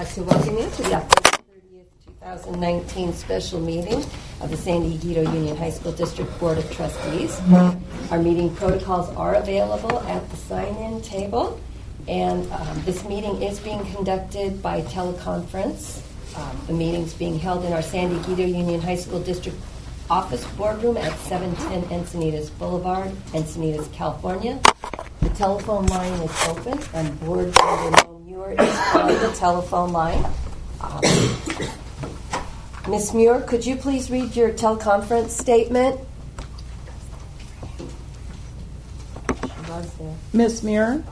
like to welcome you to the October 30th, 2019 special meeting of the San Diego Union High School District Board of Trustees. Our meeting protocols are available at the sign-in table, and this meeting is being conducted by teleconference. The meeting's being held in our San Diego Union High School District office boardroom at 710 Encinitas Boulevard, Encinitas, California. The telephone line is open, and Board Member Mo Muir is on the telephone line. Ms. Muir, could you please read your teleconference statement? Ms. Muir?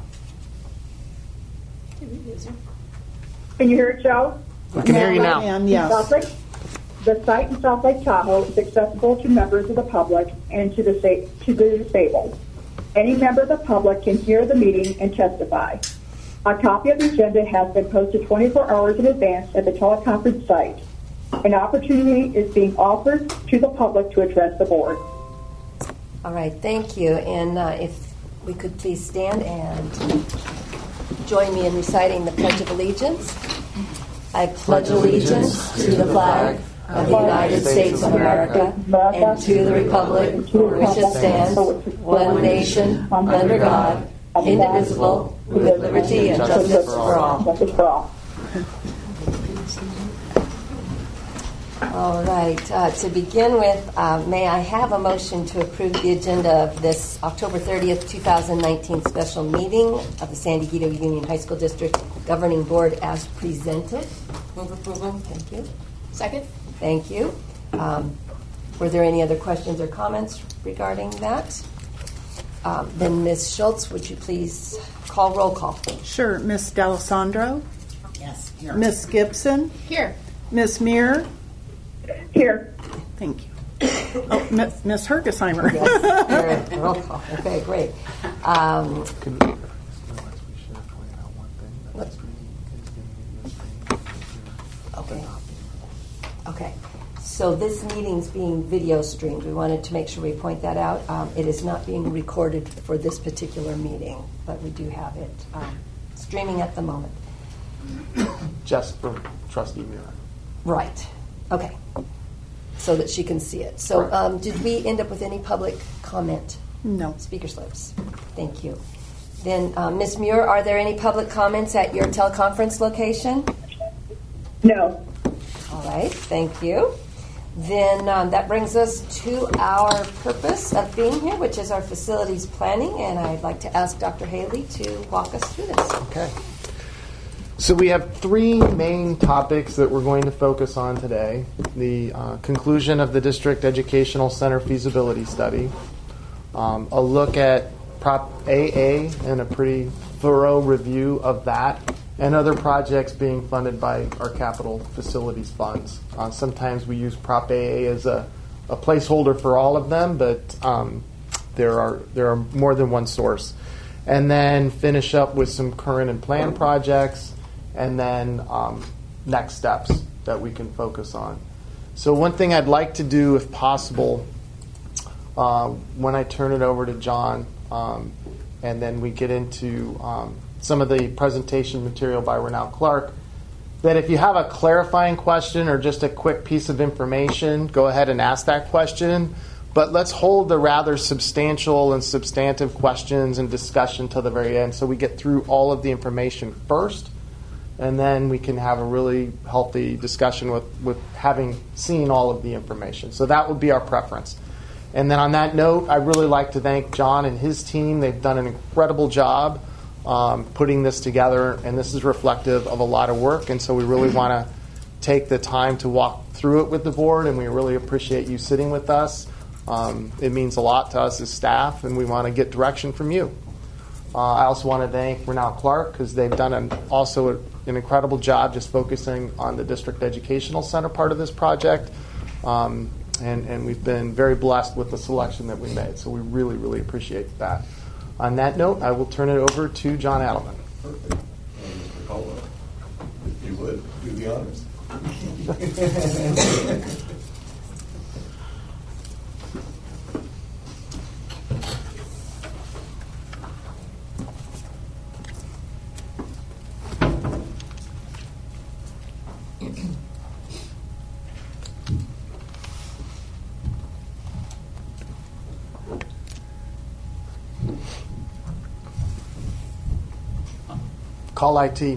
Can you hear it, Joe? We can hear you now. Yes. The site in South Lake Tahoe is accessible to members of the public and to the disabled. Any member of the public can hear the meeting and testify. A copy of the agenda has been posted 24 hours in advance at the teleconference site. An opportunity is being offered to the public to address the board. All right, thank you. And if we could please stand and join me in reciting the Pledge of Allegiance. I pledge allegiance to the flag of the United States of America and to the republic for which it stands, one nation, under God, indivisible, with liberty and justice for all. All right. To begin with, may I have a motion to approve the agenda of this October 30th, 2019 special meeting of the San Diego Union High School District Governing Board as presented? Move approval. Thank you. Second. Thank you. Were there any other questions or comments regarding that? Then Ms. Schultz, would you please call roll call? Sure. Ms. D'Alessandro? Yes. Here. Ms. Gibson? Here. Ms. Muir? Here. Thank you. Oh, Ms. Hergesheimer? Yes, here, roll call. Okay, great. Okay. So this meeting's being video streamed. We wanted to make sure we point that out. It is not being recorded for this particular meeting, but we do have it streaming at the moment. Just from Trustee Muir. Right. Okay. So that she can see it. So did we end up with any public comment? No. Speaker slips. Thank you. Then, Ms. Muir, are there any public comments at your teleconference location? No. All right. Thank you. Then that brings us to our purpose of being here, which is our facilities planning, and I'd like to ask Dr. Haley to walk us through this. Okay. So we have three main topics that we're going to focus on today. The conclusion of the District Educational Center feasibility study, a look at Prop AA and a pretty thorough review of that, and other projects being funded by our capital facilities funds. Sometimes we use Prop AA as a placeholder for all of them, but there are more than one source. And then finish up with some current and planned projects, and then next steps that we can focus on. So one thing I'd like to do, if possible, when I turn it over to John, and then we get into some of the presentation material by Renal Clark, that if you have a clarifying question or just a quick piece of information, go ahead and ask that question. But let's hold the rather substantial and substantive questions and discussion till the very end so we get through all of the information first, and then we can have a really healthy discussion with having seen all of the information. So that would be our preference. And then on that note, I'd really like to thank John and his team. They've done an incredible job putting this together, and this is reflective of a lot of work, and so we really want to take the time to walk through it with the board, and we really appreciate you sitting with us. It means a lot to us as staff, and we want to get direction from you. I also want to thank Renal Clark because they've done an incredible job just focusing on the District Educational Center part of this project, and we've been very blessed with the selection that we made, so we really, really appreciate that. On that note, I will turn it over to John Adelman. Perfect. Mr. Caldwell, if you would, do the honors. Call IT.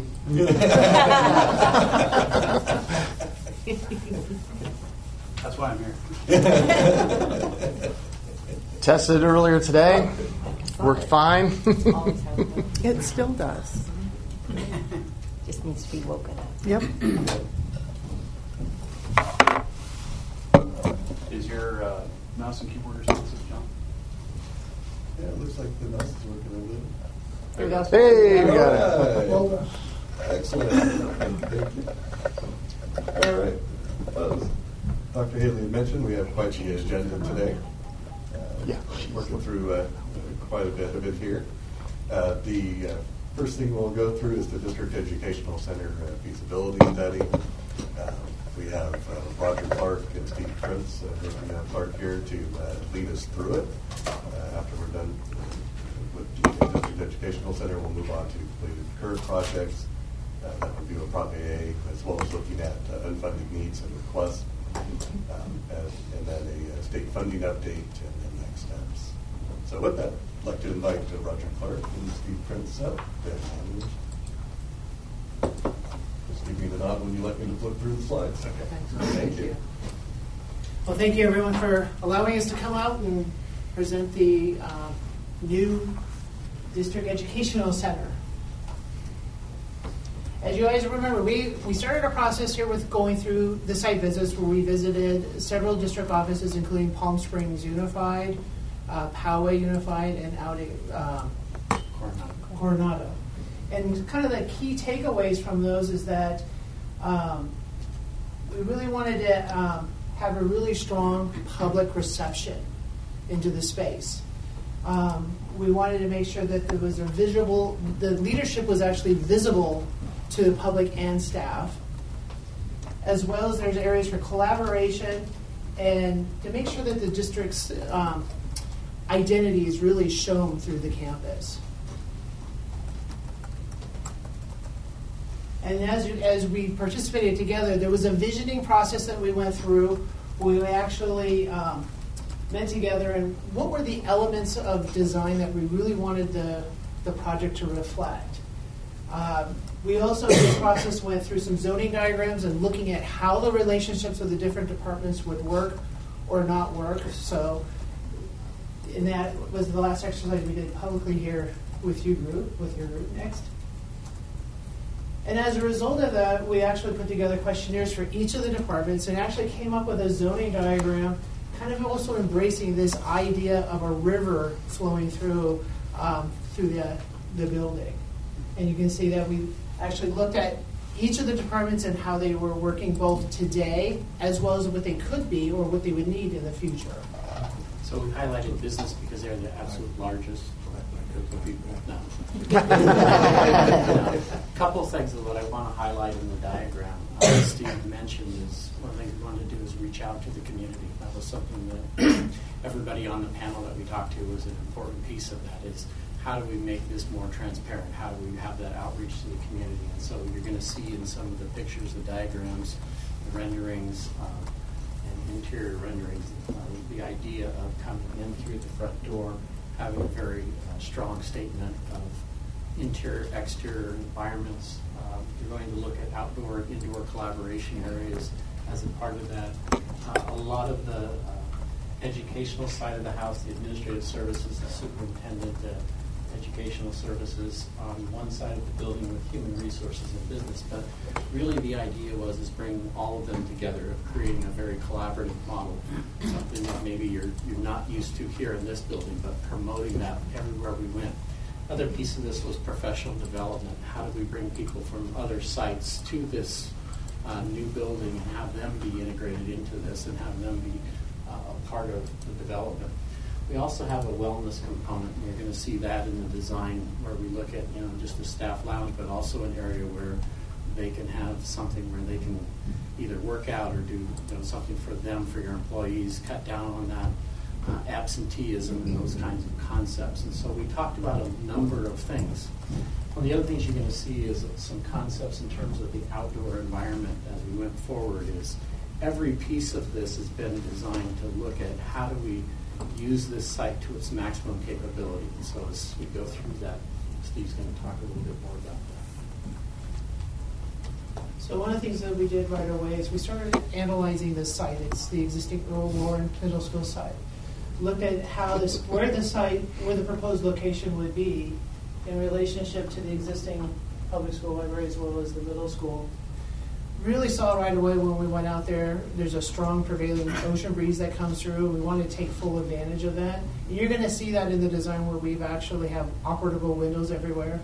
That's why I'm here. Tested earlier today. Worked fine. Always has one. It still does. Just needs to be woken up. Yep. Is your mouse and keyboard responsive, John? Yeah, it looks like the mouse is working a little. Here we go. Hey, we got it. Right. Excellent. Thank you. All right. As Dr. Haley had mentioned, we have quite the agenda today. Yeah. Working through quite a bit of it here. The first thing we'll go through is the District Educational Center feasibility study. We have Roger Clark and Steve Prince, Clark here to lead us through it. After we're done with the District Educational Center, we'll move on to completed current projects. That would be a Prop AA, as well as looking at unfunded needs and requests, and then a state funding update, and then next steps. So with that, I'd like to invite Roger Clark and Steve Prince up. Just give me the nod when you let me to flip through the slides. Okay. Thank you. Well, thank you everyone for allowing us to come out and present the new District Educational Center. As you guys remember, we started our process here with going through the site visits where we visited several district offices, including Palm Springs Unified, Poway Unified, and out at Coronado. And kind of the key takeaways from those is that we really wanted to have a really strong public reception into the space. We wanted to make sure that there was the leadership was actually visible to the public and staff, as well as there's areas for collaboration and to make sure that the district's identity is really shown through the campus. And as we participated together, there was a visioning process that we went through. We actually met together, and what were the elements of design that we really wanted the project to reflect. We also, in this process, went through some zoning diagrams and looking at how the relationships with the different departments would work or not work. So, and that was the last exercise we did publicly here with your group next. And as a result of that, we actually put together questionnaires for each of the departments and actually came up with a zoning diagram, kind of also embracing this idea of a river flowing through the building. And you can see that we actually looked at each of the departments and how they were working both today as well as what they could be or what they would need in the future. So we highlighted business because they're the absolute largest. No. A couple of things of what I want to highlight in the diagram. Steve mentioned is one of the things we wanted to do is reach out to the community. That was something that everybody on the panel that we talked to was an important piece of that. Is how do we make this more transparent? How do we have that outreach to the community? And so you're going to see in some of the pictures, the diagrams, the renderings, and interior renderings, the idea of coming in through the front door, having a very strong statement of interior, exterior environments. You're going to look at outdoor and indoor collaboration areas as a part of that. A lot of the educational side of the house, the administrative services, the superintendent, the educational services on one side of the building with human resources and business. But really the idea was bringing all of them together, of creating a very collaborative model, something that maybe you're not used to here in this building, but promoting that everywhere we went. Other piece of this was professional development. How do we bring people from other sites to this new building and have them be integrated into this and have them be a part of the development. We also have a wellness component. You're going to see that in the design where we look at, just the staff lounge, but also an area where they can have something where they can either work out or do something for them, for your employees, cut down on that absenteeism and those kinds of concepts. And so we talked about a number of things. One of the other things you're going to see is some concepts in terms of the outdoor environment as we went forward. Is every piece of this has been designed to look at how do we use this site to its maximum capability. And so as we go through that, Steve's going to talk a little bit more about that. So one of the things that we did right away is we started analyzing the site. It's the existing Earl Warren Middle School site. Looked at how where the proposed location would be in relationship to the existing public school library as well as the middle school. Really saw right away when we went out there, there's a strong prevailing ocean breeze that comes through. We want to take full advantage of that. And you're going to see that in the design where we've actually have operable windows everywhere.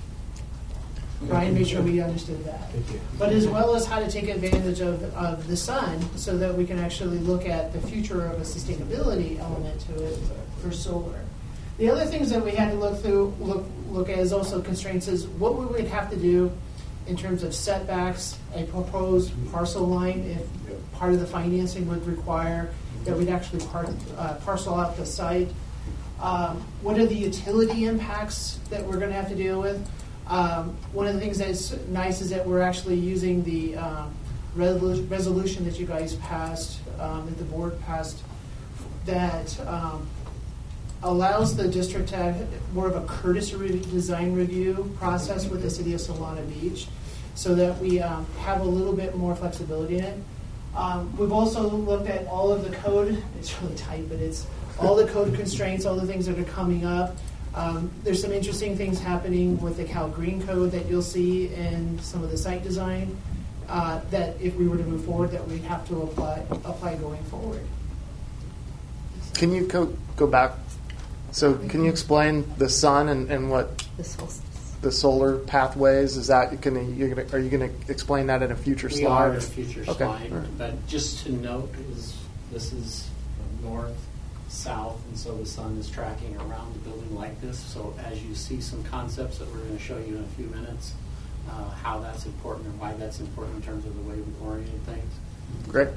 Brian made sure we understood that. But as well as how to take advantage of the sun so that we can actually look at the future of a sustainability element to it for solar. The other things that we had to look at as also constraints is what we would have to do in terms of setbacks, a proposed parcel line, if part of the financing would require that we'd actually parcel out the site. What are the utility impacts that we're going to have to deal with? One of the things that's nice is that we're actually using the resolution that you guys passed, that the board passed, that allows the district to have more of a courtesy design review process with the city of Solana Beach so that we have a little bit more flexibility in it. We've also looked at all of the code. It's really tight, but it's all the code constraints, all the things that are coming up. There's some interesting things happening with the Cal Green Code that you'll see in some of the site design that if we were to move forward that we'd have to apply going forward. Can you go back? So can you explain the sun and what the solar pathways is that? Are you going to explain that in a future slide? We are in a future Okay. slide, Right. but just to note is this is north, south, and so the sun is tracking around the building like this. So as you see some concepts that we're going to show you in a few minutes, how that's important and why that's important in terms of the way we orient things. Great.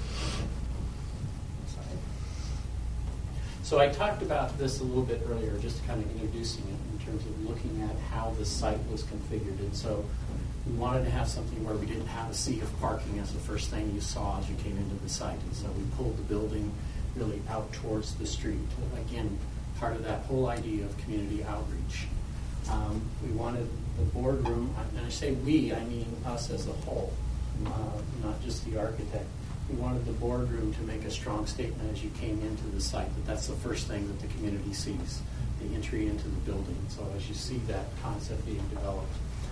So I talked about this a little bit earlier, just kind of introducing it in terms of looking at how the site was configured. And so we wanted to have something where we didn't have a sea of parking as the first thing you saw as you came into the site. And so we pulled the building really out towards the street. Again, part of that whole idea of community outreach. We wanted the boardroom, and I say we, I mean us as a whole, not just the architect. We wanted the boardroom to make a strong statement as you came into the site that that's the first thing that the community sees, the entry into the building. So as you see that concept being developed.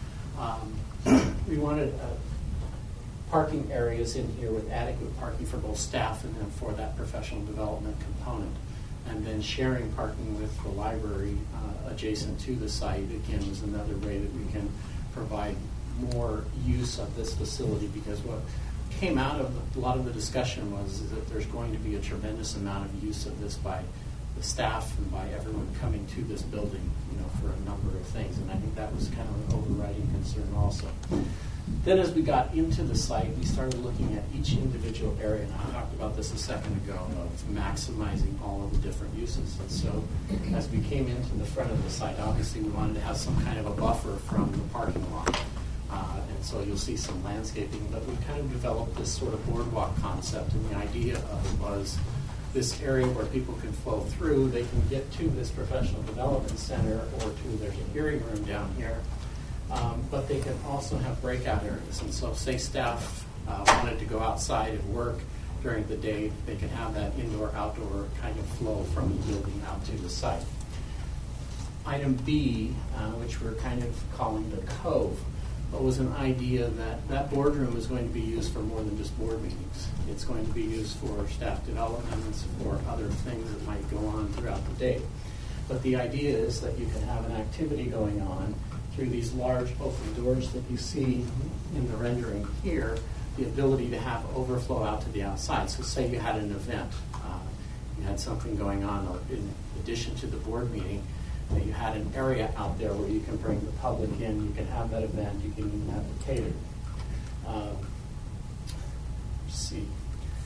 We wanted parking areas in here with adequate parking for both staff and then for that professional development component. And then sharing parking with the library adjacent to the site, again, is another way that we can provide more use of this facility, because what came out of a lot of the discussion was that there's going to be a tremendous amount of use of this by the staff and by everyone coming to this building, for a number of things. And I think that was kind of an overriding concern also. Then as we got into the site, we started looking at each individual area, and I talked about this a second ago, of maximizing all of the different uses. And so as we came into the front of the site, obviously we wanted to have some kind of a buffer from the parking lot. And so you'll see some landscaping, but we kind of developed this sort of boardwalk concept, and the idea of it was this area where people can flow through, they can get to this professional development center, or there's a hearing room down here, but they can also have breakout areas. And so say staff wanted to go outside and work during the day, they can have that indoor-outdoor kind of flow from the building out to the site. Item B, which we're kind of calling the Cove, was an idea that that boardroom is going to be used for more than just board meetings. It's going to be used for staff developments, for other things that might go on throughout the day. But the idea is that you can have an activity going on through these large open doors that you see in the rendering here, the ability to have overflow out to the outside. So say you had an event, you had something going on in addition to the board meeting, that you had an area out there where you can bring the public in, you can have that event, you can even have it catered. Let's see.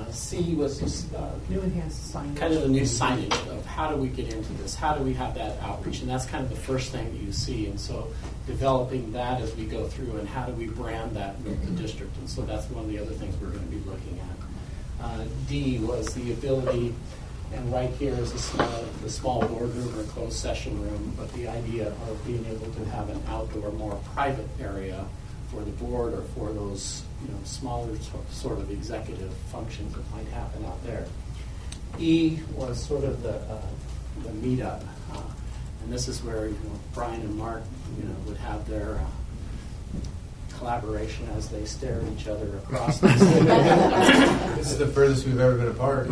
C was this, New enhanced signage. kind of the new signage of how do we get into this? How do we have that outreach? And that's kind of the first thing that you see. And so developing that as we go through and how do we brand that with the district? And so that's one of the other things we're going to be looking at. D was the ability, and right here is the small boardroom or closed session room, but the idea of being able to have an outdoor, more private area for the board or for those smaller sort of executive functions that might happen out there. E was sort of the meetup, and this is where Brian and Mark would have their collaboration as they stare at each other across the city. This is the furthest we've ever been apart.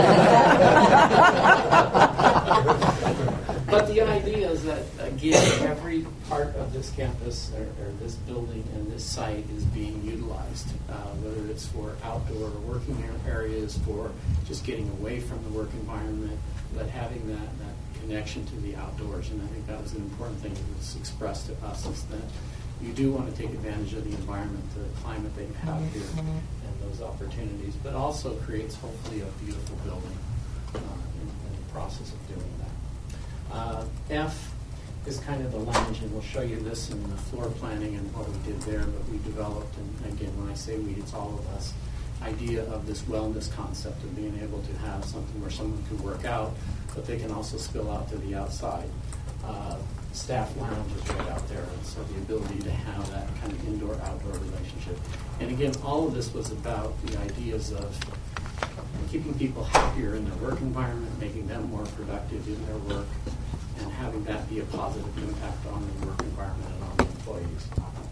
But the idea is that, again, every part of this campus or this building and this site is being utilized, whether it's for outdoor working areas, for just getting away from the work environment, but having that connection to the outdoors. And I think that was an important thing that was expressed to us, is that you do want to take advantage of the environment, the climate that you have here, and those opportunities, but also creates hopefully a beautiful building in the process of doing that. F is kind of the lounge, and we'll show you this in the floor planning and what we did there, but we developed, and again, when I say we, it's all of us, idea of this wellness concept of being able to have something where someone can work out, but they can also spill out to the outside. Staff lounge is right out there, and so the ability to have that kind of indoor-outdoor relationship. And again, all of this was about the ideas of keeping people happier in their work environment, making them more productive in their work, and having that be a positive impact on the work environment and on the employees.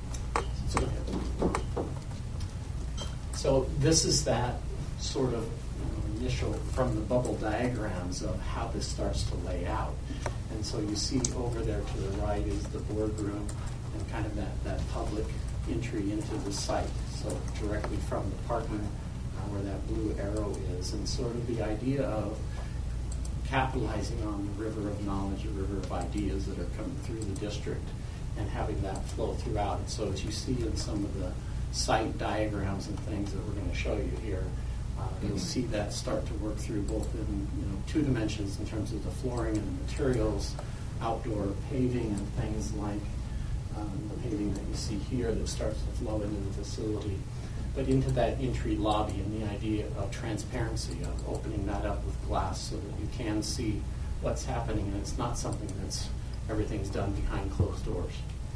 So this is that sort of initial from the bubble diagrams of how this starts to lay out. And so you see over there to the right is the boardroom and kind of that public entry into the site. So directly from the parking where that blue arrow is, and sort of the idea of capitalizing on the river of knowledge, a river of ideas that are coming through the district, and having that flow throughout. And so as you see in some of the site diagrams and things that we're going to show you here, you'll see that start to work through both in two dimensions in terms of the flooring and the materials, outdoor paving and things like the paving that you see here that starts to flow into the facility, but into that entry lobby and the idea of transparency, of opening that up with glass so that you can see what's happening, and it's not something everything's done behind closed doors.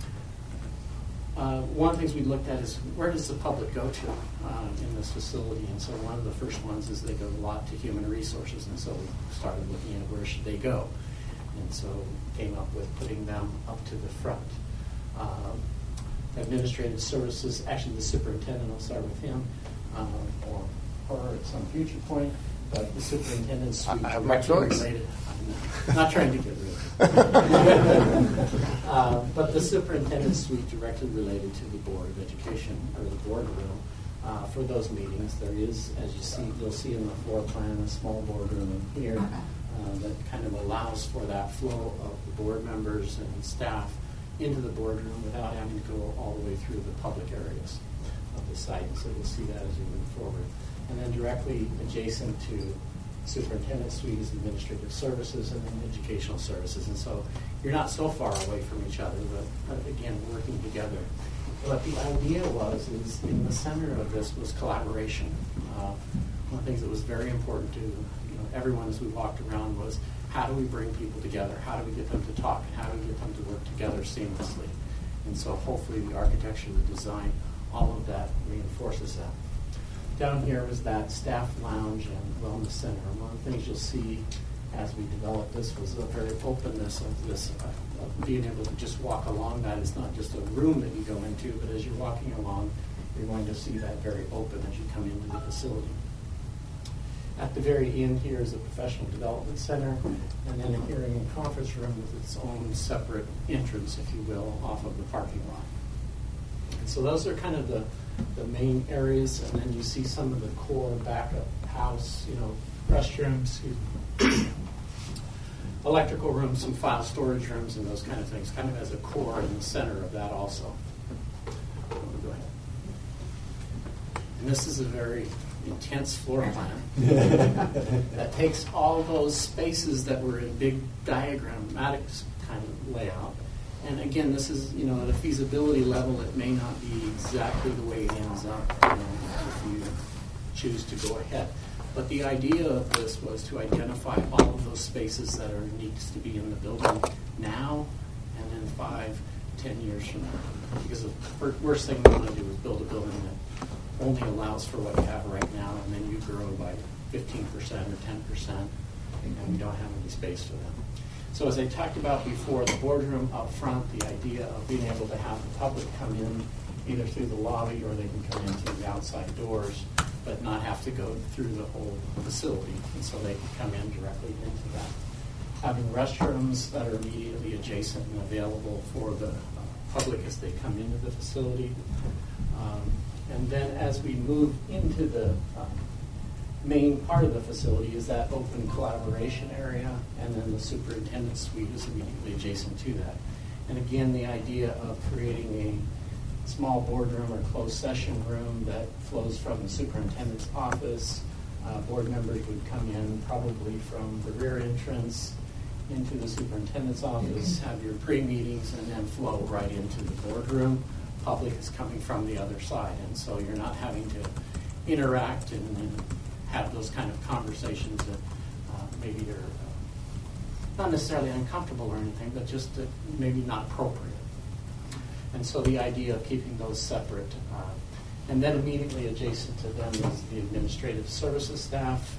One of the things we looked at is where does the public go to in this facility? And so one of the first ones is they go a lot to human resources, and so we started looking at where should they go. And so came up with putting them up to the front. Administrative services, actually the superintendent, I'll start with him, or her at some future point, but the superintendent's suite I have my choice. related. I'm not trying to get rid of it. But the superintendent's suite directly related to the Board of Education, or the boardroom. For those meetings, there is, as you'll see in the floor plan, a small boardroom in here that kind of allows for that flow of the board members and staff into the boardroom without having to go all the way through the public areas of the site. So you'll see that as you move forward. And then directly adjacent to superintendent's suite is administrative services and then educational services. And so you're not so far away from each other, but again, working together. What the idea is in the center of this was collaboration. One of the things that was very important to everyone as we walked around was, how do we bring people together? How do we get them to talk? And how do we get them to work together seamlessly? And so hopefully the architecture, the design, all of that reinforces that. Down here was that staff lounge and wellness center. And one of the things you'll see as we developed this was the very openness of this, of being able to just walk along that. It's not just a room that you go into, but as you're walking along, you're going to see that very open as you come into the facility. At the very end here is a professional development center, and then a hearing and conference room with its own separate entrance, if you will, off of the parking lot. And so those are kind of the main areas, and then you see some of the core backup house, restrooms, electrical rooms, some file storage rooms, and those kind of things, kind of as a core in the center of that also. Go ahead. And this is a very intense floor plan that takes all those spaces that were in big diagrammatic kind of layout. And again, this is, at a feasibility level, it may not be exactly the way it ends up if you choose to go ahead. But the idea of this was to identify all of those spaces that needs to be in the building now and then 5-10 years from now. Because the worst thing we want to do is build a building that only allows for what you have right now, and then you grow by 15% or 10%, and you don't have any space for them. So as I talked about before, the boardroom up front, the idea of being able to have the public come in either through the lobby or they can come in through the outside doors, but not have to go through the whole facility, and so they can come in directly into that. Having restrooms that are immediately adjacent and available for the public as they come into the facility. And then as we move into the main part of the facility is that open collaboration area, and then the superintendent's suite is immediately adjacent to that. And again, the idea of creating a small boardroom or closed session room that flows from the superintendent's office. Board members would come in probably from the rear entrance into the superintendent's office, have your pre-meetings, and then flow right into the boardroom. Public is coming from the other side, and so you're not having to interact and have those kind of conversations that maybe are not necessarily uncomfortable or anything, but just maybe not appropriate. And so the idea of keeping those separate. And then immediately adjacent to them is the administrative services staff.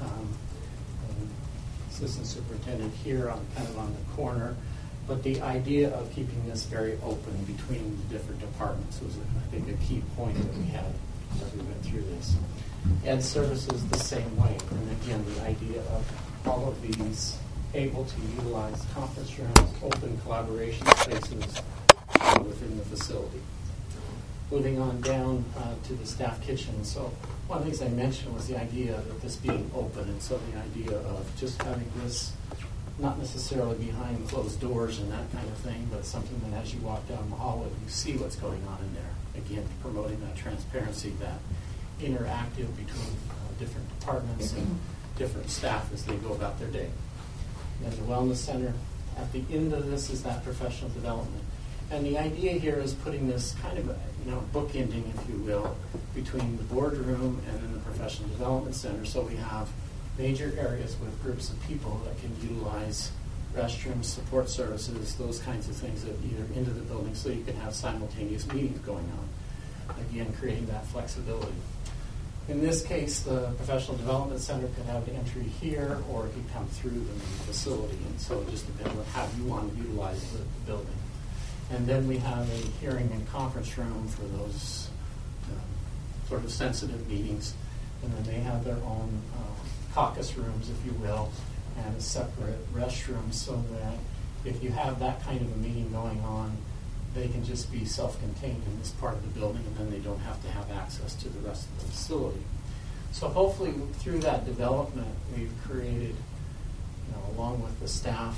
Assistant superintendent here kind of on the corner. But the idea of keeping this very open between the different departments was, I think, a key point that we had as we went through this. Ed services the same way. And again, the idea of all of these able to utilize conference rooms, open collaboration spaces within the facility. Moving on down to the staff kitchen. So one of the things I mentioned was the idea of this being open, and so the idea of just having this not necessarily behind closed doors and that kind of thing, but something that as you walk down the hallway, you see what's going on in there. Again, promoting that transparency, that interactive between different departments and different staff as they go about their day. And the wellness center, at the end of this is that professional development. And the idea here is putting this kind of, bookending, if you will, between the boardroom and then the professional development center. So we have major areas with groups of people that can utilize restrooms, support services, those kinds of things that either into the building so you can have simultaneous meetings going on. Again, creating that flexibility. In this case, the professional development center could have an entry here or it could come through the main facility. And so it just depends on how you want to utilize the building. And then we have a hearing and conference room for those sort of sensitive meetings. And then they have their own caucus rooms, if you will, and a separate restroom so that if you have that kind of a meeting going on, they can just be self-contained in this part of the building, and then they don't have to have access to the rest of the facility. So hopefully through that development, we've created, along with the staff,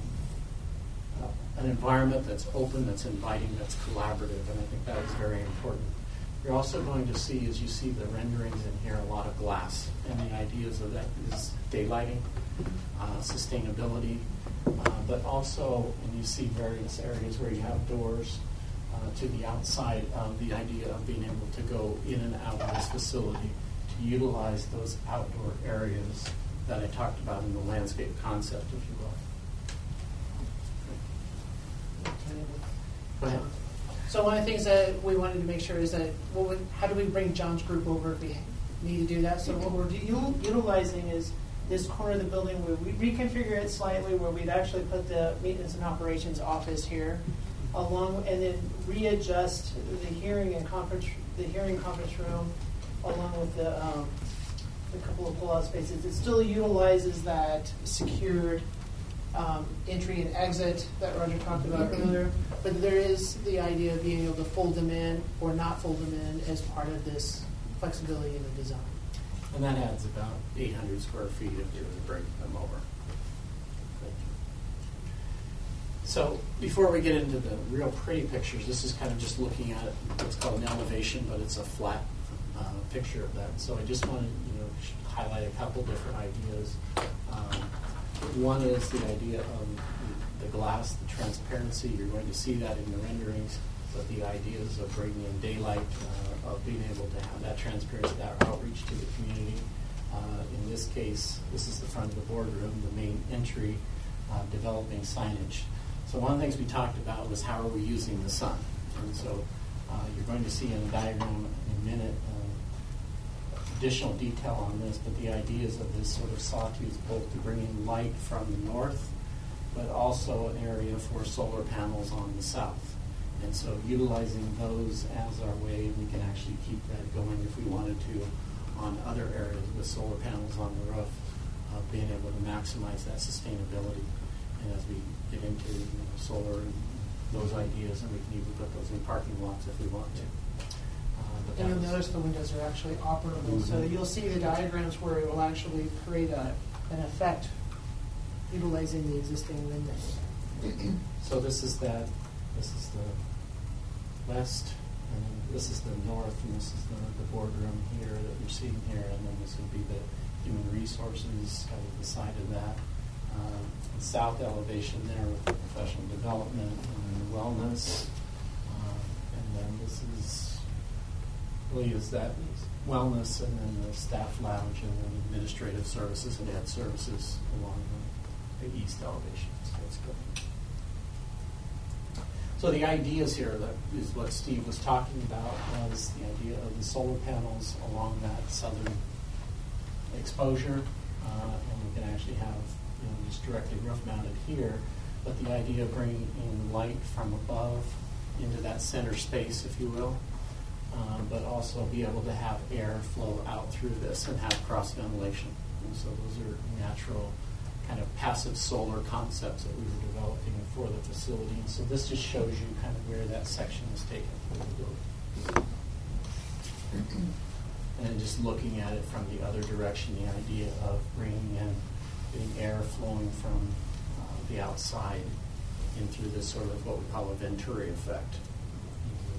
an environment that's open, that's inviting, that's collaborative, and I think that is very important. You're also going to see, as you see the renderings in here, a lot of glass, and the ideas of that is daylighting, sustainability, but also, and you see various areas where you have doors to the outside, the idea of being able to go in and out of this facility to utilize those outdoor areas that I talked about in the landscape concept, if you will. Go ahead. So one of the things that we wanted to make sure is that, how do we bring John's group over if we need to do that? So what we're utilizing is this corner of the building where we reconfigure it slightly, where we'd actually put the maintenance and operations office here, and then readjust the hearing conference room, along with the couple of pull-out spaces. It still utilizes that secured entry and exit that Roger talked about earlier, but there is the idea of being able to fold them in or not fold them in as part of this flexibility in the design. And that adds about 800 square feet if you were to break them over. So before we get into the real pretty pictures, this is kind of just looking at what's called an elevation, but it's a flat picture of that. So I just want to highlight a couple different ideas. One is the idea of the glass, the transparency. You're going to see that in the renderings, but the ideas of bringing in daylight, of being able to have that transparency, that outreach to the community. In this case, this is the front of the boardroom, the main entry, developing signage. So one of the things we talked about was how are we using the sun? And so you're going to see in the diagram in a minute additional detail on this, but the ideas of this sort of sawtooth both to bring in light from the north, but also an area for solar panels on the south. And so utilizing those as our way, we can actually keep that going if we wanted to on other areas with solar panels on the roof, being able to maximize that sustainability. And as we get into solar and those ideas, and we can even put those in parking lots if we want to. And you'll notice the windows are actually operable. So you'll see the diagrams where it will actually create an effect utilizing the existing windows. So this is the west, and then this is the north, and this is the boardroom here that you're seeing here, and then this would be the human resources, kind of the side of that. The south elevation there with the professional development and wellness. And then this is really is that wellness, and then the staff lounge, and then administrative services and ed services along the east elevation. So it's good. So the ideas here that is what Steve was talking about was the idea of the solar panels along that southern exposure, and we can actually have just directly roof mounted here, but the idea of bringing in light from above into that center space, if you will, but also be able to have air flow out through this and have cross ventilation. And so those are natural kind of passive solar concepts that we were developing for the facility. And so this just shows you kind of where that section is taken through the building. And then just looking at it from the other direction, the idea of bringing in, getting air flowing from the outside in through this sort of what we call a Venturi effect into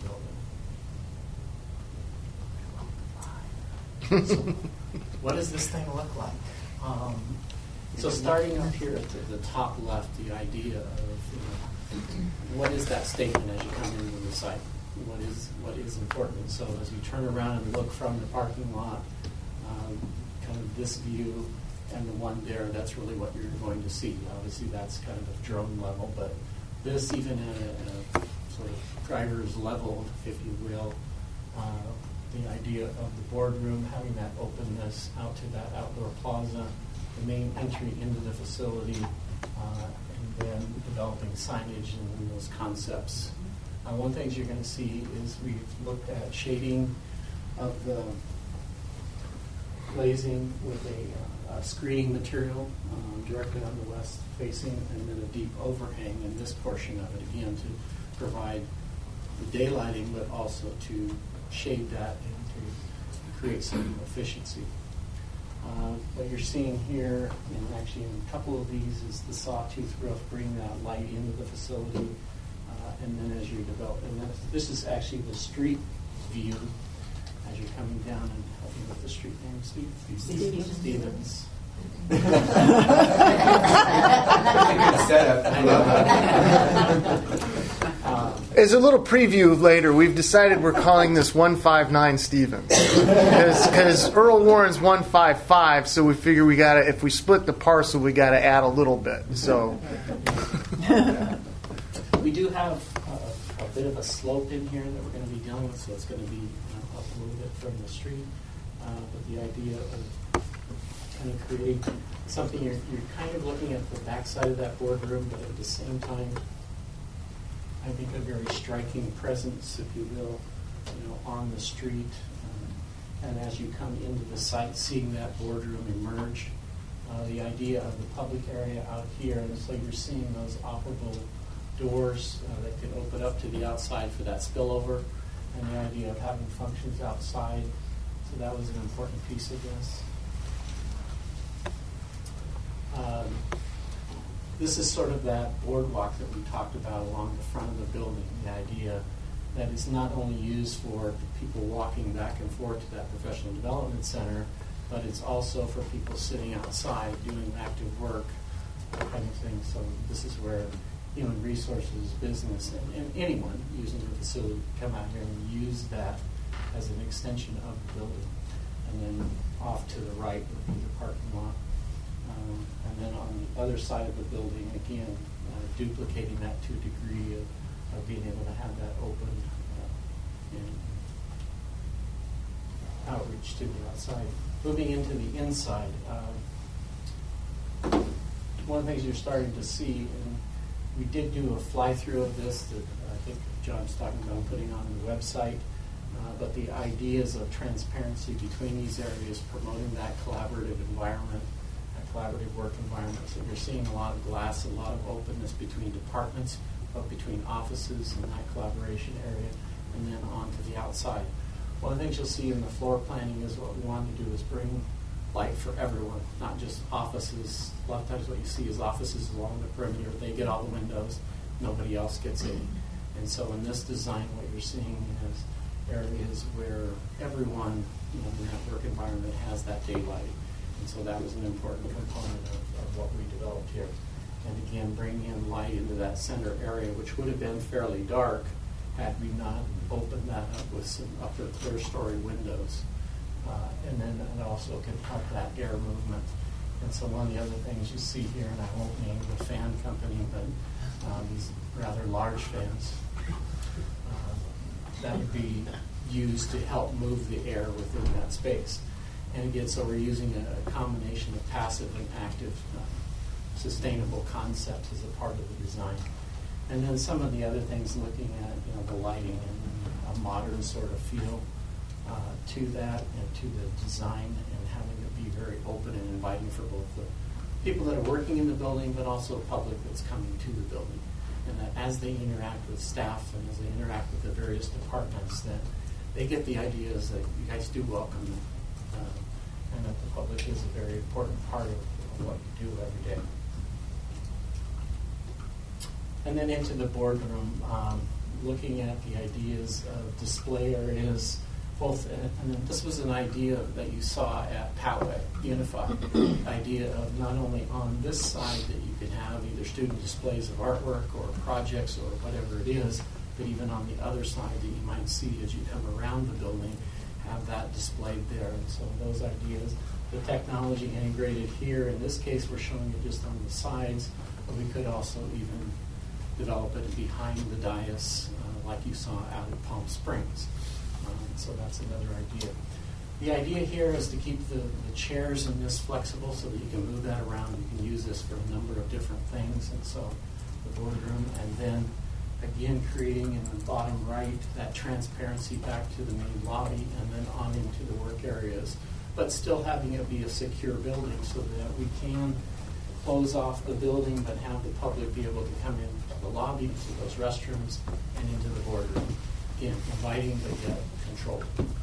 the building. So what does this thing look like? So starting up here at the top left, the idea of what is that statement as you come into the site? What is important? So as you turn around and look from the parking lot, kind of this view and the one there, that's really what you're going to see. Obviously, that's kind of a drone level, but this even at a sort of driver's level, if you will, the idea of the boardroom, having that openness out to that outdoor plaza, the main entry into the facility, and then developing signage and those concepts. One thing you're going to see is we've looked at shading of the glazing with a screening material directly on the west facing, and then a deep overhang in this portion of it, again, to provide the daylighting, but also to shade that and to create some efficiency. What you're seeing here, and actually in a couple of these, is the sawtooth roof bringing that light into the facility, and then as you develop, and this is actually the street view as you're coming down, and helping with the street name, Stevens. That's a good setup. I love that. As a little preview later, we've decided we're calling this 159 Stevens because Earl Warren's 155, so we figure if we split the parcel, we got to add a little bit. So we do have a bit of a slope in here that we're going to be dealing with, so it's going to be up a little bit from the street. But the idea of kind of create something you're kind of looking at the backside of that boardroom, but at the same time, I think a very striking presence, if you will, on the street. And as you come into the site, seeing that boardroom emerge, the idea of the public area out here, and so you're seeing those operable doors that could open up to the outside for that spillover, and the idea of having functions outside. So that was an important piece of this. This is sort of that boardwalk that we talked about along the front of the building, the idea that is not only used for people walking back and forth to that professional development center, but it's also for people sitting outside doing active work, that kind of thing. So this is where human resources, business, and anyone using the facility come out here and use that as an extension of the building. And then off to the right would be the parking lot. And then on the other side of the building, again, duplicating that to a degree of being able to have that open and outreach to the outside. Moving into the inside, one of the things you're starting to see, and we did do a fly-through of this that I think John's talking about putting on the website, but the ideas of transparency between these areas, promoting that collaborative environment, collaborative work environment. So you're seeing a lot of glass, a lot of openness between departments, but between offices and that collaboration area, and then on to the outside. One of the things you'll see in the floor planning is what we want to do is bring light for everyone, not just offices. A lot of times what you see is offices along the perimeter. They get all the windows, nobody else gets in. And so in this design, what you're seeing is areas where everyone in that work environment has that daylight. And so that was an important component of what we developed here. And again, bringing in light into that center area, which would have been fairly dark had we not opened that up with some upper clear story windows. And then it also can help that air movement. And so one of the other things you see here, and I won't name the fan company, but these rather large fans that would be used to help move the air within that space. And again, so we're using a combination of passive and active sustainable concepts as a part of the design. And then some of the other things looking at the lighting and a modern sort of feel to that and to the design, and having it be very open and inviting for both the people that are working in the building, but also the public that's coming to the building. And that as they interact with staff and as they interact with the various departments, that they get the ideas that you guys do welcome them. And that the public is a very important part of what you do every day. And then into the boardroom, looking at the ideas of display areas, both, and then this was an idea that you saw at Poway Unified, idea of not only on this side that you can have either student displays of artwork or projects or whatever it is, but even on the other side that you might see as you come around the building, have that displayed there. And so those ideas, the technology integrated here, in this case we're showing it just on the sides, but we could also even develop it behind the dais like you saw out at Palm Springs. So that's another idea. The idea here is to keep the chairs in this flexible so that you can move that around. You can use this for a number of different things. And so the boardroom, and then again creating in the bottom right that transparency back to the main lobby and then on into the work areas, but still having it be a secure building so that we can close off the building but have the public be able to come into the lobby, to those restrooms, and into the boardroom. Again, inviting but yet controlled.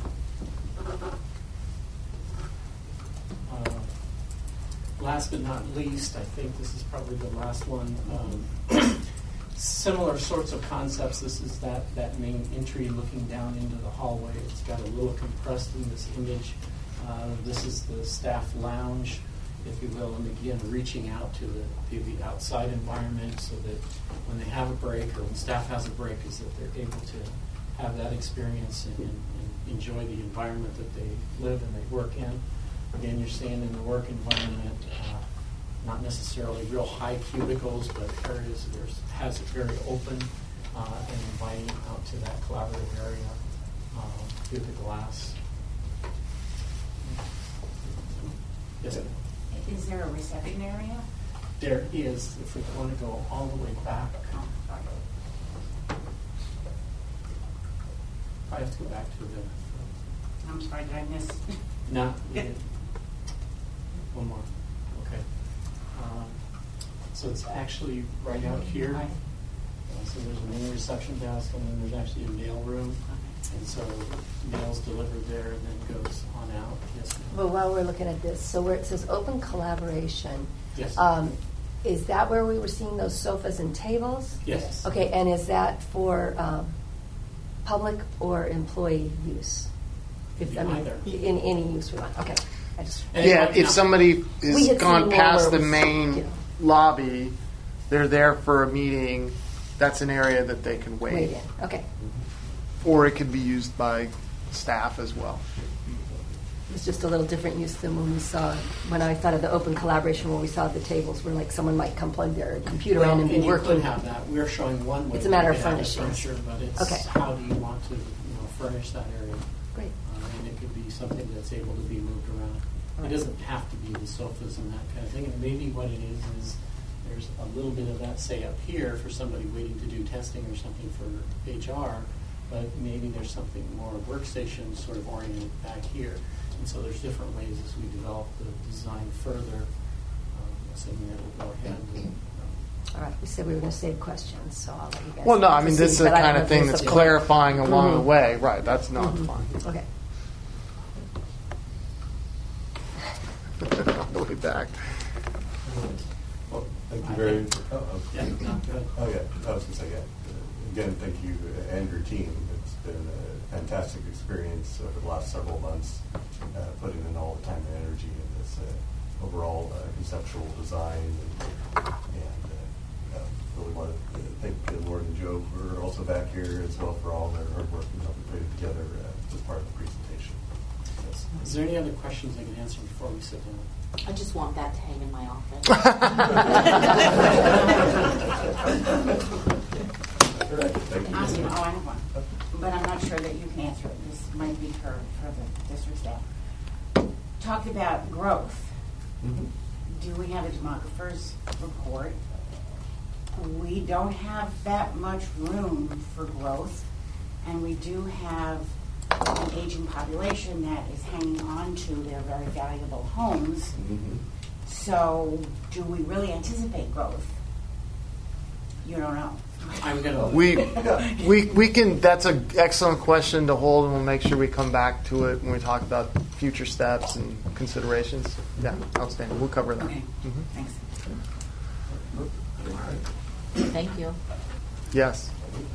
Last but not least, I think this is probably the last one. Similar sorts of concepts. This is that main entry looking down into the hallway. It's got a little compressed in this image. This is the staff lounge, if you will, and again, reaching out to the outside environment so that when they have a break or when staff has a break, is that they're able to have that experience and enjoy the environment that they live and they work in. Again, you're seeing in the work environment, not necessarily real high cubicles, but areas that has it very open and inviting out to that collaborative area through the glass. Yes, ma'am. Is there a reception area? There is, if we want to go all the way back. I have to go back to the... I'm sorry, did I miss? No, you did. One more. Okay. So it's actually right out here. So there's a main reception desk, and then there's actually a mail room. And so mail's delivered there and then goes on out. Yes, ma'am. Well, while we're looking at this, so where it says open collaboration, Yes. Is that where we were seeing those sofas and tables? Yes. Okay, and is that for public or employee use? Either. In any use we want. Okay. I just And it Yeah, might if not- somebody We has had gone seen past the more, main you know. lobby, they're there for a meeting, that's an area that they can wait wait. in. Okay. Or it could be used by staff as well. It's just a little different use than when I thought of the open collaboration where we saw the tables where like someone might come plug their computer Well, in and be and you working. could have that. We're showing one way. It's a matter you of could have the furnishings. furniture, but it's Okay. how do you want to furnish that area? Great. And it could be something that's able to be moved around. Right. It doesn't have to be the sofas and that kind of thing. And maybe what it is there's a little bit of that, say, up here for somebody waiting to do testing or something for HR, but maybe there's something more workstation sort of oriented back here. And so there's different ways as we develop the design further, assuming that will go ahead. And, All right. We said we were going to save questions, so I'll let you guys. Well, no, I mean, this is the proceed, but I don't kind know of if thing there's that's a- clarifying along the Mhm. way. Right, that's not fun. Okay. We'll be back. Well, thank you very much. yeah, not good. Oh, yeah, I was going to say, yeah. Again, thank you and your team. It's been a fantastic experience over the last several months, putting in all the time and energy in this overall conceptual design. And really want to thank Lauren and Joe for also back here as well for all their hard work and helping put it together as part of the presentation. Yes. Is there any other questions I can answer before we sit down? I just want that to hang in my office. Thank you. I have one, but I'm not sure that you can answer it. This might be for the district staff. Talked about growth. Mhm. Do we have a demographer's report? We don't have that much room for growth, and we do have an aging population that is hanging on to their very valuable homes. Mhm. So do we really anticipate growth? You don't know. I'm going to. We can, that's an excellent question to hold, and we'll make sure we come back to it when we talk about future steps and considerations. Yeah, outstanding. We'll cover that. Okay, Mhm. thanks. Thank you. Yes.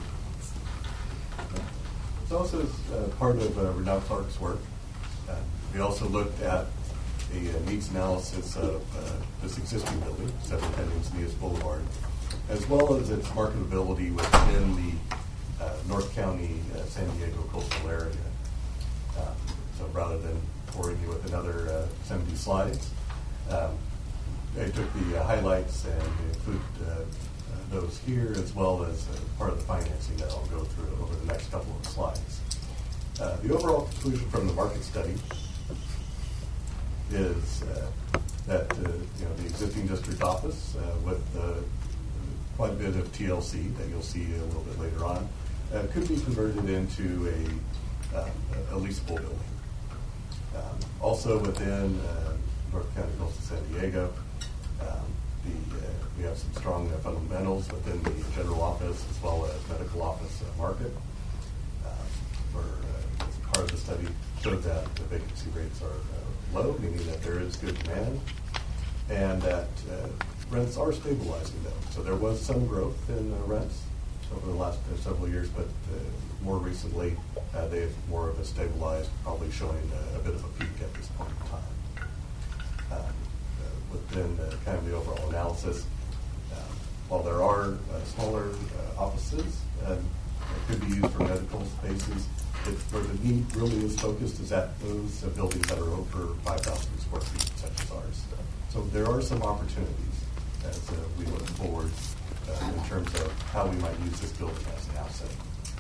It's also part of Renal Clark's work. We also looked at a needs analysis of this existing building, 710 Encinitas Boulevard, as well as its marketability within the North County, San Diego coastal area. So rather than boring you with another 70 slides, I took the highlights and include those here, as well as part of the financing that I'll go through over the next couple of slides. The overall conclusion from the market study is that the existing district office with quite a bit of TLC that you'll see a little bit later on could be converted into a leasable building. Also within North County Coastal San Diego, we have some strong fundamentals within the general office as well as medical office market. As part of the study showed that the vacancy rates are low, meaning that there is good demand, and that rents are stabilizing though. So there was some growth in rents over the last several years, but more recently they have more of a stabilized, probably showing a bit of a peak at this point in time. Within kind of the overall analysis, while there are smaller offices that could be used for medical spaces, where the need really is focused is at those buildings that are over 5,000 square feet, such as ours. So there are some opportunities as we look forward in terms of how we might use this building as an asset.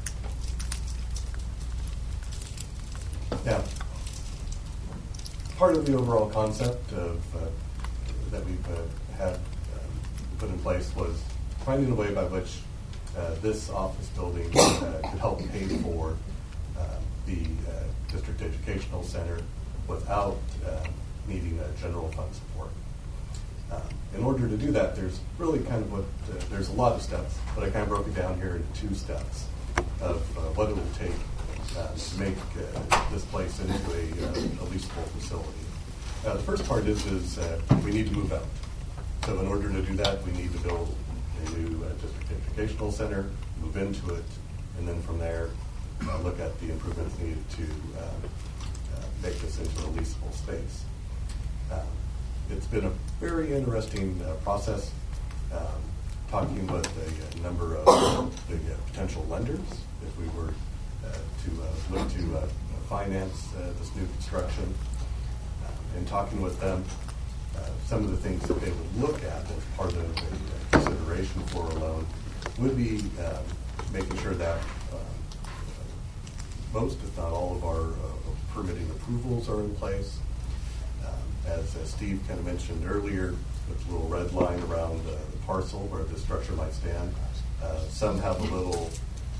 Now, part of the overall concept of that we've had put in place was finding a way by which this office building could help pay for the district educational center without needing general fund support. In order to do that, there's really kind of there's a lot of steps, but I kind of broke it down here into 2 steps of what it will take to make this place into a leasable facility. The first part is we need to move out. So in order to do that, we need to build a new district educational center, move into it, and then from there, look at the improvements needed to make this into a leasable space. It's been a very interesting process, talking with a number of the potential lenders if we were to look to finance this new construction, and talking with them. Some of the things that they would look at as part of a consideration for a loan would be making sure that most, if not all, of our permitting approvals are in place. As Steve kind of mentioned earlier, there's a little red line around the parcel where the structure might stand. Some have a little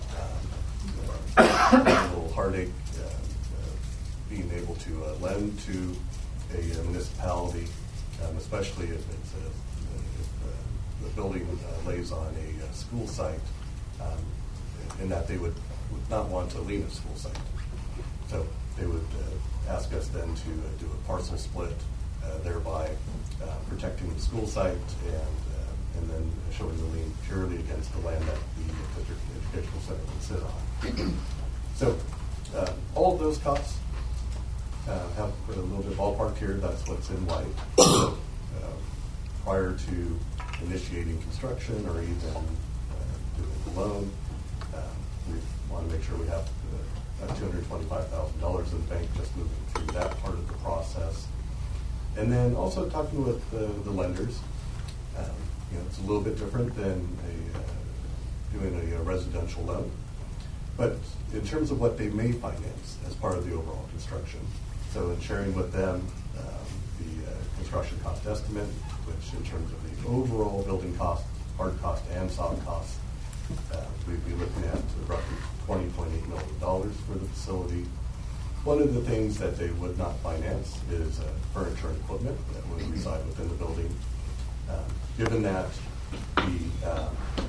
heartache being able to lend to a municipality, especially if it's if the building lays on a school site, in that they would not want to lien a school site. So they would ask us then to do a parcel split, thereby protecting the school site and then showing the lien purely against the land that the district educational center would sit on. So all of those costs have a little bit ballpark here. That's what's in white. Prior to initiating construction or even doing the loan, we want to make sure we have $225,000 in the bank, just moving through that part of the process. And then also talking with the lenders. It's a little bit different than doing a residential loan. But in terms of what they may finance as part of the overall construction, so in sharing with them the construction cost estimate, which in terms of the overall building cost, hard cost and soft cost, we'd be looking at roughly $20.8 million for the facility. One of the things that they would not finance is furniture and equipment that would reside within the building. Given that the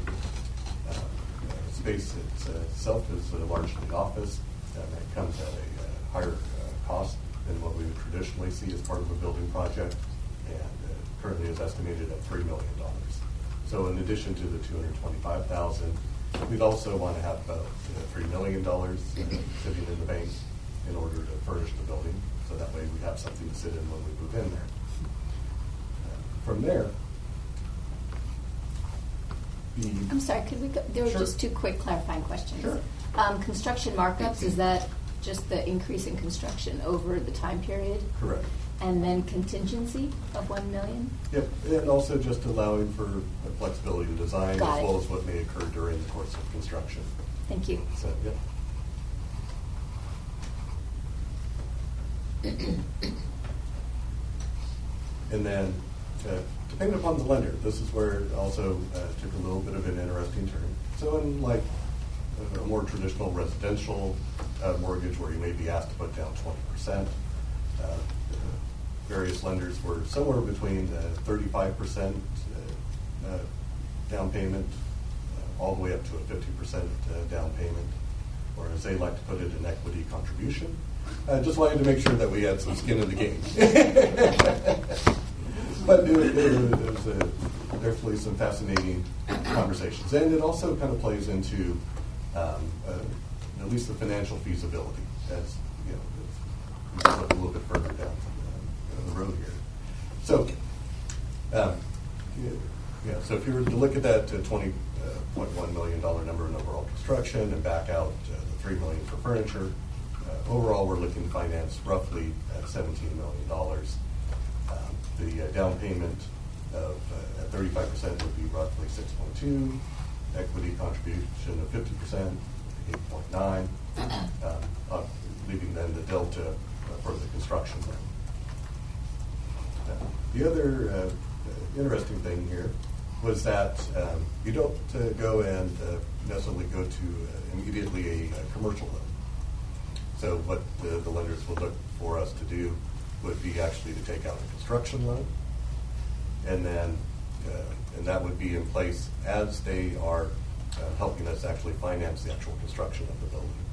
space itself is largely office, and it comes at a higher cost than what we would traditionally see as part of a building project, and currently is estimated at $3 million. So in addition to the $225,000, we'd also want to have about $3 million sitting in the bank in order to furnish the building, so that way we have something to sit in when we move in there. From there, I'm sorry, could we go, there were Sure. just two quick clarifying questions. Sure. Construction markups, is that just the increase in construction over the time period? correct. And then contingency of $1 million? Yep, and also just allowing for flexibility in design Got as it. well as what may occur during the course of construction. Thank you. So, yep. And then, depending upon the lender, this is where it also took a little bit of an interesting turn. So in like a more traditional residential mortgage where you may be asked to put down 20%, various lenders were somewhere between 35% down payment all the way up to a 50% down payment, or as they like to put it, an equity contribution. Just wanted to make sure that we had some skin in the game. But it was definitely some fascinating conversations. And it also kind of plays into at least the financial feasibility, as you know, we can look a little bit further down the road here. So, so if you were to look at that $20.1 million number in overall construction and back out the $3 million for furniture, overall we're looking to finance roughly $17 million. The down payment of at 35% would be roughly 6.2, equity contribution of 50%, 8.9, leaving then the delta for the construction loan. The other interesting thing here was that you don't go and necessarily go to immediately a commercial loan. So what the lenders would look for us to do would be actually to take out a construction loan, and then and that would be in place as they are helping us actually finance the actual construction of the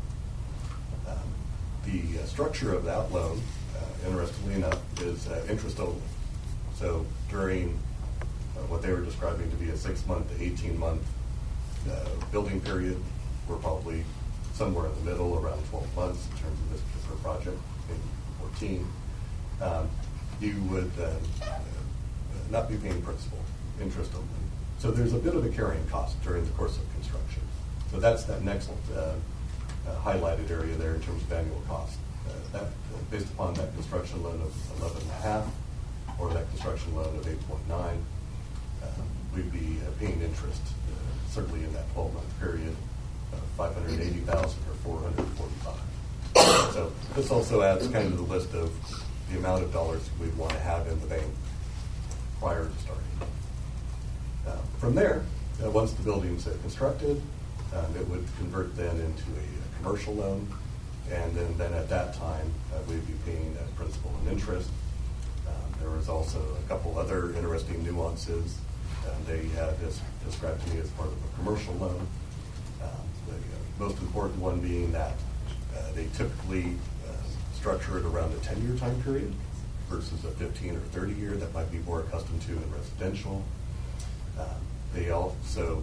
building. The structure of that loan, interestingly enough, is interest only. So during what they were describing to be a 6-month to 18-month building period, we're probably somewhere in the middle, around 12 months in terms of this particular project, maybe 14, you would not be paying principal, interest only. So there's a bit of a carrying cost during the course of construction. So that's that next highlighted area there in terms of annual cost. Based upon that construction loan of 11.5 or that construction loan of 8.9, we'd be paying interest certainly in that 12-month period of $580,000 or $445. So this also adds kind of the list of the amount of dollars we'd want to have in the bank prior to starting. From there, once the building's constructed, it would convert then into a commercial loan, and then at that time we'd be paying principal and interest. There was also a couple other interesting nuances they had described to me as part of a commercial loan. The most important one being that they typically structure it around a 10-year time period versus a 15 or 30-year that might be more accustomed to in residential. They also,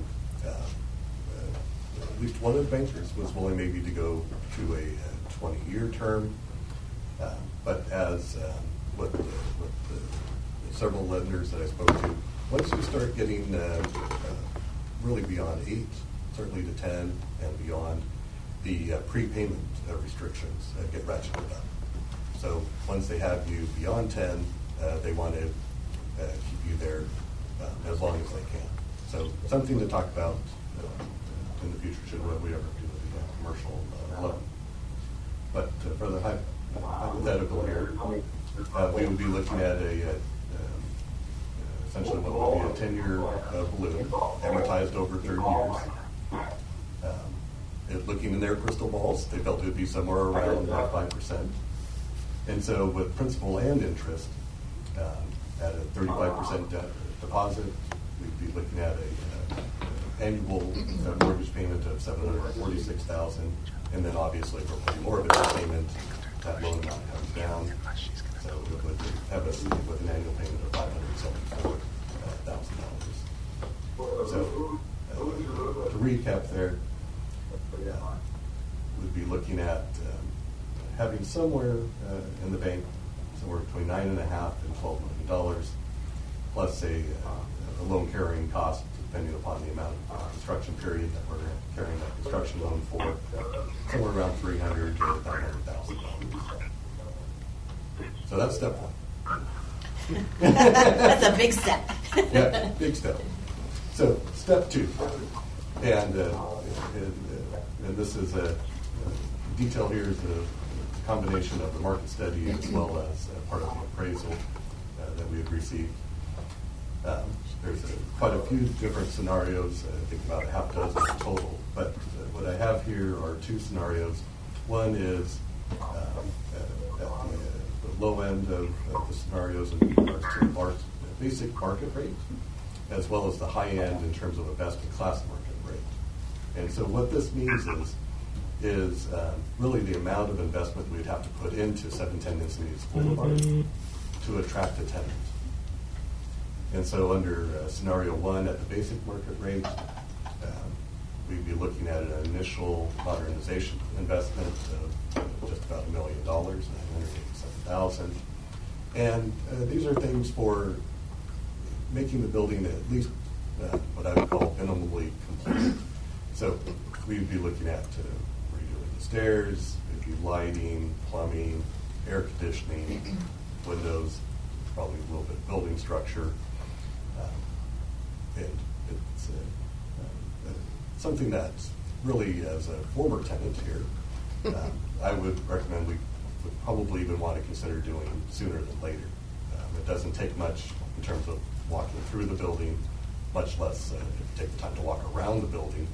at least one of the bankers was willing maybe to go to a 20-year term, but as with the several lenders that I spoke to, once you start getting really beyond 8, certainly to 10 and beyond, the prepayment restrictions get ratcheted up. So once they have you beyond 10, they want to keep you there as long as they can. So something to talk about in the future should we ever do a commercial loan. But for the hypothetical here, we would be looking at essentially what would be a 10-year balloon, amortized over 30 years. Looking in their crystal balls, they felt it would be somewhere around 5%. And so with principal and interest, at a 35% deposit, we'd be looking at an annual mortgage payment of $746,000, and then obviously for more of a payment, that loan amount comes down. So it would have us with an annual payment of $574,000. So to recap there, we'd be looking at having somewhere in the bank, somewhere between $9.5 and $12 million, plus a loan carrying cost, depending upon the amount of construction period that we're carrying that construction loan for, somewhere around $300,000 to $500,000. So that's step one. That's a big step. Yeah, big step. So step two, and this is a detail here is a combination of the market study as well as part of the appraisal that we had received. There's quite a few different scenarios, I think about a half dozen in total, but what I have here are two scenarios. One is at the low end of the scenarios in regards to the basic market rate, as well as the high end in terms of a best-in-class market rate. And so what this means is really the amount of investment we'd have to put into 710 Encinitas Boulevard to attract a tenant. And so under scenario one, at the basic market rate, we'd be looking at an initial modernization investment of just about $1 million, $987,000. And these are things for making the building at least what I would call minimally complete. So we'd be looking at redoing the stairs, maybe lighting, plumbing, air conditioning, windows, probably a little bit of building structure. And it's something that really, as a former tenant here, I would recommend we would probably even want to consider doing sooner than later. It doesn't take much in terms of walking through the building, much less if you take the time to walk around the building.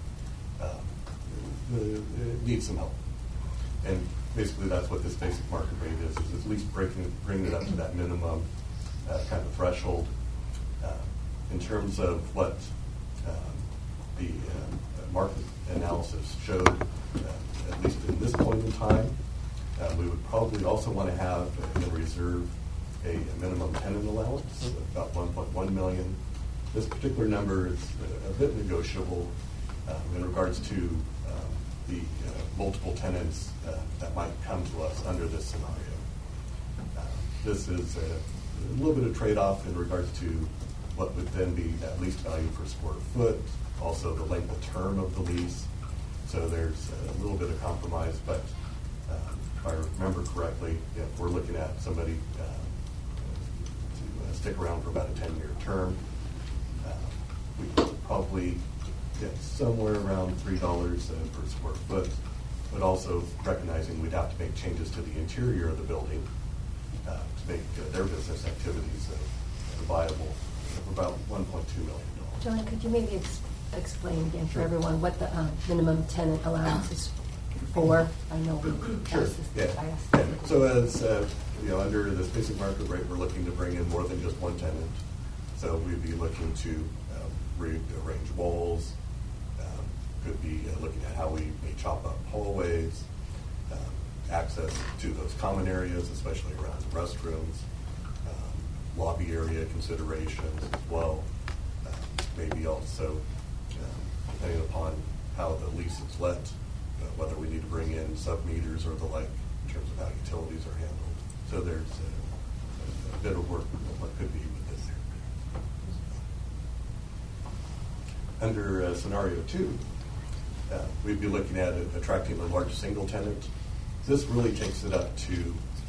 It needs some help. And basically that's what this basic market rate is at least bringing it up to that minimum kind of threshold. In terms of what the market analysis showed, at least in this point in time, we would probably also want to have in reserve a minimum tenant allowance of about $1.1 million. This particular number is a bit negotiable in regards to the multiple tenants that might come to us under this scenario. This is a little bit of trade-off in regards to what would then be at least value per square foot, also the length of term of the lease. So there's a little bit of compromise, but if I remember correctly, if we're looking at somebody to stick around for about a 10-year term, we could probably get somewhere around $3 per square foot, but also recognizing we'd have to make changes to the interior of the building to make their business activities viable, of about $1.2 million. John, could you maybe explain again for everyone what the minimum tenant allowance is for? I know we asked this. I asked this. Yeah. So as under this basic market rate, we're looking to bring in more than just one tenant. So we'd be looking to rearrange walls. Could be looking at how we may chop up hallways, access to those common areas, especially around the restrooms, lobby area considerations as well. Maybe also, depending upon how the lease is let, whether we need to bring in sub-meters or the like in terms of how utilities are handled. So there's a bit of work of what could be with this here. Under scenario 2, we'd be looking at attracting a large single tenant. This really takes it up to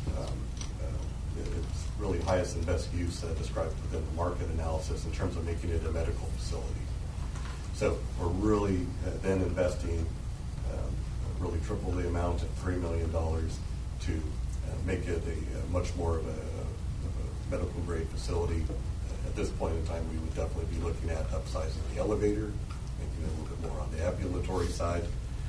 its really highest and best use described within the market analysis in terms of making it a medical facility. So we're really then investing really triple the amount at $3 million to make it a much more of a medical grade facility. At this point in time, we would definitely be looking at upsizing the elevator, making it a little bit more on the ambulatory side.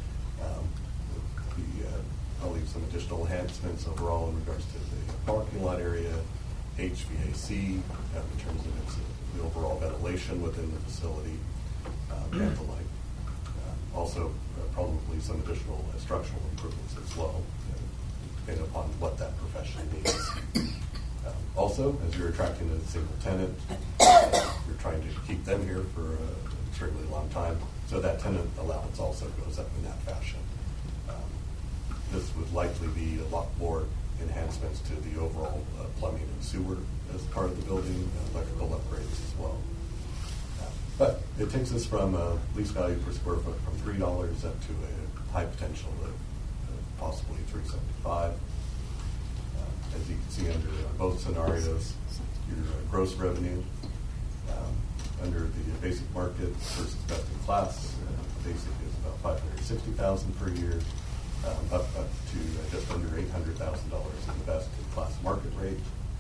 Probably some additional enhancements overall in regards to the parking lot area, HVAC, in terms of the overall ventilation within the facility, and the like. Also, probably some additional structural improvements as well, depending upon what that profession needs. Also, as you're attracting a single tenant, you're trying to keep them here for an extremely long time, so that tenant allowance also goes up in that fashion. This would likely be a lot more enhancements to the overall plumbing and sewer as part of the building, electrical upgrades as well. But it takes us from a lease value per square foot from $3 up to a high potential of possibly $3.75. As you can see under both scenarios, your gross revenue under the basic market versus best in class, basic is about $560,000 per year. Up to just under $800,000 in the best in class market rate.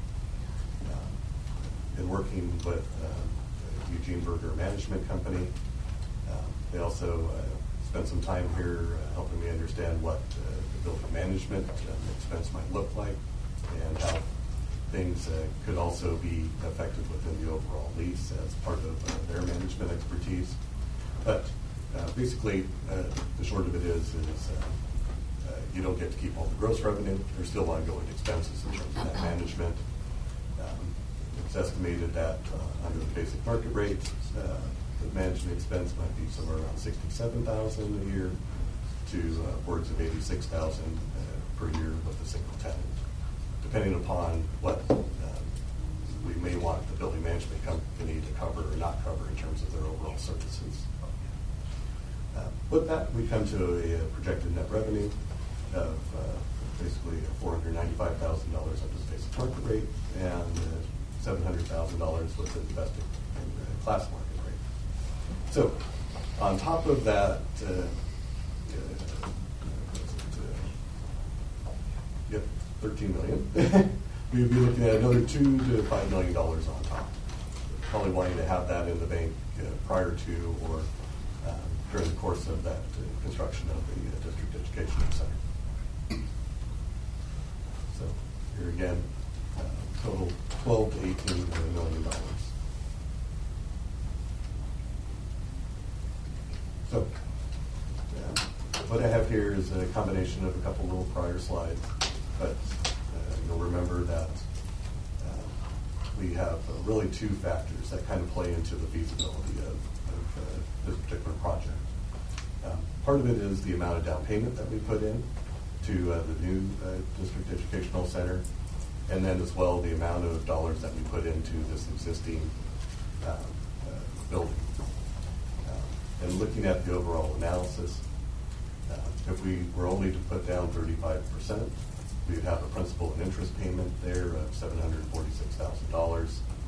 In working with Eugene Berger Management Company, they also spent some time here helping me understand what the building management expense might look like and how things could also be affected within the overall lease as part of their management expertise. But basically, the short of it is you don't get to keep all the gross revenue. There's still ongoing expenses in terms of that management. It's estimated that under the basic market rate, the management expense might be somewhere around $67,000 a year to upwards of $86,000 per year with a single tenant, depending upon what we may want the building management company to cover or not cover in terms of their overall services. With that, we come to a projected net revenue of basically $495,000 under the basic market rate and $700,000 with the best in class market rate. So, on top of that, $13 million. We would be looking at another $2 to $5 million on top. Probably wanting to have that in the bank prior to or during the course of that construction of the district educational center. So here again, total $12 to $18 million. So what I have here is a combination of a couple little prior slides, but you'll remember that we have really two factors that kind of play into the feasibility of this particular project. Part of it is the amount of down payment that we put in to the new district educational center, and then as well the amount of dollars that we put into this existing building. And looking at the overall analysis, if we were only to put down 35%, we would have a principal and interest payment there of $746,000.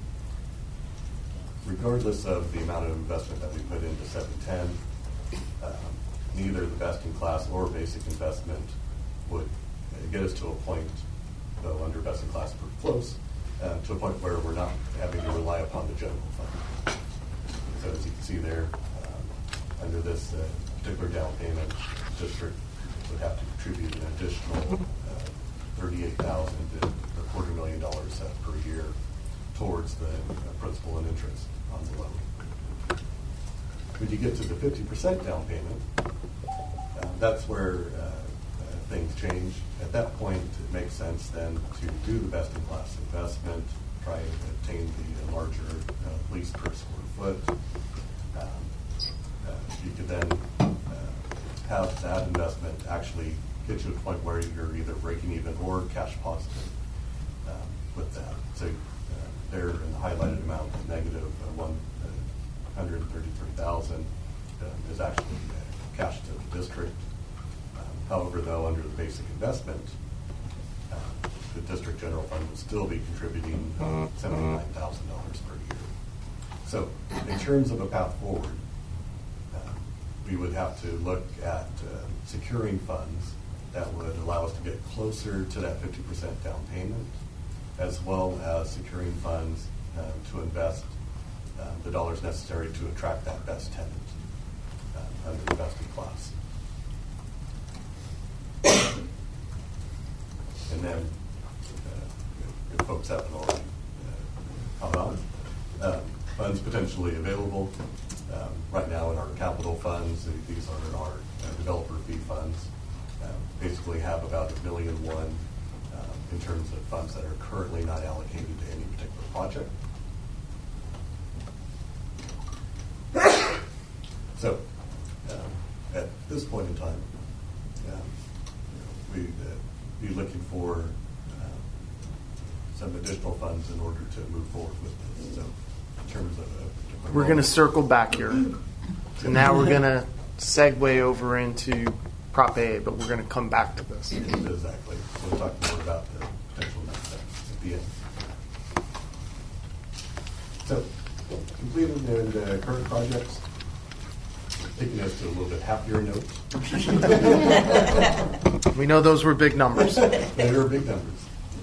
Regardless of the amount of investment that we put into 710, neither the best-in-class or basic investment would get us to a point, though under best-in-class pretty close, to a point where we're not having to rely upon the general fund. So as you can see there, under this particular down payment, the district would have to contribute an additional $38,000 to $250,000 per year towards the principal and interest on the loan. When you get to the 50% down payment, that's where things change. At that point, it makes sense then to do the best-in-class investment, try and obtain the larger lease per square foot. You could then have that investment actually get you to a point where you're either breaking even or cash positive with that. So there in the highlighted amount, negative $133,000 is actually cash to the district. However, though, under the basic investment, the district general fund would still be contributing $79,000 per year. So in terms of a path forward, we would have to look at securing funds that would allow us to get closer to that 50% down payment, as well as securing funds to invest the dollars necessary to attract that best tenant under the best-in-class. And then, if folks haven't already caught on, funds potentially available. Right now in our capital funds, these are our developer fee funds, basically have about $1.1 million in terms of funds that are currently not allocated to any particular project. So, at this point in time, we'd be looking for some additional funds in order to move forward with this. So, in terms of we're going to circle back here. So now we're going to segue over into Prop A, but we're going to come back to this. Exactly. We'll talk more about the potential next steps at the end. So, completed and current projects, taking us to a little bit happier note. We know those were big numbers. They were big numbers.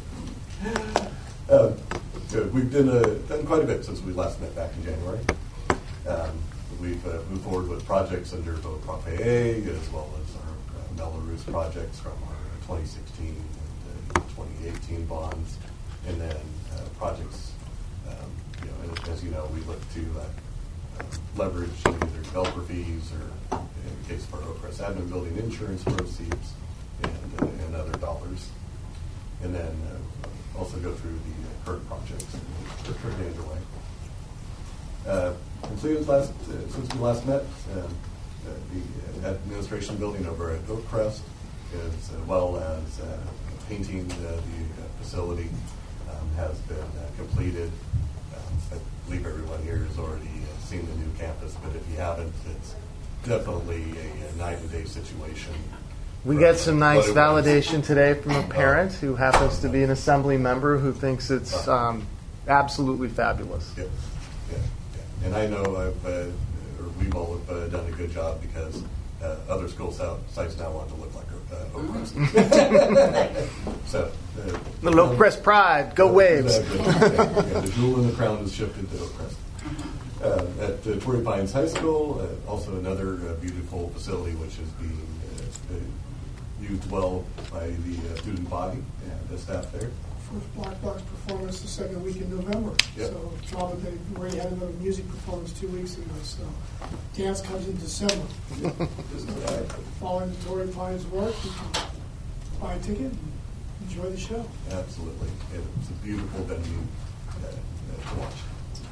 We've done quite a bit since we last met back in January. We've moved forward with projects under both Prop AA as well as our Belarus projects from our 2016 and 2018 bonds, and then projects. And as you know, we look to leverage either developer fees or, in the case of our Oak Crest admin building, insurance proceeds and other dollars, and then also go through the current projects that are currently underway. Completed since we last met, the administration building over at Oak Crest, as well as painting the facility, has been completed. I believe everyone here has already seen the new campus, but if you haven't, it's definitely a night and day situation. We got some nice validation today from a parent who happens to be an assembly member who thinks it's absolutely fabulous. Yeah. And I know we've all done a good job because other school sites now want to look like Oak Crest. So, little Oak Crest pride, go Waves. The jewel in the crown has shifted to Oak Crest. At Torrey Pines High School, also another beautiful facility which is being used well by the student body and the staff there. First Black Box performance the second week in November. Yep. So Robin, they already had another music performance 2 weeks ago. So dance comes in December. So, following the Torrey Pines work, you can buy a ticket and enjoy the show. Absolutely. It's a beautiful venue to watch.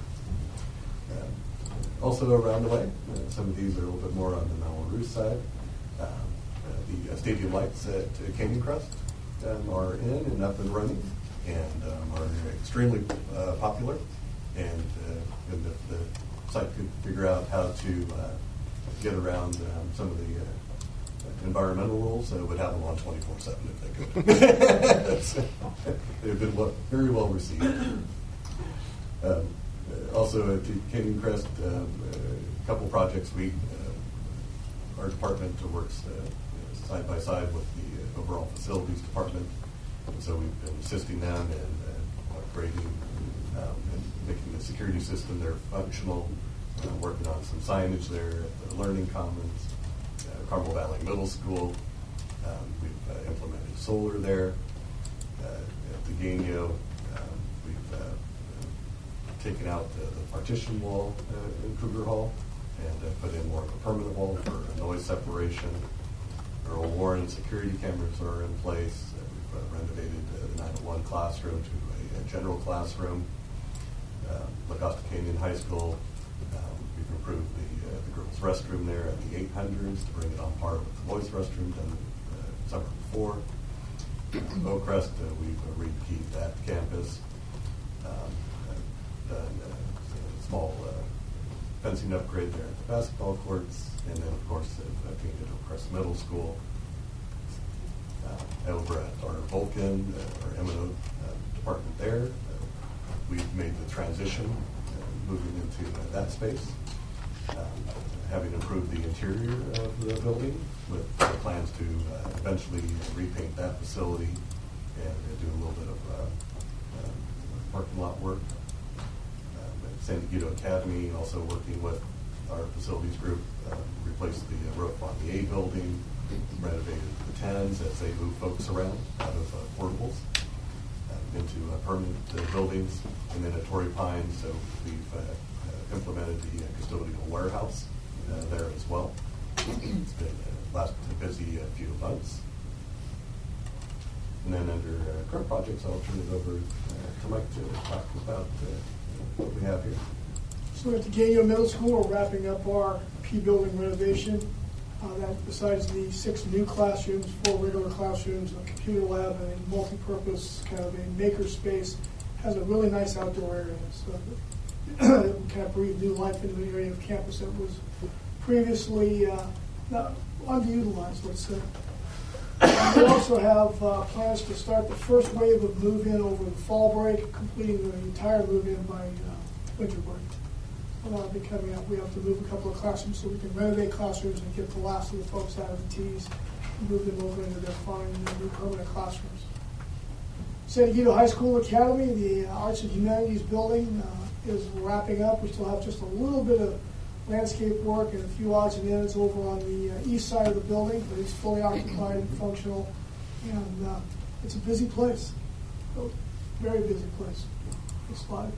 Also around the way, some of these are a little bit more on the Belarus side. The stadium lights at Canyon Crest are in and up and running, and are extremely popular. And if the site could figure out how to get around some of the environmental rules, would have them on 24/7 if they could. They've been very well received. Also at the Canyon Crest, a couple projects our department works side by side with the overall facilities department, and so we've been assisting them in upgrading and making the security system there functional, working on some signage there at the Learning Commons, Carmel Valley Middle School. We've implemented solar there. At the Gainio, we've taken out the partition wall in Cougar Hall and put in more of a permanent wall for noise separation. Earl Warren security cameras are in place. We've renovated the 901 classroom to a general classroom. La Costa Canyon High School, we've improved the girls' restroom there at the 800s to bring it on par with the boys' restroom done summer before. Oak Crest, we've rekeyed that campus. Done a small fencing upgrade there at the basketball courts, and then of course painted Oak Crest Middle School. Over at our Vulcan, our M&O department there, we've made the transition, moving into that space, having improved the interior of the building with plans to eventually repaint that facility and do a little bit of parking lot work. At San Diego Academy, also working with our facilities group, replaced the roof on the A building, renovated the 10s as they move folks around out of portables into permanent buildings. And then at Torrey Pines, so we've implemented the custodial warehouse there as well. It's been a busy few months. And then under current projects, I'll turn it over to Mike to talk about what we have here. So at the Gainio Middle School, we're wrapping up our P building renovation. That besides the 6 new classrooms, 4 regular classrooms, a computer lab, and a multi-purpose kind of a maker space, has a really nice outdoor area. So kind of breathe new life into the area of campus that was previously not underutilized, let's say. We also have plans to start the first wave of move-in over the fall break, completing the entire move-in by winter break. That'll be coming up. We have to move a couple of classrooms so we can renovate classrooms and get the last of the folks out of the T's and move them over into their fine new permanent classrooms. San Diego High School Academy, the Arts and Humanities building is wrapping up. We still have just a little bit of landscape work and a few odds and ends over on the east side of the building, but it's fully occupied and functional, and it's a busy place, very busy place. Next slide.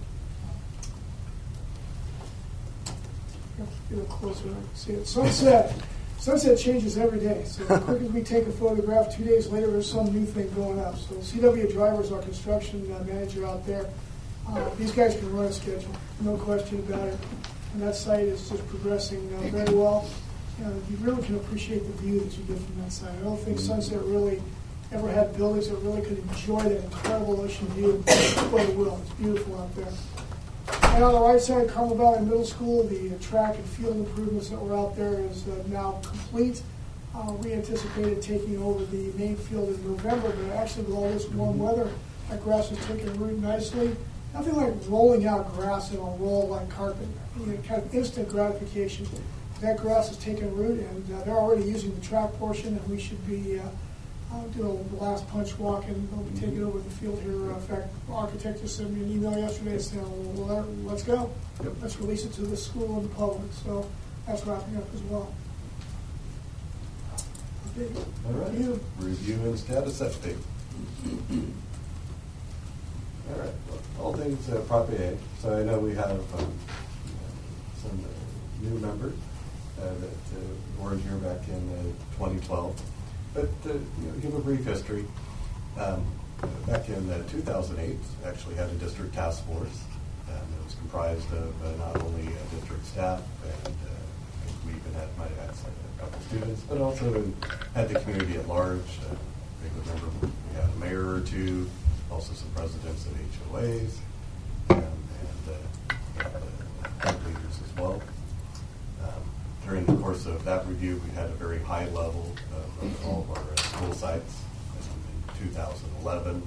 Get up closer, I can see it. Sunset changes every day, so as quick as we take a photograph, 2 days later there's some new thing going up. So CW Drivers, our construction manager out there, these guys can run a schedule, no question about it. And that site is just progressing very well. You really can appreciate the view that you get from that site. I don't think Sunset really ever had buildings that really could enjoy that incredible ocean view, but it will. It's beautiful out there. And on the right side, Carmel Valley Middle School, the track and field improvements that were out there is now complete. We anticipated taking over the main field in November, but actually with all this warm weather, that grass is taking root nicely. Nothing like rolling out grass in a roll like carpet. Kind of instant gratification. That grass is taking root, and they're already using the track portion, and we should be doing the last punch walk, and they'll be taking over the field here. In fact, the architect just sent me an email yesterday saying, well, let's go. Yep. Let's release it to the school and the public. So that's wrapping up as well. Okay. All right. Review and status update. All right. Well, all things Prop A. So I know we have some new members that weren't here back in 2012. But give a brief history. Back in 2008, actually had a district task force that was comprised of not only district staff and we even might have had a couple students, but also had the community at large. I remember we had a mayor or two, also some presidents of HOAs, and leaders as well. During the course of that review, we had a very high level of all of our school sites in 2011.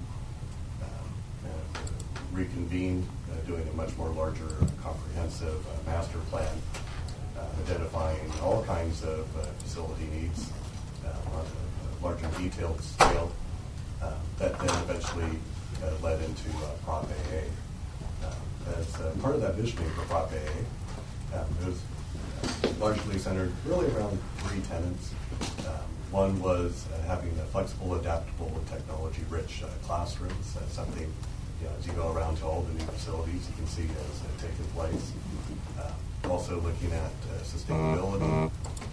Reconvened, doing a much more larger, comprehensive master plan, identifying all kinds of facility needs on a larger detailed scale. That then eventually led into Prop AA. As part of that visioning for Prop AA, it was largely centered really around three tenets. One was having a flexible, adaptable, and technology-rich classrooms. That's something, as you go around to all the new facilities, you can see has taken place. Also looking at sustainability.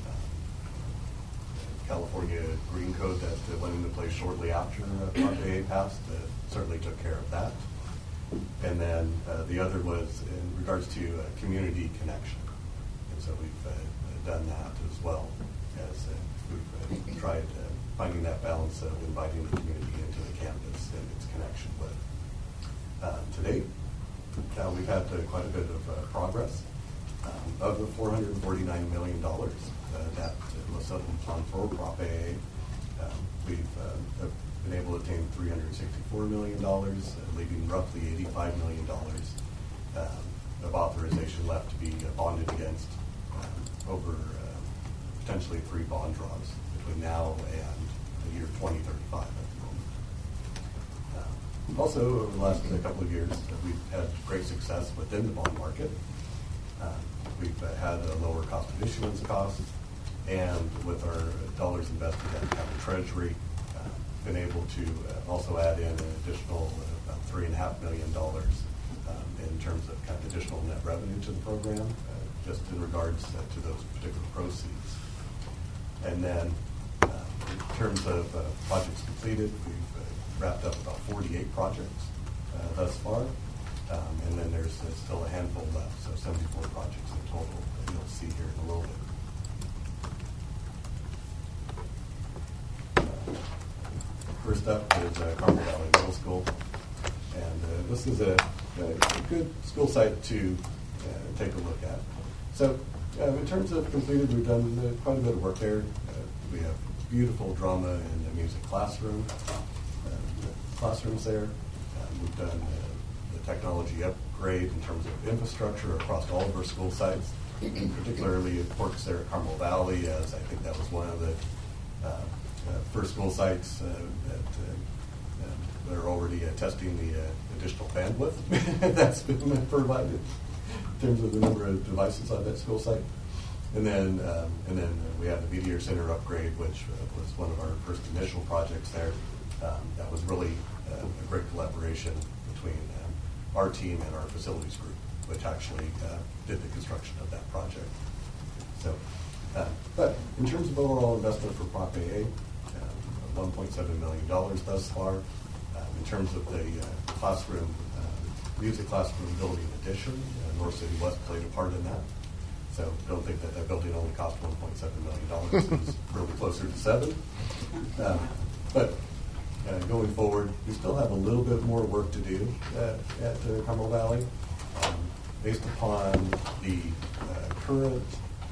California Green Code that went into place shortly after Prop AA passed certainly took care of that. And then the other was in regards to community connection. And so we've done that as well as we've tried finding that balance of inviting the community into the campus and its connection with. To date, we've had quite a bit of progress. Of the $449 million that was settled upon for Prop AA, we've been able to obtain $364 million, leaving roughly $85 million of authorization left to be bonded against over potentially 3 bond draws between now and the year 2035 at the moment. Also, over the last couple of years, we've had great success within the bond market. We've had a lower cost of issuance cost, and with our dollars invested in county treasury, been able to also add in an additional about $3.5 million in terms of kind of additional net revenue to the program, just in regards to those particular proceeds. And then in terms of projects completed, we've wrapped up about 48 projects thus far. And then there's still a handful left, so 74 projects in total that you'll see here in a little bit. First up is Carmel Valley Middle School. And this is a good school site to take a look at. So in terms of completed, we've done quite a bit of work there. We have beautiful drama and music classrooms there. We've done technology upgrade in terms of infrastructure across all of our school sites, particularly of course there at Carmel Valley, as I think that was one of the first school sites that are already testing the additional bandwidth that's been provided in terms of the number of devices on that school site. And then we have the Meteor Center upgrade, which was one of our first initial projects there. That was really a great collaboration between our team and our facilities group, which actually did the construction of that project. So, but in terms of overall investment for Prop AA, $1.7 million thus far. In terms of the classroom, music classroom building addition, North City West played a part in that. So don't think that building only cost $1.7 million. It was really closer to $7 million. But going forward, we still have a little bit more work to do at Carmel Valley. Based upon the current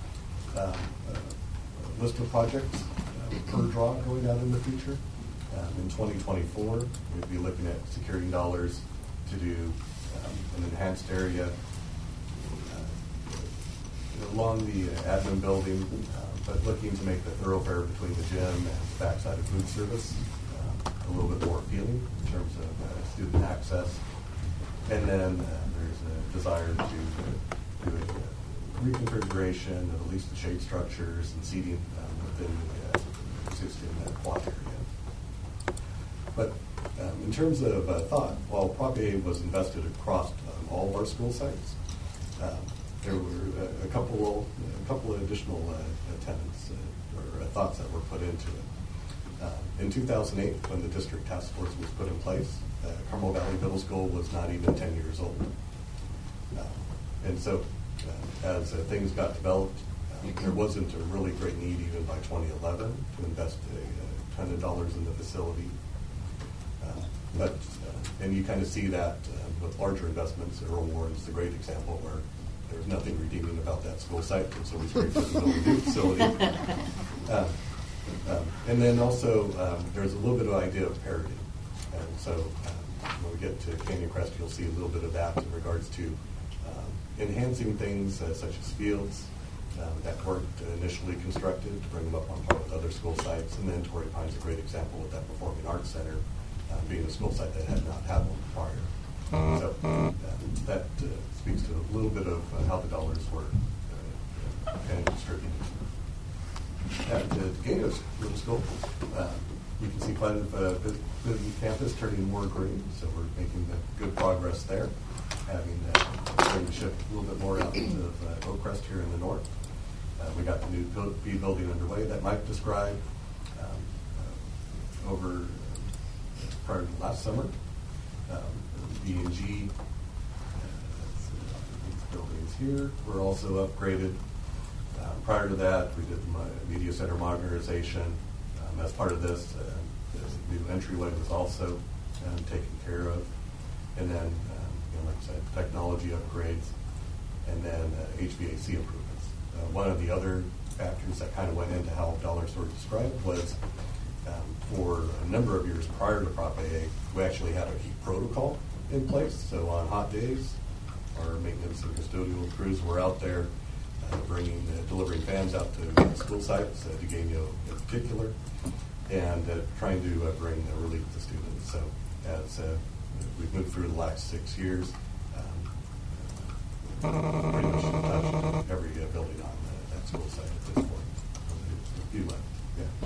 list of projects per draw going out in the future, in 2024, we'd be looking at securing dollars to do an enhanced area along the admin building, but looking to make the thoroughfare between the gym and the backside of food service a little bit more appealing in terms of student access. And then there's a desire to do a reconfiguration of at least the shade structures and seating within the existing quad area. But in terms of thought, while Prop A was invested across all of our school sites, there were a couple of additional tenets or thoughts that were put into it. In 2008, when the district task force was put in place, Carmel Valley Middle School was not even 10 years old. And so as things got developed, There wasn't a really great need even by 2011 to invest a ton of dollars in the facility. And you kind of see that with larger investments. Earl Warren is a great example where there's nothing redeeming about that school site, and so we straight to build a new facility. And then also, there's a little bit of idea of parity. And so when we get to Canyon Crest, you'll see a little bit of that in regards to enhancing things such as fields that weren't initially constructed to bring them up on par with other school sites. And then Torrey Pine's a great example with that Performing Arts Center being a school site that had not had one prior. So that speaks to a little bit of how the dollars were kind of distributed. At Gagos Middle School, you can see quite a bit of the campus turning more green, so we're making good progress there. Having starting to shift a little bit more out of Oak Crest here in the north. We got the new B building underway that Mike described over prior to last summer. B&G, these buildings here were also upgraded. Prior to that, we did media center modernization. As part of this, the new entryway was also taken care of. And then, like I said, technology upgrades, and then HVAC improvements. One of the other factors that kind of went into how dollars were described was for a number of years prior to Prop AA, we actually had a heat protocol in place. So on hot days, our maintenance and custodial crews were out there delivering fans out to school sites, Degano in particular, and trying to bring relief to students. So as we've moved through the last 6 years, pretty much touched every building on that school site at this point. A few left, yeah.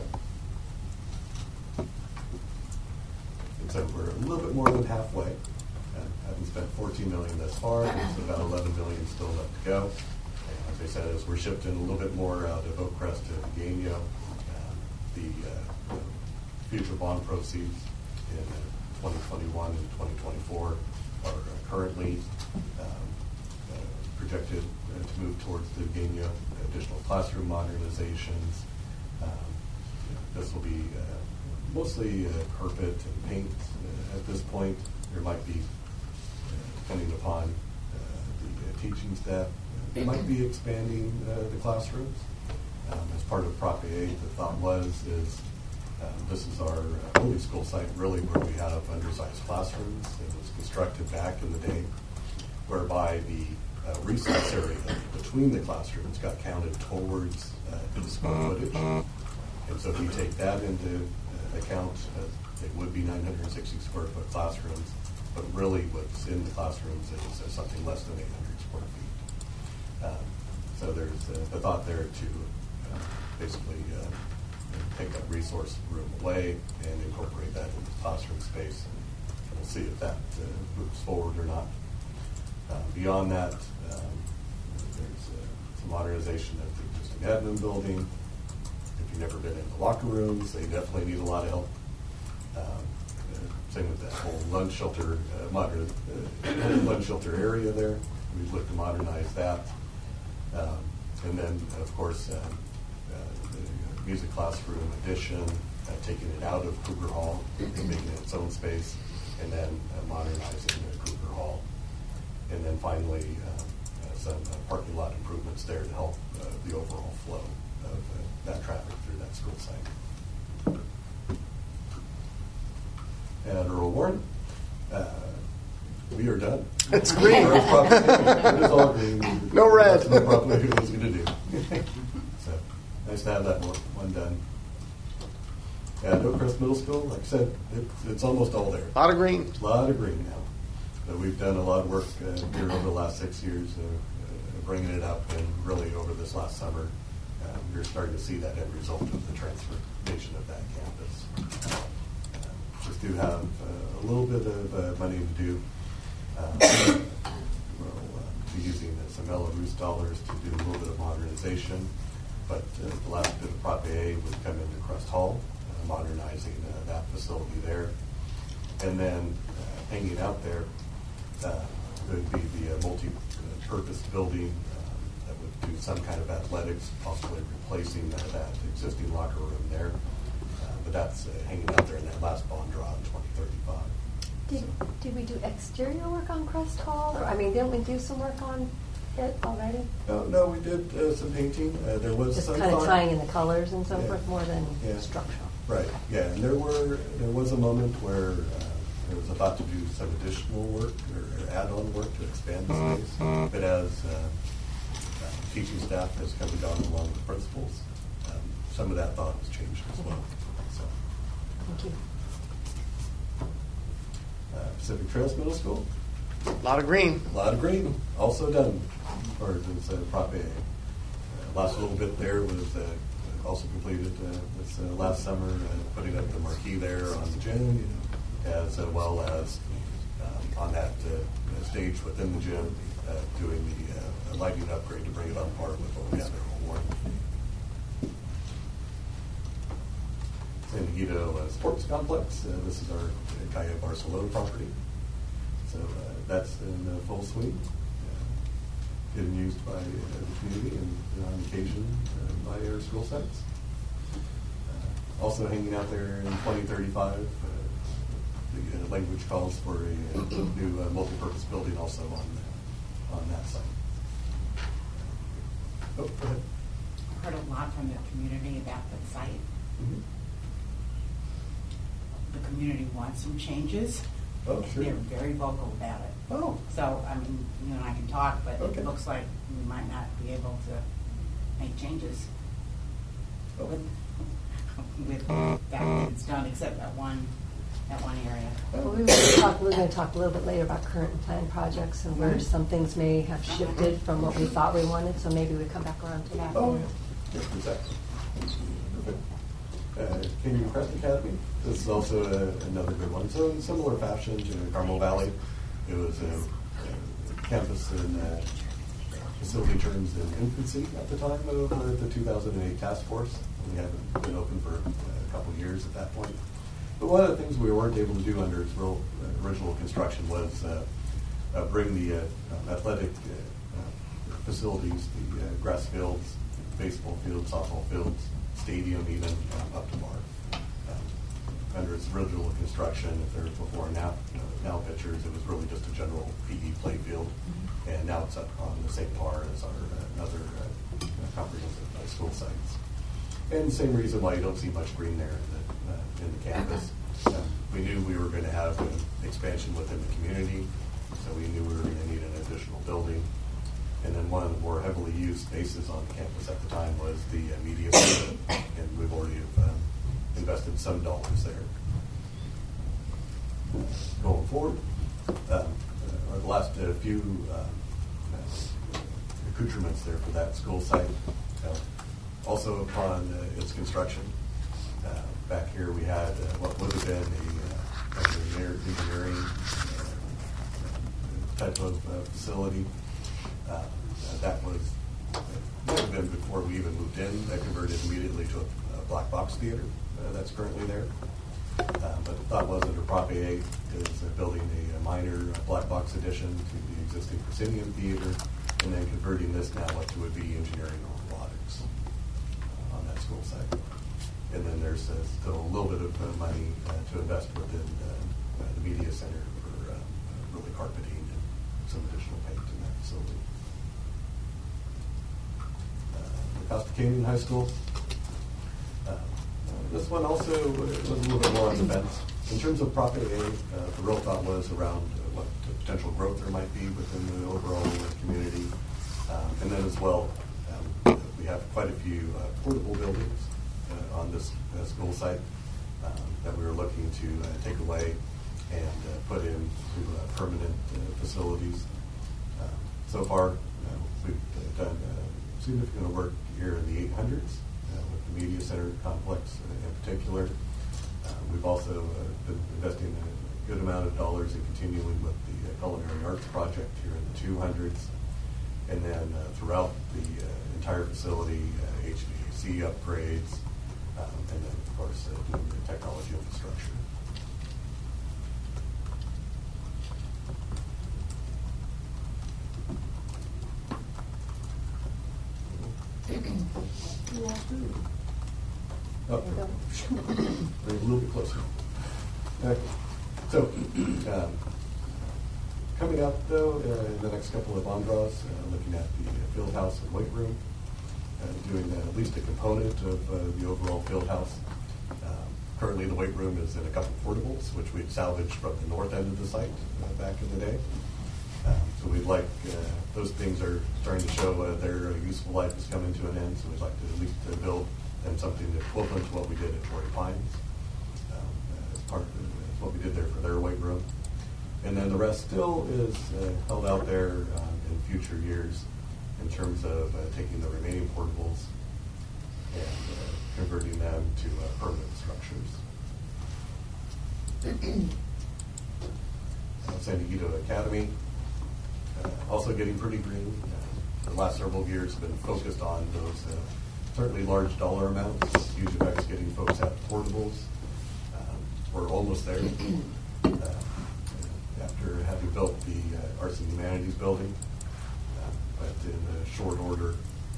And so we're a little bit more than halfway. Having spent $14 million thus far, there's about $11 million still left to go. And as I said, as we're shifting a little bit more out of Oak Crest to Gagano, the future bond proceeds in 2021 and 2024 are currently projected to move towards the Gagano additional classroom modernizations. This will be mostly carpet and paint at this point. There might be, depending upon the teaching staff, they might be expanding the classrooms. As part of Prop AA, the thought is this is our only school site really where we have undersized classrooms. It was constructed back in the day whereby the recess area between the classrooms got counted towards the square footage. And so if you take that into account, it would be 960 square foot classrooms, but really what's in the classrooms is something less than 800 square feet. So there's the thought there to basically take that resource room away and incorporate that into classroom space. And we'll see if that moves forward or not. Beyond that, there's some modernization of the existing admin building. If you've never been in the locker rooms, they definitely need a lot of help. Same with that whole lunch shelter, lunch shelter area there. We'd look to modernize that. And then, of course, the music classroom addition, taking it out of Cougar Hall, making it its own space, and then modernizing the Cougar Hall. And then finally, some parking lot improvements there to help the overall flow of that traffic through that school site. At Earl Warren, we are done. It's green. It is all green. No red. That's what Prop AA was going to do. So nice to have that one done. At Oak Crest Middle School, like I said, it's almost all there. A lot of green. A lot of green now. But we've done a lot of work here over the last 6 years, bringing it up, and really over this last summer, we're starting to see that end result of the transformation of that campus. Just do have a little bit of money to do. We'll be using some Belarus dollars to do a little bit of modernization, but the last bit of Prop AA would come into Crest Hall, modernizing that facility there. And then hanging out there would be the multi-purpose building that would do some kind of athletics, possibly replacing that existing locker room there. But that's hanging out there in that last bond draw in 2035. Did we do exterior work on Crest Hall? Or, I mean, didn't we do some work on it already? No, we did some painting. There was Just some kind of thought- tying in the colors and so Yeah. forth more than Yeah. structural. Right, yeah, and there was a moment where there was about to do some additional work or add-on work to expand the space, but as teaching staff has come and gone along with principals, some of that thought has changed as well. So, Thank you. Pacific Trails Middle School, A lot of green. a lot of green, also done, or as Prop A. Last little bit there was also completed this last summer, putting up the marquee there on the gym, as well as on that stage within the gym, doing the lighting upgrade to bring it on par with what we have there before. San Miguel Sports Complex. This is our Calle Barcelona property. So that's in full swing. Getting used by the community and on occasion by our school sites. Also hanging out there in 2035, the language calls for a new multi-purpose building also on that site. Oh, go ahead. I've heard a lot from the community about the site. Mm-hmm. The community wants some changes. Oh, sure. They're very vocal about it. Oh. So, I mean, you and I can talk, but Okay. it looks like we might not be able to make changes Oh. with that it's done, except that one area. Well, we're going to talk a little bit later about current and planned projects and where some things may have shifted from what we thought we wanted, so maybe we come back around to that. Oh, yeah. Yep, exactly. Perfect. Canyon Crest Academy. This is also another good one. So in similar fashion to Carmel Valley, it was a campus in facility terms in infancy at the time of the 2008 task force. We haven't been open for a couple of years at that point. But one of the things we weren't able to do under its original construction was bring the athletic facilities, the grass fields, baseball fields, softball fields, stadium even, up to par. Under its original construction, if there's before and now pictures, it was really just a general PE play field, and now it's up on the same par as our other comprehensive school sites. And the same reason why you don't see much green there in the campus. We knew we were going to have an expansion within the community, so we knew we were going to need an additional building. And then one of the more heavily used spaces on the campus at the time was the media center, and we've already invested some dollars there. Going forward, the last few accoutrements there for that school site. Also upon its construction, back here we had what would have been an engineering type of facility. That was would have been before we even moved in. That converted immediately to a black box theater that's currently there. But the thought was under Prop A is building a minor black box addition to the existing proscenium theater, and then converting this now up to would be engineering or robotics on that school site. And then there's still a little bit of money to invest within the media center for really carpeting and some additional paint in that facility. Costa Canyon High School. This one also was a little bit more on the fence. In terms of Prop A, the real thought was around what potential growth there might be within the overall community. And then as well, we have quite a few portable buildings on this school site that we were looking to take away and put into permanent facilities. So far, we've done significant work here in the 800s with the media center complex in particular. We've also been investing a good amount of dollars in continuing with the culinary arts project here in the 200s. And then throughout the entire facility, HVAC upgrades, and then, of course, doing the technology infrastructure. wants to. Oh, bring it a little bit closer. Okay. So, coming up though, in the next couple of on-draws, looking at the field house and weight room, doing at least a component of the overall field house. Currently, the weight room is in a couple portables, which we'd salvaged from the north end of the site back in the day. So we'd like, those things are starting to show their useful life is coming to an end, so we'd like to at least build them something equivalent to what we did at Torrey Pines, as part of what we did there for their weight room. And then the rest still is held out there in future years in terms of taking the remaining portables and converting them to permanent structures. San Diego Academy, also getting pretty green. The last several years have been focused on those certainly large dollar amounts. Huge effects getting folks out portables. We're almost there. After having built the Arts and Humanities building, but in short order,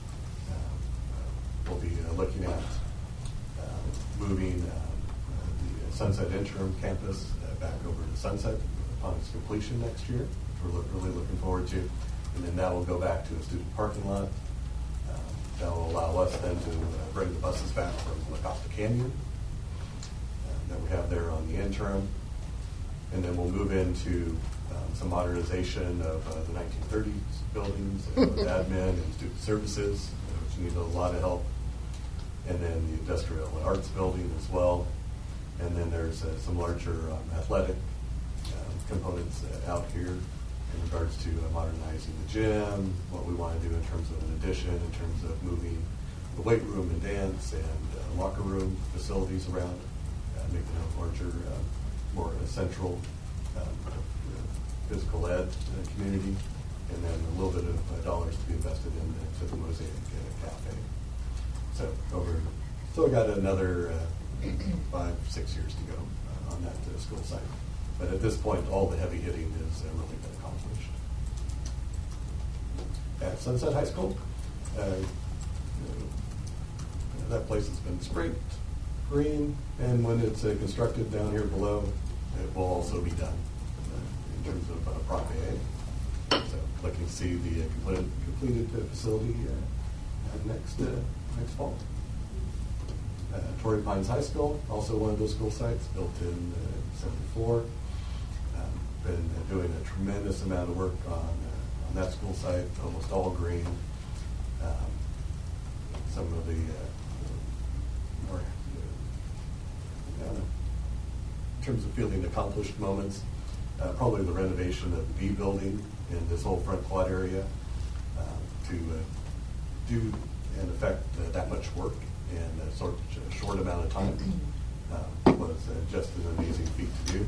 we'll be looking at moving the Sunset Interim Campus back over to Sunset upon its completion next year, which we're really looking forward to. And then that will go back to a student parking lot. That will allow us then to bring the buses back from La Costa Canyon that we have there on the interim. And then we'll move into some modernization of the 1930s buildings, with admin and student services, which need a lot of help. And then the industrial arts building as well. And then there's some larger athletic components out here in regards to modernizing the gym, what we want to do in terms of an addition, in terms of moving the weight room and dance and locker room facilities around, making it a larger, more central physical ed community, and then a little bit of dollars to be invested into the Mosaic Cafe. So still got another 5-6 years to go on that school site. But at this point, all the heavy hitting has really been accomplished. At Sunset High School, that place has been scraped, green, and when it's constructed down here below, it will also be done in terms of Prop A. So looking to see the completed facility next fall. Torrey Pines High School, also one of those school sites, built in 74. Been doing a tremendous amount of work on that school site, almost all green. Some of the more, in terms of feeling accomplished moments, probably the renovation of the B building in this whole front quad area to do and affect that much work in a short amount of time was just an amazing feat to do.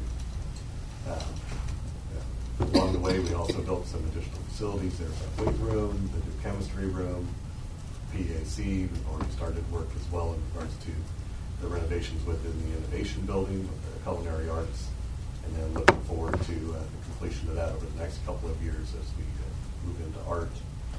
Along the way, we also built some additional facilities. There's a weight room, the new chemistry room, PAC. We've already started work as well in regards to the renovations within the innovation building with the culinary arts, and then looking forward to the completion of that over the next couple of years as we move into art.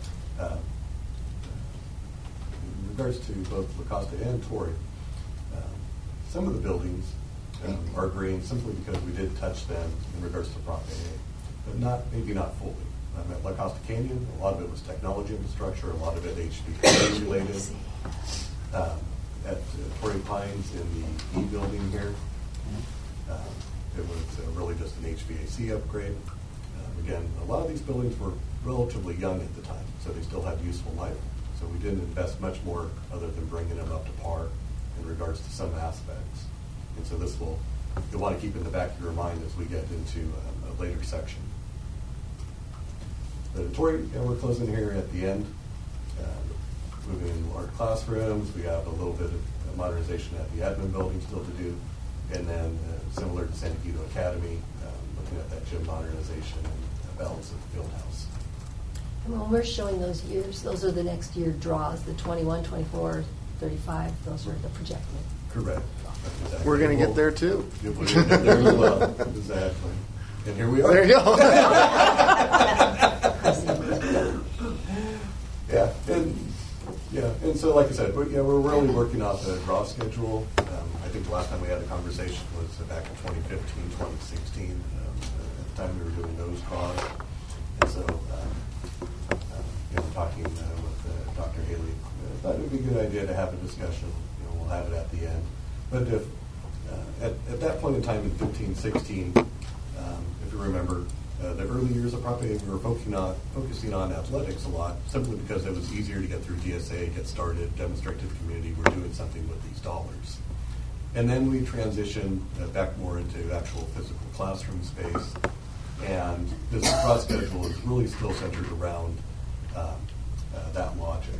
In regards to both La Costa and Torrey, some of the buildings are green simply because we did touch them in regards to Prop A, but maybe not fully. At La Costa Canyon, a lot of it was technology infrastructure, a lot of it HVAC related. At Torrey Pines in the E building here, it was really just an HVAC upgrade. Again, a lot of these buildings were relatively young at the time, so they still had useful life. So we didn't invest much more other than bringing them up to par in regards to some aspects. And so this you'll want to keep in the back of your mind as we get into a later section. But Torrey, we're closing here at the end. Moving into our classrooms, we have a little bit of modernization at the admin building still to do. And then similar to San Diego Academy, looking at that gym modernization and balance of the field house. And when we're showing those years, those are the next year draws, the 21, 24, 35, those are the projected. Correct. Exactly. We're going to get there too. We're going to get there as well. Exactly. And here we are. There you go. And so like I said, we're really working off the draw schedule. I think the last time we had a conversation was back in 2015, 2016. At the time we were doing those draws. And so, talking with Dr. Haley, I thought it would be a good idea to have a discussion. We'll have it at the end. But if at that point in time in 15, 16, if you remember, the early years of Prop A, we were focusing on athletics a lot, simply because it was easier to get through DSA, get started, demonstrate to the community we're doing something with these dollars. And then we transitioned back more into actual physical classroom space. And this draw schedule is really still centered around that logic.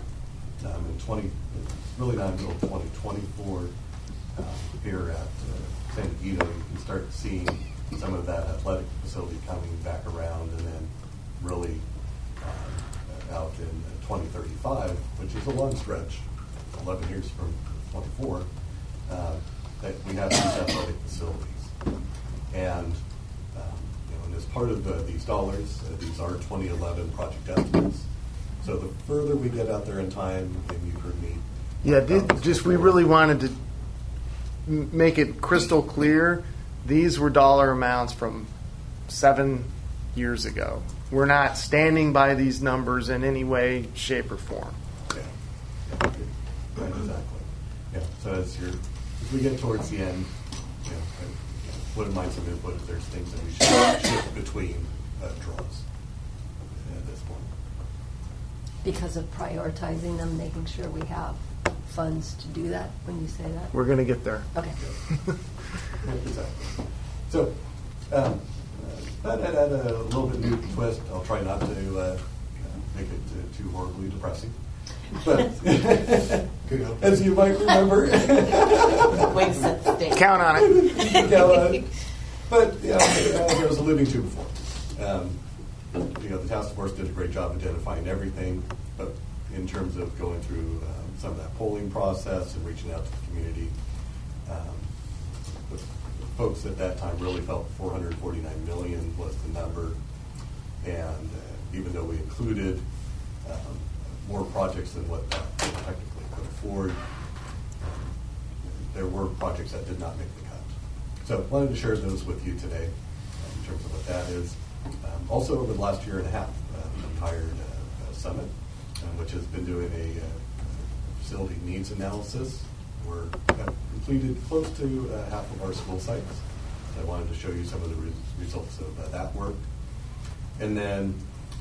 Really not until 2024 here at San Diego, you can start seeing some of that athletic facility coming back around, and then really out in 2035, which is a long stretch, 11 years from 24, that we have these athletic facilities. And and as part of these dollars, these are 2011 project estimates. So the further we get out there in time, and you heard me. Yeah, we really wanted to make it crystal clear. These were dollar amounts from 7 years ago. We're not standing by these numbers in any way, shape, or form. Yeah. Right, exactly. Yeah. So as we get towards the end, wouldn't mind some input if there's things that we should shift between draws at this point. Because of prioritizing them, making sure we have funds to do that when you say that? We're going to get there. Okay. Exactly. So that had a little bit new twist. I'll try not to make it too horribly depressing. But as you might remember, Way to set the stage. Count on it. But as I was alluding to before, the task force did a great job identifying everything, but in terms of going through some of that polling process and reaching out to the community, the folks at that time really felt 449 million was the number, and even though we included more projects than what technically could afford, there were projects that did not make the cut. So I wanted to share those with you today in terms of what that is. Also, over the last year and a half, we hired Summit, which has been doing a facility needs analysis. We're completed close to half of our school sites. I wanted to show you some of the results of that work. And then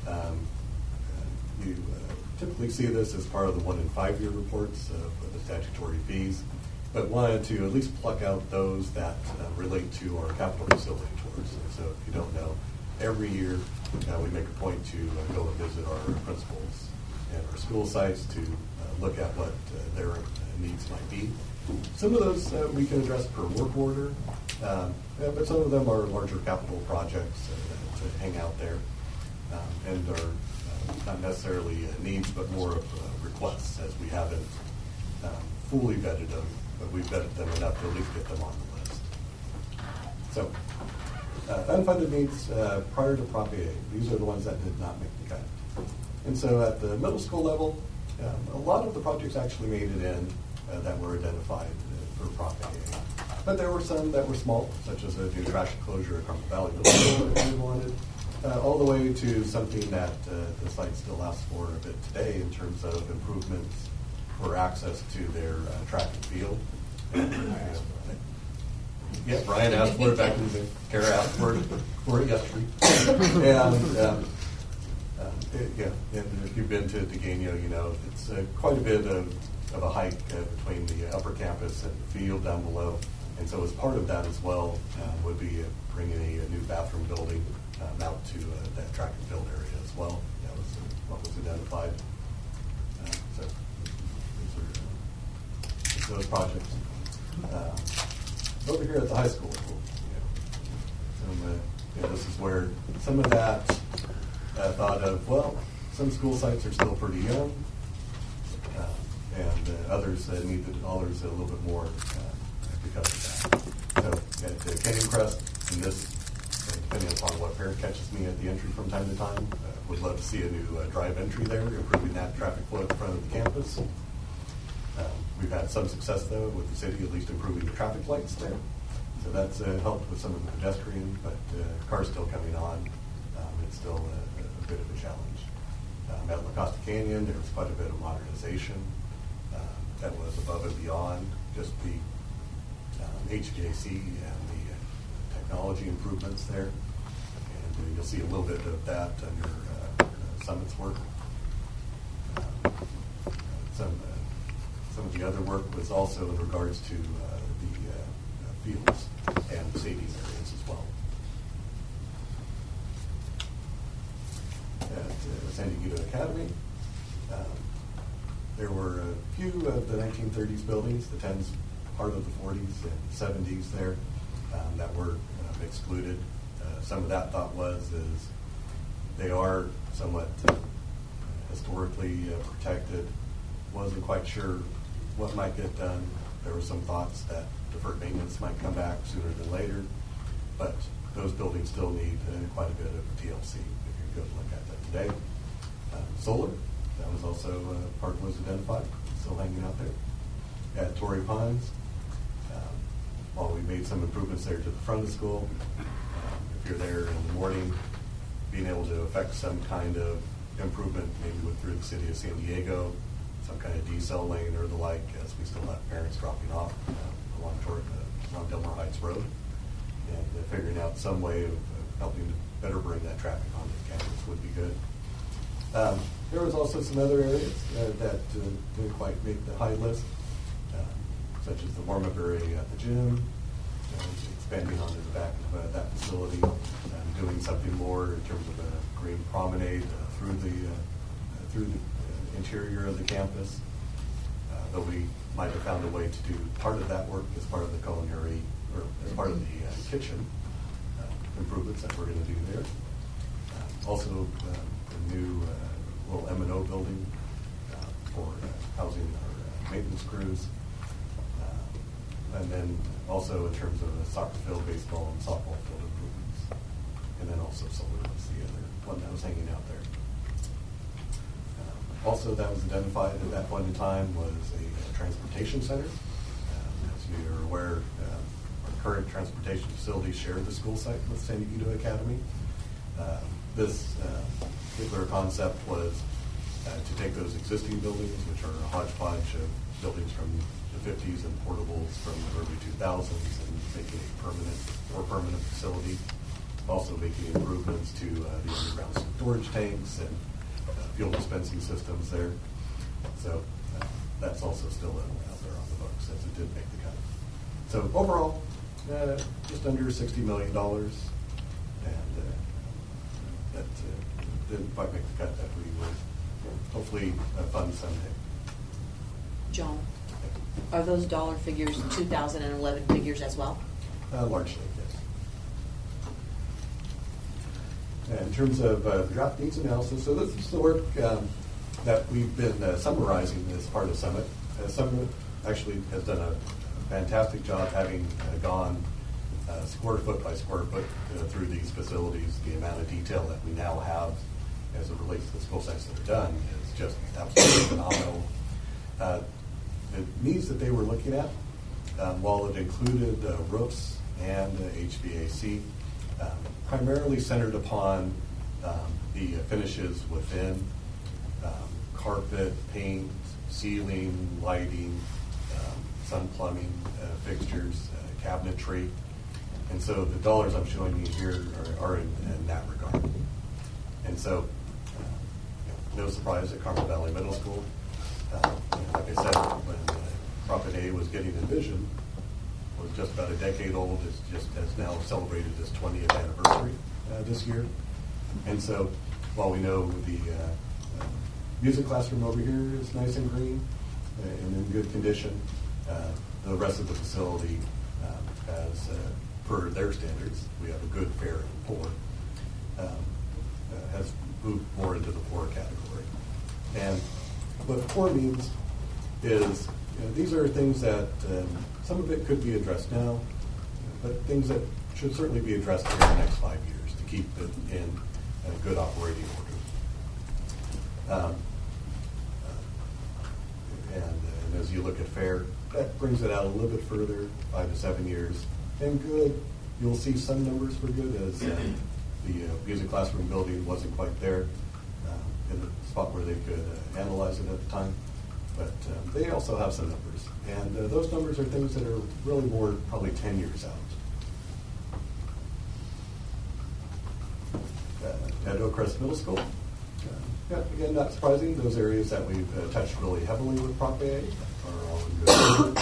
you typically see this as part of the 1 and 5 year reports for the statutory fees, but wanted to at least pluck out those that relate to our capital facility tours. And so if you don't know, every year we make a point to go and visit our principals and our school sites to look at what their needs might be. Some of those we can address per work order, but some of them are larger capital projects to hang out there and are not necessarily needs, but more of requests, as we haven't fully vetted them, but we've vetted them enough to at least get them on the list. So, unfunded needs prior to Prop A, these are the ones that did not make the cut. And so at the middle school level, a lot of the projects actually made it in that were identified for Prop A. But there were some that were small, such as a new trash enclosure at Carmel Valley Middle School that we wanted, all the way to something that the site still asks for a bit today in terms of improvements for access to their track and field. Yeah, Brian asked for it back in the Kara asked for it yesterday. And if you've been to Degano, you know it's quite a bit of a hike between the upper campus and the field down below. And so as part of that as well would be bringing a new bathroom building out to that track and field area as well. That was what was identified. So these are those projects. Over here at the high school level, this is where some of that thought of, well, some school sites are still pretty young, and others need the dollars a little bit more because of that. So at Canyon Crest, and this, depending upon what parent catches me at the entry from time to time, would love to see a new drive entry there, improving that traffic flow at the front of the campus. We've had some success, though, with the city at least improving the traffic lights there. So that's helped with some of the pedestrian, but cars still coming on. It's still a bit of a challenge. At La Costa Canyon, there was quite a bit of modernization that was above and beyond just the HVAC and the technology improvements there. And you'll see a little bit of that under Summit's work. Some of the other work was also in regards to the fields and stadium areas as well. At San Diego Academy, there were a few of the 1930s buildings, the 10s, part of the 40s and 70s there, that were excluded. Some of that thought is they are somewhat historically protected. Wasn't quite sure what might get done. There were some thoughts that deferred maintenance might come back sooner than later, but those buildings still need quite a bit of TLC if you go look at that today. Solar, that was also part was identified, still hanging out there. At Torrey Pines, while we made some improvements there to the front of the school, if you're there in the morning, being able to affect some kind of improvement, maybe through the city of San Diego, some kind of decel lane or the like, as we still have parents dropping off along Delmar Heights Road, and figuring out some way of helping to better bring that traffic onto the campus would be good. There was also some other areas that didn't quite make the high list, such as the warm-up area at the gym, expanding onto the back of that facility, doing something more in terms of a green promenade through the interior of the campus. Though we might have found a way to do part of that work as part of the culinary, or as part of the kitchen improvements that we're going to do there. Also, a new little M&O building for housing our maintenance crews. And then also in terms of a soccer field, baseball, and softball field improvements. And then also solar was the other one that was hanging out there. Also that was identified at that point in time was a transportation center. As you're aware, our current transportation facilities share the school site with San Diego Academy. This particular concept was to take those existing buildings, which are a hodgepodge of buildings from the 50s and portables from the early 2000s, and making a permanent facility. Also making improvements to the underground storage tanks and fuel dispensing systems there. So that's also still out there on the books, as it did make the cut. So overall, just under $60 million, and that didn't quite make the cut that we would hopefully fund someday. John, are those dollar figures 2011 figures as well? Largely, yes. In terms of the draft needs analysis, so this is the work that we've been summarizing as part of Summit. Summit actually has done a fantastic job having gone square foot by square foot through these facilities. The amount of detail that we now have as it relates to the school sites that are done is just absolutely phenomenal. The needs that they were looking at, while it included roofs and HVAC, primarily centered upon the finishes within, carpet, paint, ceiling, lighting, sun plumbing, fixtures, cabinetry. And so the dollars I'm showing you here are in that regard. And so, no surprise at Carmel Valley Middle School. Like I said, when Profit A was getting envisioned, was just about a decade old. It just has now celebrated its 20th anniversary this year. And so, while we know the music classroom over here is nice and green and in good condition, the rest of the facility has, per their standards, we have a good, fair, and poor, has moved more into the poor category. And what poor means is, these are things that some of it could be addressed now, but things that should certainly be addressed in the next 5 years to keep it in a good operating order. And as as you look at fair, that brings it out a little bit further, 5 to 7 years. And good, you'll see some numbers for good as the music classroom building wasn't quite there in the spot where they could analyze it at the time. But they also have some numbers. And those numbers are things that are really more probably 10 years out. At Oak Crest Middle School, yeah, again, not surprising, those areas that we've touched really heavily with Prop A are all in good order.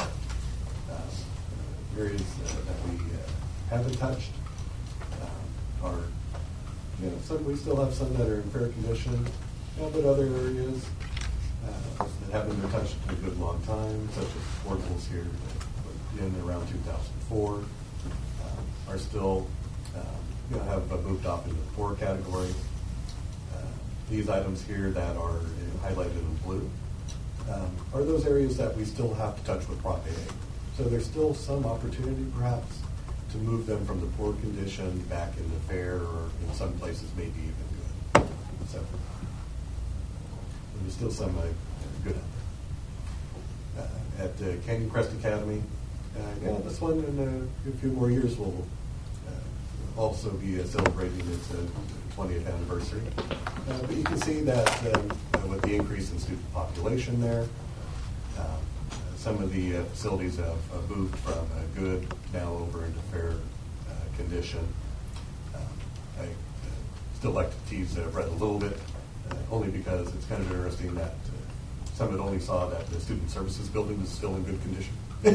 Areas that we haven't touched are, some, we still have some that are in fair condition, but other areas that haven't been touched in a good long time, such as portables here in around 2004, are still have moved up into the poor category. These items here that are highlighted in blue are those areas that we still have to touch with Prop A. So there's still some opportunity perhaps to move them from the poor condition back into fair, or in some places maybe even good. So there's still some good out there. At Canyon Crest Academy, this one in a few more years will also be celebrating its 20th anniversary. But you can see that with the increase in student population there, some of the facilities have moved from good now over into fair condition. I still like to tease Brett a little bit, only because it's kind of interesting that some had only saw that the student services building is still in good condition.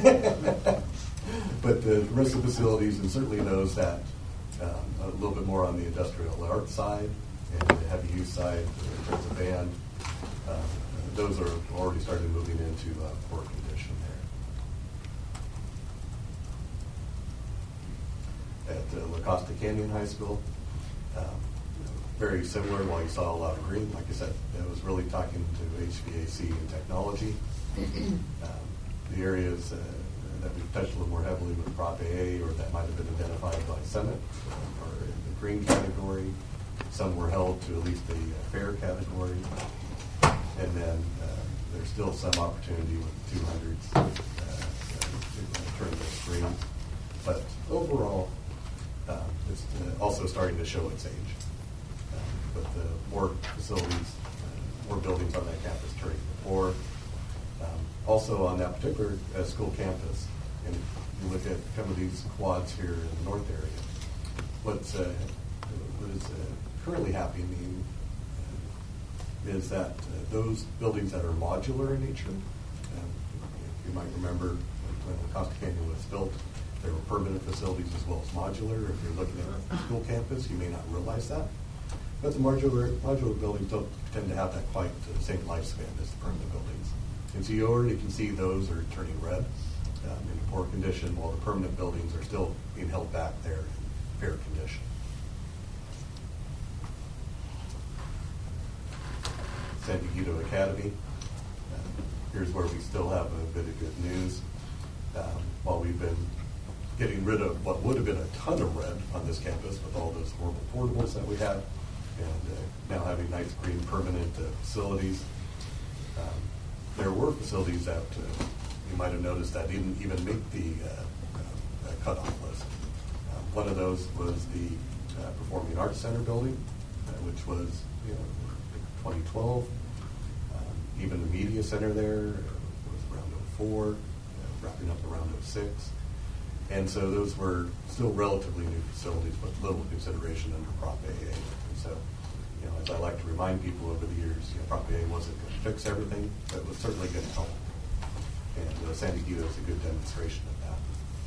But the rest of the facilities, and certainly those that a little bit more on the industrial art side and the heavy use side in terms of band, those are already started moving into poor condition there. At La Costa Canyon High School, very similar. While you saw a lot of green, like I said, it was really talking to HVAC and technology. The areas that we've touched a little more heavily with Prop A, or that might have been identified by Senate, are in the green category. Some were held to at least the fair category. And then there's still some opportunity with 200s to turn those green. But overall, it's also starting to show its age. With more facilities, more buildings on that campus turning before. Also on that particular school campus, and you look at some of these quads here in the north area, what is currently happening is that those buildings that are modular in nature, you might remember when the Costa Canyon was built, there were permanent facilities as well as modular. If you're looking at a school campus, you may not realize that. But the modular buildings don't tend to have that quite the same lifespan as the permanent buildings. And so you already can see those are turning red in poor condition, while the permanent buildings are still being held back there in fair condition. San Diego Academy, here's where we still have a bit of good news. While we've been getting rid of what would have been a ton of red on this campus with all those horrible portables that we had, and now having nice green permanent facilities. There were facilities that you might have noticed that didn't even make the cutoff list. One of those was the Performing Arts Center building, which was 2012. Even the Media Center there was around 04, wrapping up around 06. And so those were still relatively new facilities with little consideration under Prop AA. And so, as I like to remind people over the years, Prop AA wasn't going to fix everything, but it was certainly going to help. And San Diego is a good demonstration of that.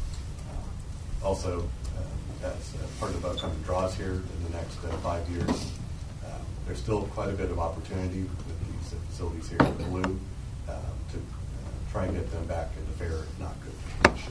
Also, as part of upcoming draws here in the next 5 years, there's still quite a bit of opportunity with these facilities here in blue to try and get them back into fair, if not good condition.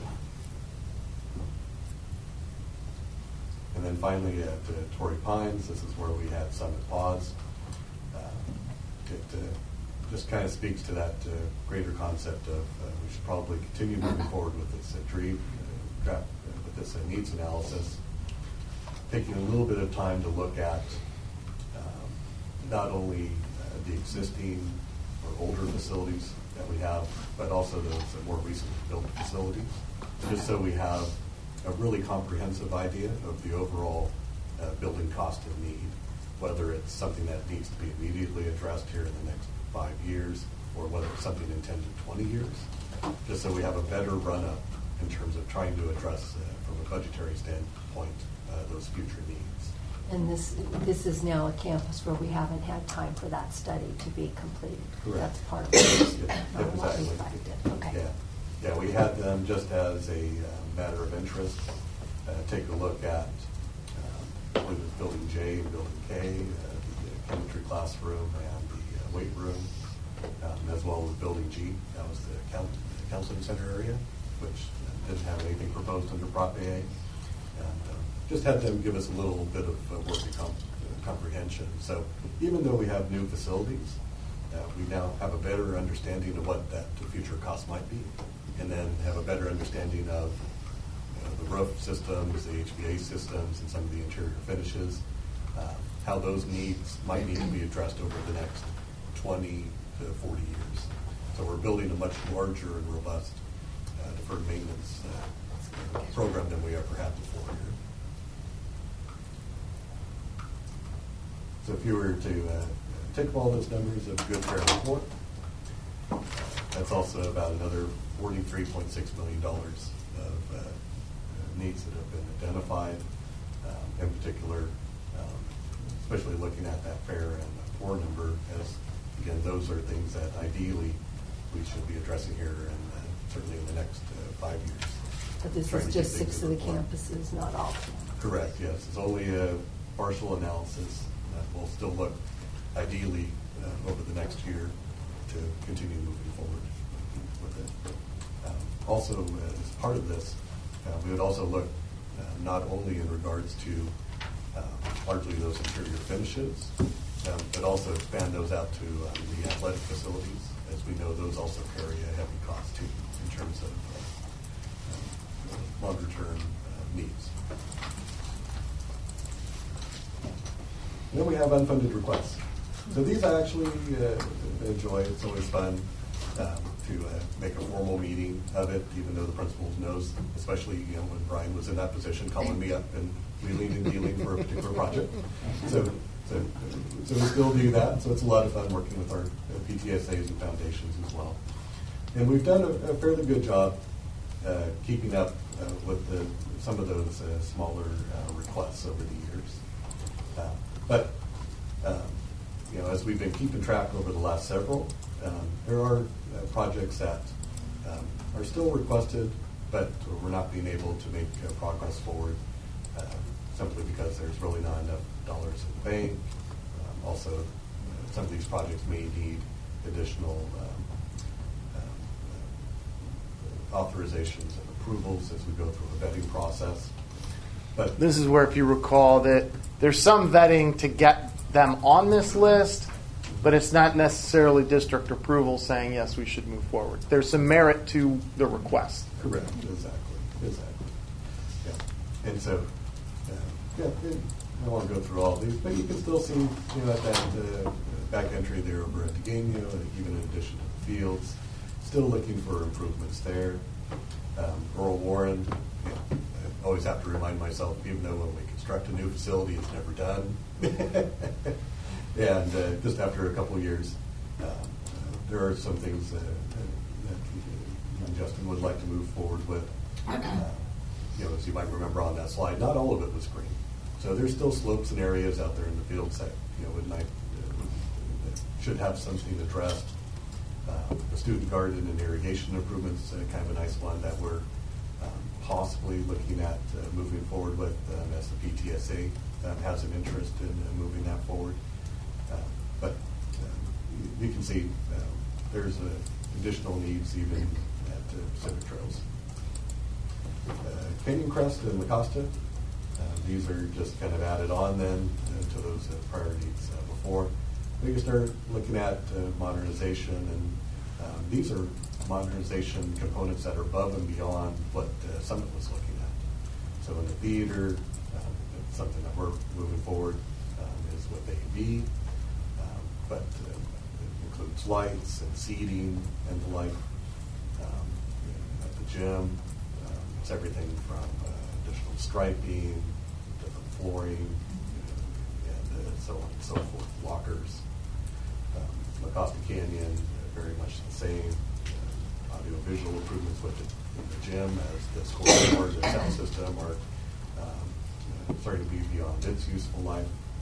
And then finally at Torrey Pines, this is where we had Summit Pause. It just kind of speaks to that greater concept of we should probably continue moving forward with this with this needs analysis, taking a little bit of time to look at not only the existing for older facilities that we have, but also those more recently built facilities, just so we have a really comprehensive idea of the overall building cost and need, whether it's something that needs to be immediately addressed here in the next 5 years, or whether it's something in 10 to 20 years, just so we have a better run-up in terms of trying to address, from a budgetary standpoint, those future needs. And this is now a campus where we haven't had time for that study to be completed. Correct. That's part of it. Yeah, Not what we exactly. did. Okay. Yeah, we had them just as a matter of interest take a look at I believe it was Building J and Building K, the chemistry classroom and the weight room, as well as Building G. That was the counseling center area, which didn't have anything proposed under Prop AA. And just had them give us a little bit of working comprehension. So even though we have new facilities, we now have a better understanding of what that future cost might be, and then have a better understanding of the roof systems, the HVAC systems, and some of the interior finishes, how those needs might need to be addressed over the next 20 to 40 years. So we're building a much larger and robust deferred maintenance program than we ever had before here. So if you were to take all those numbers of good, fair, and report, that's also about another $43.6 million of needs that have been identified. In particular, especially looking at that fair and poor number, as again, those are things that ideally we should be addressing here, and certainly in the next 5 years. But this is just 6 of the campuses, not all. Correct, yes. It's only a partial analysis. We'll still look ideally over the next year to continue moving forward with it. Also, as part of this, we would also look not only in regards to largely those interior finishes, but also expand those out to the athletic facilities, as we know those also carry a heavy cost too in terms of longer-term needs. Then we have unfunded requests. So these I actually enjoy. It's always fun to make a formal meeting of it, even though the principal knows, especially when Brian was in that position, calling me up and wheeling and dealing for a particular project. So we still do that. So it's a lot of fun working with our PTSAs and foundations as well. And we've done a fairly good job keeping up with some of those smaller requests over the years. But as we've been keeping track over the last several, there are projects that are still requested, but we're not being able to make progress forward simply because there's really not enough dollars in the bank. Also, some of these projects may need additional authorizations and approvals as we go through the vetting process. But this is where, if you recall, that there's some vetting to get them on this list, but it's not necessarily district approval saying, yes, we should move forward. There's some merit to the request. Correct, exactly. Yeah. And so, I don't want to go through all of these, but you can still see, at that back entry there over at DeGaino, and even in addition to the fields, still looking for improvements there. Earl Warren, I always have to remind myself, even though when we construct a new facility, it's never done. And just after a couple of years, there are some things that Justin would like to move forward with. As you might remember on that slide, not all of it was green. So there's still slopes and areas out there in the fields that that should have something addressed. The student garden and irrigation improvements, kind of a nice one that we're possibly looking at moving forward with as the PTSA has an interest in moving that forward. But you can see there's additional needs even at Pacific Trails. Canyon Crest and La Costa, these are just kind of added on then to those priorities before. We can start looking at modernization, and these are modernization components that are above and beyond what Summit was looking at. So in the theater, something that we're moving forward is with AV, but includes lights and seating and the like. At the gym, it's everything from additional striping, different flooring, and so on and so forth, lockers. La Costa Canyon, very much the same. Audio-visual improvements with it in the gym as the scoreboard, the sound system are starting to be beyond its useful life.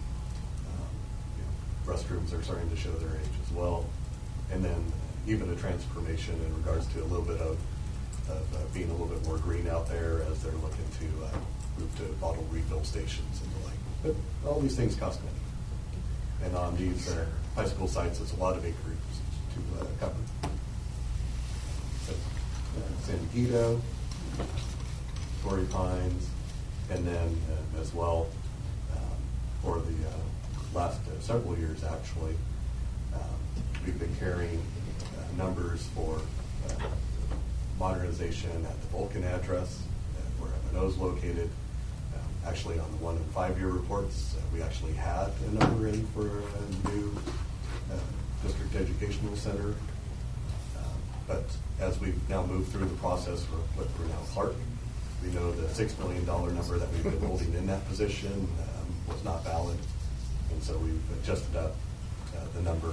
Restrooms are starting to show their age as well. And then even a transformation in regards to a little bit of being a little bit more green out there as they're looking to move to bottle refill stations and the like. But all these things cost money. And on these high school sites, it's a lot of acreage to cover. So, San Diego, Torrey Pines, and then as well for the last several years, actually, we've been carrying numbers for modernization at the Vulcan address, where M&O is located. Actually, on the 1- and 5-year reports, we actually had a number in for a new district educational center. But as we've now moved through the process with Grinnell Clark, we know the $6 million number that we've been holding in that position was not valid. And so we've adjusted up the number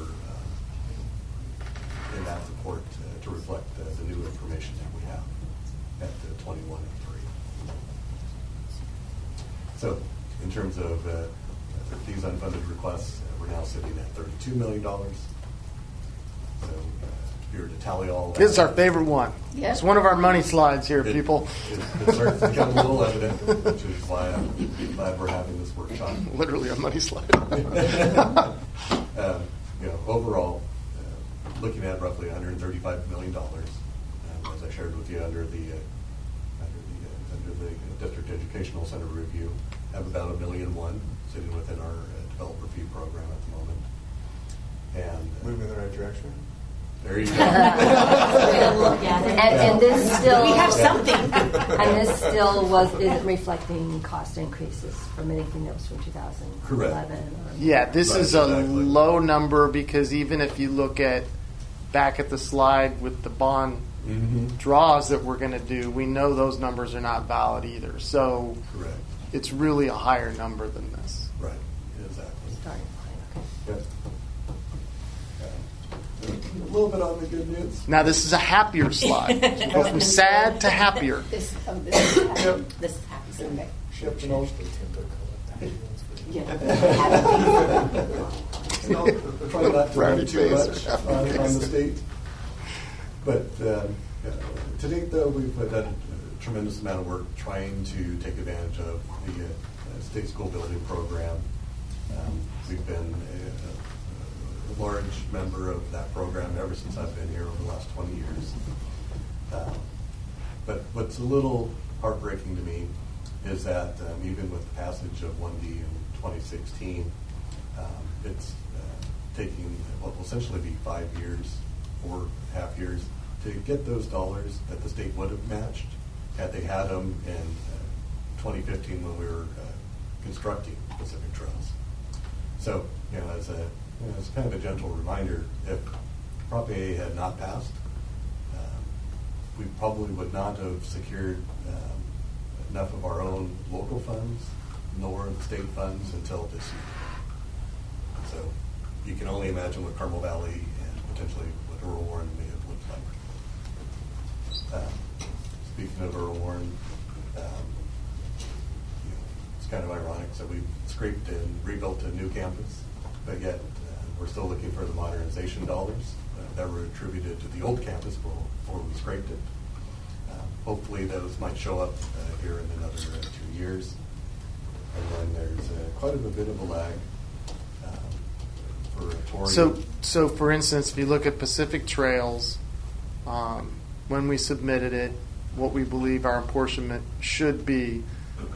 in that report to reflect the new information that we have at 21 and 3. So in terms of these unfunded requests, we're now sitting at $32 million. So if you were to tally all that. This is our favorite one. Yep. It's one of our money slides here, people. It starts to become a little evident, which is why I'm glad we're having this workshop. Literally a money slide. Overall, looking at roughly $135 million, as I shared with you under the District Educational Center review, have about $1.1 million sitting within our developer fee program at the moment. And moving in the right direction. There you go. And this still, We have something. And this still isn't reflecting cost increases from anything that was from 2011. Correct. Yeah, this Right, is a exactly. low number because even if you look at back at the slide with the bond draws that we're going to do, we know those numbers are not valid either. So Correct. it's really a higher number than this. Right. Exactly. Starting point, okay. Yep. A little bit on the good news. Now this is a happier slide. So go from sad to happier. This is happy. This is happy Sunday. Try not to run too much on the state. But to date, though, we've done a tremendous amount of work trying to take advantage of the state school building program. We've been a large member of that program ever since I've been here over the last 20 years. But what's a little heartbreaking to me is that even with the passage of 1D in 2016, it's taking what will essentially be 5 years, 4.5 years, to get those dollars that the state would have matched had they had them in 2015 when we were constructing Pacific Trails. So, as kind of a gentle reminder, if Prop A had not passed, we probably would not have secured enough of our own local funds nor the state funds until this year. So you can only imagine what Carmel Valley and potentially what Earl Warren may have looked like. Speaking of Earl Warren, it's kind of ironic. So we scraped and rebuilt a new campus, but yet we're still looking for the modernization dollars that were attributed to the old campus before we scraped it. Hopefully those might show up here in another 2 years. And then there's quite a bit of a lag for Torrey. So for instance, if you look at Pacific Trails, when we submitted it, what we believe our apportionment should be,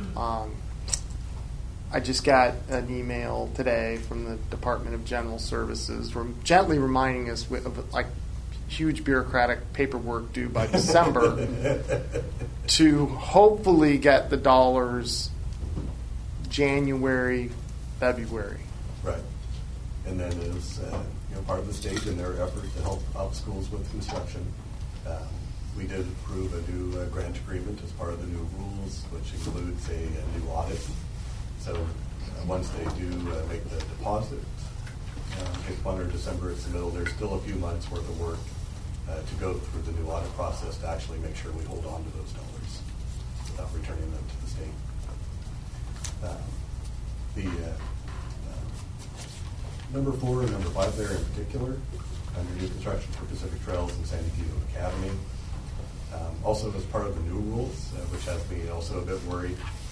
I just got an email today from the Department of General Services gently reminding us of like huge bureaucratic paperwork due by December to hopefully get the dollars January, February. Right. And then as part of the state in their effort to help out schools with construction, we did approve a new grant agreement as part of the new rules, which includes a new audit. So once they do make the deposit, if one or December is submittal, there's still a few months worth of work to go through the new audit process to actually make sure we hold on to those dollars without returning them to the state. Number 4 and number 5 there in particular, under new construction for Pacific Trails and San Diego Academy. Also as part of the new rules, which has me also a bit worried,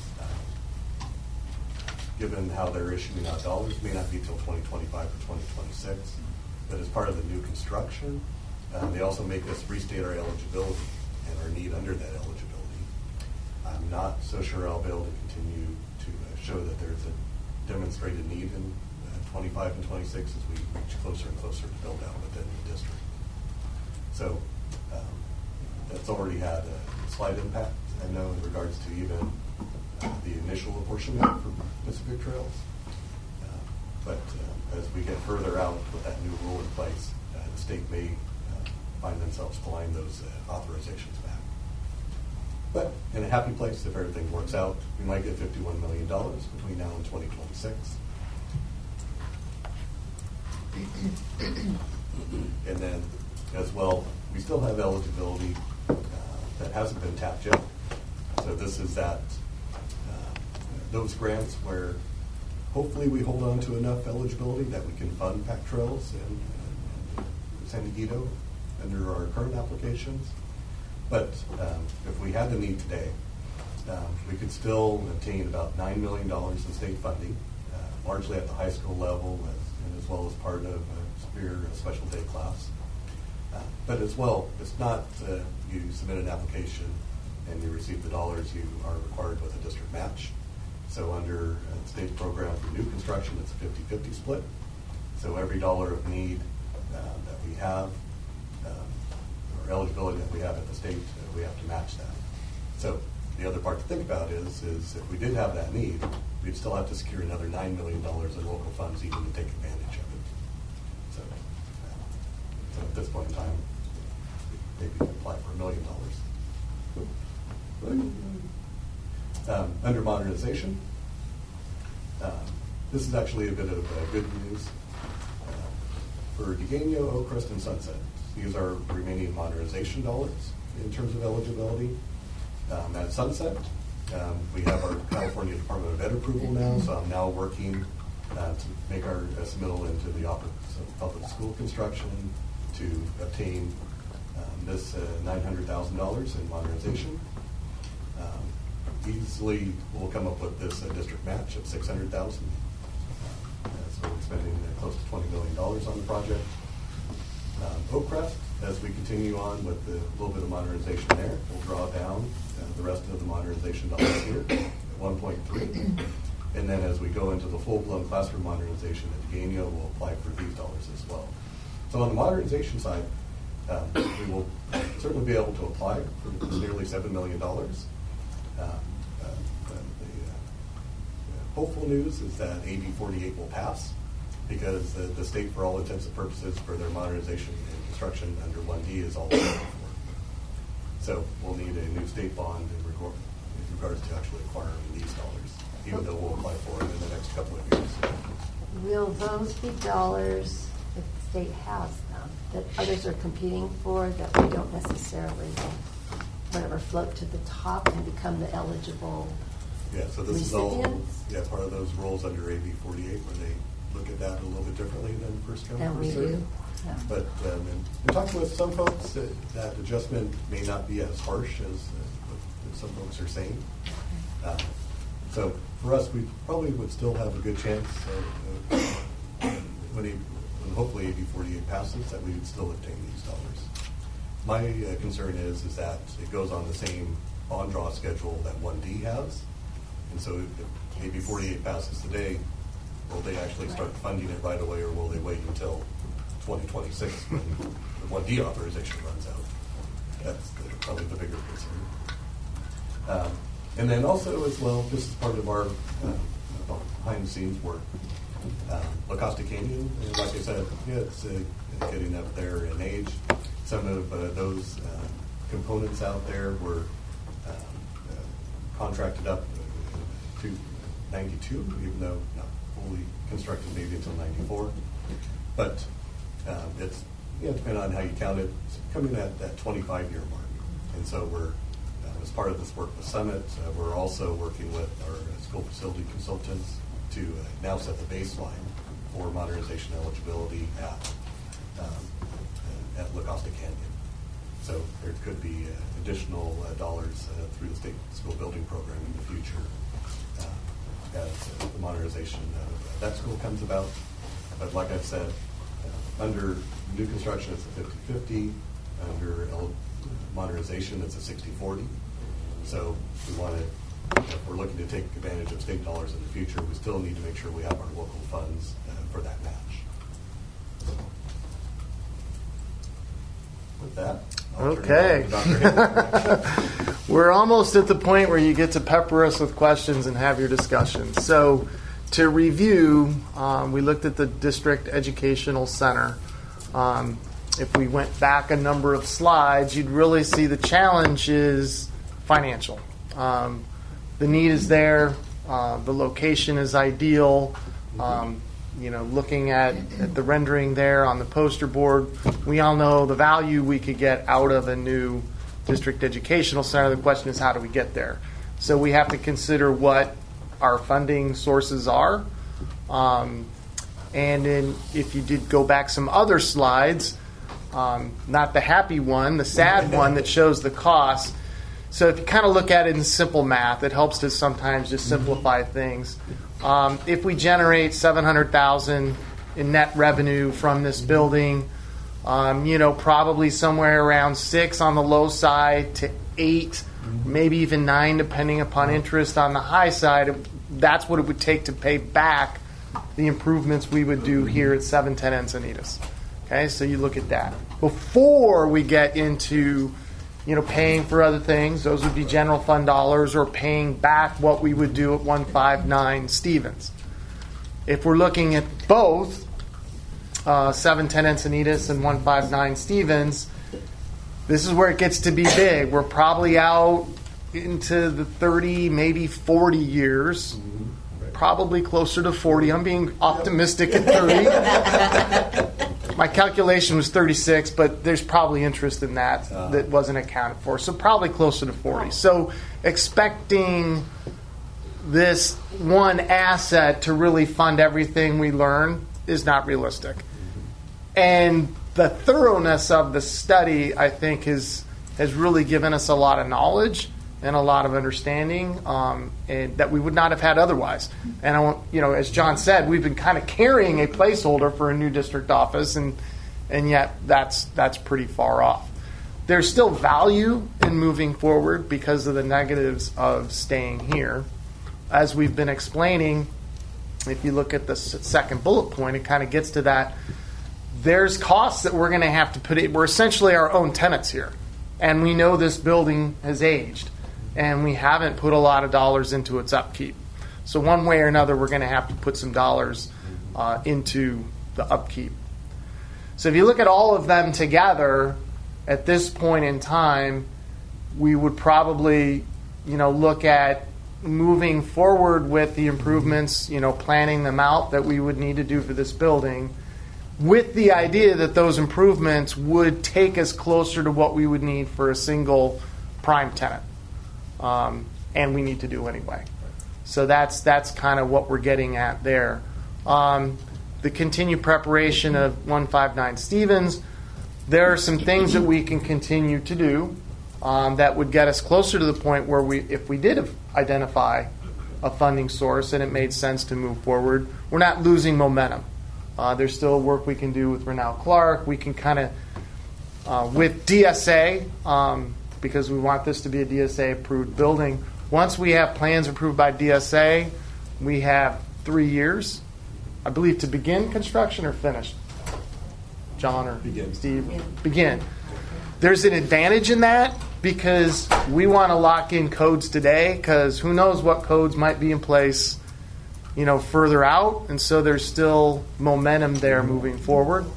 given how they're issuing out dollars, may not be till 2025 or 2026, but as part of the new construction, they also make us restate our eligibility and our need under that eligibility. I'm not so sure I'll be able to continue to show that there's a demonstrated need in 25 and 26 as we reach closer and closer to build out within the district. So that's already had a slight impact, I know, in regards to even the initial apportionment for Pacific Trails. But as we get further out with that new rule in place, the state may find themselves pulling those authorizations back. But in a happy place, if everything works out, we might get $51 million between now and 2026. And then, as well, we still have eligibility that hasn't been tapped yet. So this is that those grants where hopefully we hold on to enough eligibility that we can fund Pac Trails and San Diego under our current applications. But if we had the need today, we could still obtain about $9 million in state funding, largely at the high school level, and as well as part of a severe special day class. But as well, it's not you submit an application and you receive the dollars, you are required with a district match. So under the state program for new construction, it's a 50-50 split. So every dollar of need that we have, or eligibility that we have at the state, we have to match that. So the other part to think about is if we did have that need, we'd still have to secure another $9 million in local funds even to take advantage of it. So at this point in time, maybe we can apply for $1 million. Under modernization, this is actually a bit of good news. For Degano, Oakcrest, and Sunset, these are remaining modernization dollars in terms of eligibility. At Sunset, we have our California Department of Ed approval now, so I'm now working to make our submittal into the Office of Public School Construction to obtain this $900,000 in modernization. Easily, we'll come up with this district match of $600,000. So we're spending close to $20 million on the project. Oakcrest, as we continue on with a little bit of modernization there, we'll draw down the rest of the modernization dollars here at 1.3. And then as we go into the full-blown classroom modernization at Degano, we'll apply for these dollars as well. So on the modernization side, we will certainly be able to apply for nearly $7 million. The hopeful news is that AB 48 will pass because the state, for all intents and purposes, for their modernization and construction under 1D is all paid for. So we'll need a new state bond in regards to actually acquiring these dollars, even though we'll apply for it in the next couple of years. Will those be dollars that the state has them, that others are competing for, that we don't necessarily, whatever, float to the top and become the eligible Yeah, so this recipients? is all part of those rules under AB 48 where they look at that a little bit differently than first come, And we first served. do. Yeah. But in talking with some folks, that adjustment may not be as harsh as what some folks are saying. So for us, we probably would still have a good chance when hopefully AB 48 passes, that we would still obtain these dollars. My concern is that it goes on the same bond draw schedule that 1D has. And so if AB 48 passes today, will they actually start funding it right away, or will they wait until 2026 when the 1D authorization runs out? That's probably the bigger concern. And then also as well, this is part of our behind the scenes work. La Costa Canyon, like I said, it's getting up there in age. Some of those components out there were contracted up to 92, even though not fully constructed maybe until 94. But it's, depending on how you count it, it's coming at that 25-year mark. And so we're, as part of this work with Summit, we're also working with our school facility consultants to now set the baseline for modernization eligibility at La Costa Canyon. So there could be additional dollars through the state school building program in the future as the modernization of that school comes about. But like I've said, under new construction it's a 50-50. Under modernization it's a 60-40. So we want to, if we're looking to take advantage of state dollars in the future, we still need to make sure we have our local funds for that match. With that, I'll turn it over to Dr. Hayes. We're almost at the point where you get to pepper us with questions and have your discussion. So to review, we looked at the District Educational Center. If we went back a number of slides, you'd really see the challenge is financial. The need is there. The location is ideal. Looking at the rendering there on the poster board, we all know the value we could get out of a new district educational center. The question is, how do we get there? So we have to consider what our funding sources are. And then if you did go back some other slides, not the happy one, the sad one that shows the cost. So if you kind of look at it in simple math, it helps to sometimes just simplify things. If we generate $700,000 in net revenue from this building, probably somewhere around 6 on the low side to 8, maybe even 9, depending upon interest on the high side. That's what it would take to pay back the improvements we would do here at 710 Encinitas. Okay, so you look at that. Before we get into paying for other things, those would be general fund dollars, or paying back what we would do at 159 Stevens. If we're looking at both 710 Encinitas and 159 Stevens, this is where it gets to be big. We're probably out into the 30, maybe 40 years. Probably closer to 40. I'm being optimistic at 30. My calculation was 36, but there's probably interest in that wasn't accounted for. So probably closer to 40. So expecting this one asset to really fund everything we learn is not realistic. And the thoroughness of the study, I think, has really given us a lot of knowledge and a lot of understanding and that we would not have had otherwise. And I want, as John said, we've been kind of carrying a placeholder for a new district office, and yet that's pretty far off. There's still value in moving forward because of the negatives of staying here. As we've been explaining, if you look at the second bullet point, it kind of gets to that. There's costs that we're going to have to put in. We're essentially our own tenants here, and we know this building has aged, and we haven't put a lot of dollars into its upkeep. So one way or another, we're going to have to put some dollars into the upkeep. So if you look at all of them together, at this point in time, we would probably, look at moving forward with the improvements, planning them out that we would need to do for this building, with the idea that those improvements would take us closer to what we would need for a single prime tenant. And we need to do anyway. So that's kind of what we're getting at there. The continued preparation of 159 Stevens, there are some things that we can continue to do that would get us closer to the point where if we did identify a funding source and it made sense to move forward, we're not losing momentum. There's still work we can do with Rennell Clark. We can kind of, with DSA, because we want this to be a DSA-approved building. Once we have plans approved by DSA, we have 3 years, I believe, to begin construction or finish. John or Steve? Begin. There's an advantage in that because we want to lock in codes today, because who knows what codes might be in place further out, and so there's still momentum there moving forward.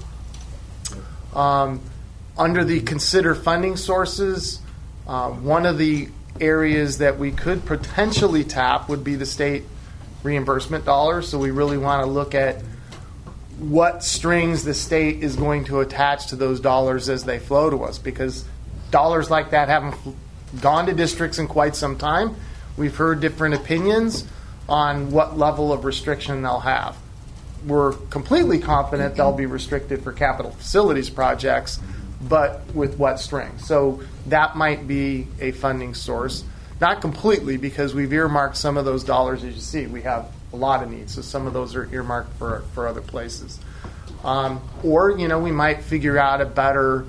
Under the consider funding sources, one of the areas that we could potentially tap would be the state reimbursement dollars. So we really want to look at what strings the state is going to attach to those dollars as they flow to us, because dollars like that haven't gone to districts in quite some time. We've heard different opinions on what level of restriction they'll have. We're completely confident they'll be restricted for capital facilities projects, but with what string? So that might be a funding source. Not completely, because we've earmarked some of those dollars. As you see, we have a lot of needs, so some of those are earmarked for other places. Or, we might figure out a better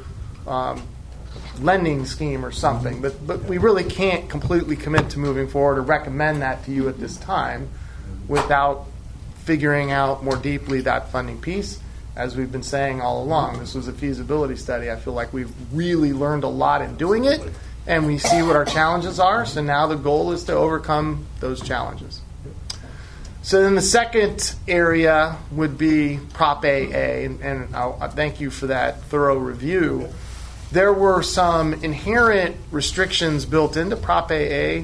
lending scheme or something, but we really can't completely commit to moving forward or recommend that to you at this time without figuring out more deeply that funding piece. As we've been saying all along, this was a feasibility study. I feel like we've really learned a lot in doing it, and we see what our challenges are, so now the goal is to overcome those challenges. So then the second area would be Prop AA, and I thank you for that thorough review. There were some inherent restrictions built into Prop AA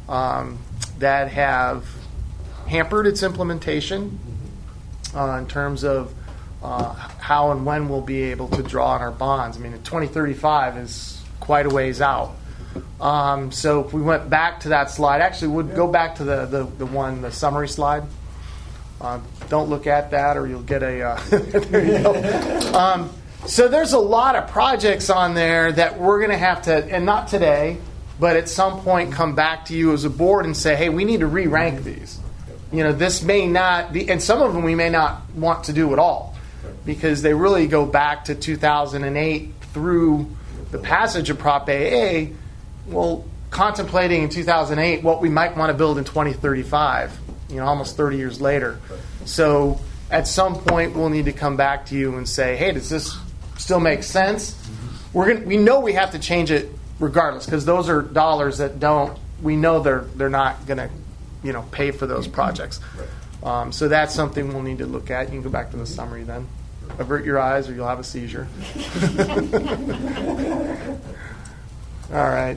that have hampered its implementation in terms of how and when we'll be able to draw on our bonds. I mean, 2035 is quite a ways out. So if we went back to that slide, actually would go back to the summary slide. Don't look at that or you'll get a, there you go. So there's a lot of projects on there that we're going to have to, and not today, but at some point come back to you as a board and say, hey, we need to re-rank these. This may not be, and some of them we may not want to do at all, because they really go back to 2008 through the passage of Prop AA. Well, contemplating in 2008 what we might want to build in 2035, almost 30 years later. So at some point we'll need to come back to you and say, hey, does this still make sense? We know we have to change it regardless, because those are dollars that we know they're not going to pay for those projects. So that's something we'll need to look at. You can go back to the summary then. Avert your eyes or you'll have a seizure. All right.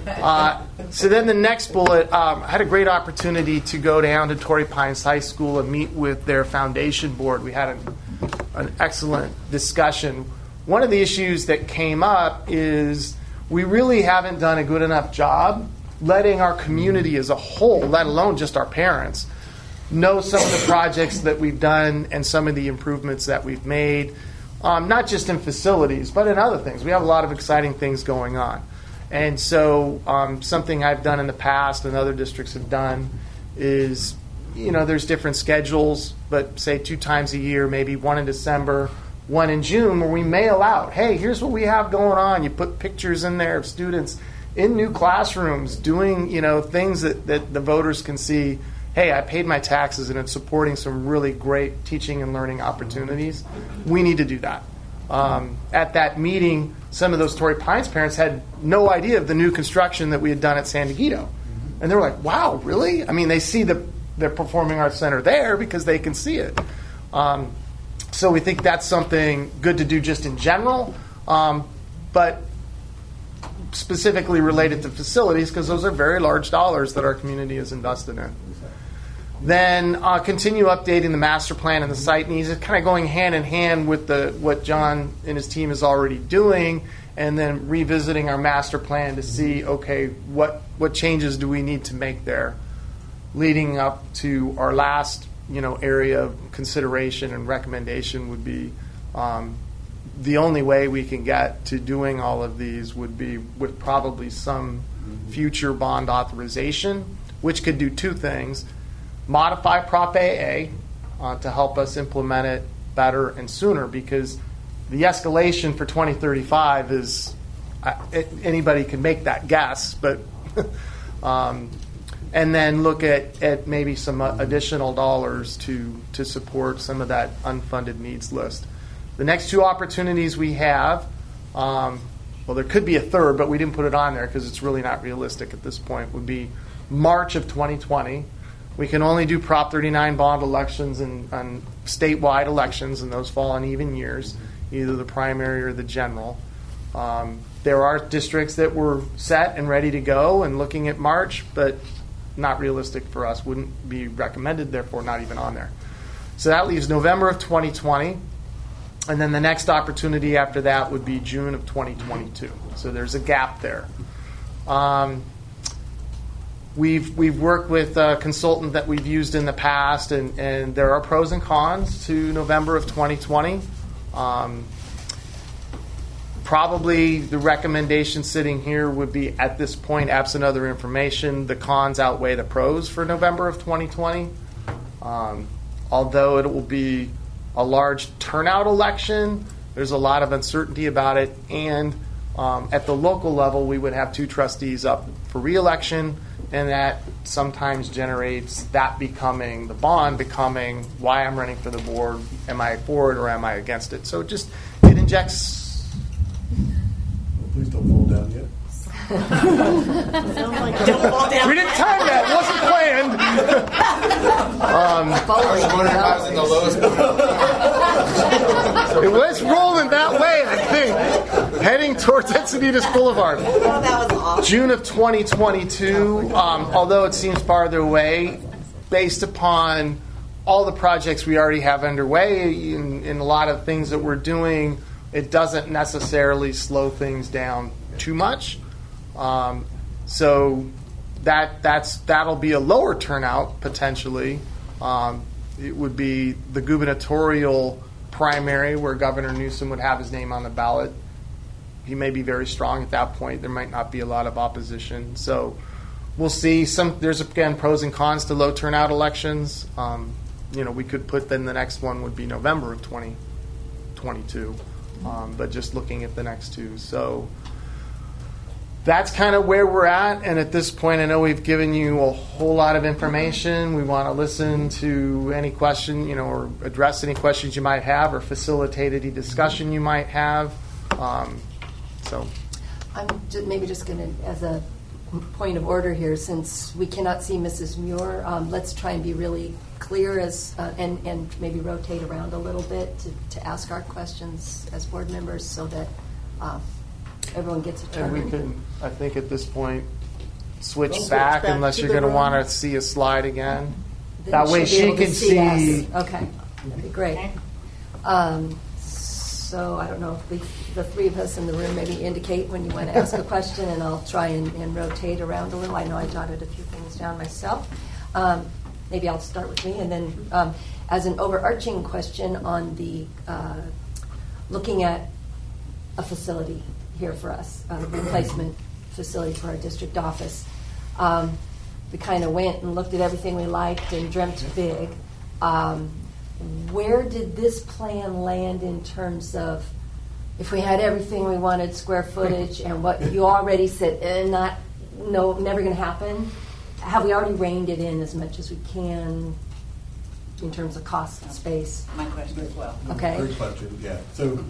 So then the next bullet, I had a great opportunity to go down to Torrey Pines High School and meet with their foundation board. We had an excellent discussion. One of the issues that came up is we really haven't done a good enough job letting our community as a whole, let alone just our parents, know some of the projects that we've done and some of the improvements that we've made, not just in facilities, but in other things. We have a lot of exciting things going on. And so something I've done in the past and other districts have done is, there's different schedules, but say 2 times a year, maybe one in December, one in June, where we mail out, hey, here's what we have going on. You put pictures in there of students in new classrooms doing, things that the voters can see. Hey, I paid my taxes and it's supporting some really great teaching and learning opportunities. We need to do that. At that meeting, some of those Torrey Pines parents had no idea of the new construction that we had done at San Diego. And they were like, wow, really? I mean, they see the Performing Arts Center there because they can see it. So we think that's something good to do just in general, but specifically related to facilities, because those are very large dollars that our community is invested in. Then continue updating the master plan and the site needs. It's kind of going hand in hand with what John and his team is already doing, and then revisiting our master plan to see, okay, what changes do we need to make there, leading up to our last area of consideration and recommendation would be the only way we can get to doing all of these would be with probably some future bond authorization, which could do 2 things. Modify Prop AA to help us implement it better and sooner, because the escalation for 2035 is anybody can make that guess, but and then look at maybe some additional dollars to support some of that unfunded needs list. The next 2 opportunities we have, well, there could be a third, but we didn't put it on there because it's really not realistic at this point, would be March of 2020. We can only do Prop 39 bond elections and on statewide elections, and those fall on even years, either the primary or the general. There are districts that were set and ready to go and looking at March, but not realistic for us, wouldn't be recommended, therefore not even on there. So that leaves November of 2020, and then the next opportunity after that would be June of 2022. So there's a gap there. We've worked with a consultant that we've used in the past, and there are pros and cons to November of 2020. Probably the recommendation sitting here would be, at this point, absent other information, the cons outweigh the pros for November of 2020. Although it will be a large turnout election, there's a lot of uncertainty about it, and at the local level, we would have 2 trustees up for re-election, and that sometimes generates that becoming, the bond becoming, why I'm running for the board, am I for it or am I against it? So it injects... Please don't fall down yet. Don't fall down. We didn't time that. It wasn't planned. I was wondering if I was in the lowest point. It was rolling that way, I think, heading towards Encinitas Boulevard. Oh, that was awesome. June of 2022, although it seems farther away, based upon all the projects we already have underway and a lot of things that we're doing, it doesn't necessarily slow things down too much. So that'll be a lower turnout potentially. It would be the gubernatorial primary where Governor Newsom would have his name on the ballot. He may be very strong at that point. There might not be a lot of opposition. So we'll see. There's again pros and cons to low turnout elections. We could put then the next one would be November of 2022. But just looking at the next 2. So that's kind of where we're at. And at this point, I know we've given you a whole lot of information. We want to listen to any question, or address any questions you might have or facilitate any discussion you might have. So I'm maybe just going to, as a point of order here, since we cannot see Mrs. Muir, let's try and be really clear and maybe rotate around a little bit to ask our questions as board members so that everyone gets a turn. And we can, I think at this point, switch Switch back back unless to you're the going to room. want to see a slide again. Then That way she'll be able she to can see. us. Okay, that'd be great. So I don't know if the 3 of us in the room maybe indicate when you want to ask a question, and I'll try and rotate around a little. I know I jotted a few things down myself. Maybe I'll start with me, and then as an overarching question on the looking at a facility here for us, a replacement facility for our district office. We kind of went and looked at everything we liked and dreamt big. Where did this plan land in terms of if we had everything we wanted, square footage, and what you already said, never going to happen? Have we already reined it in as much as we can in terms of cost and space? My question as well. Okay. Great question, yeah. So,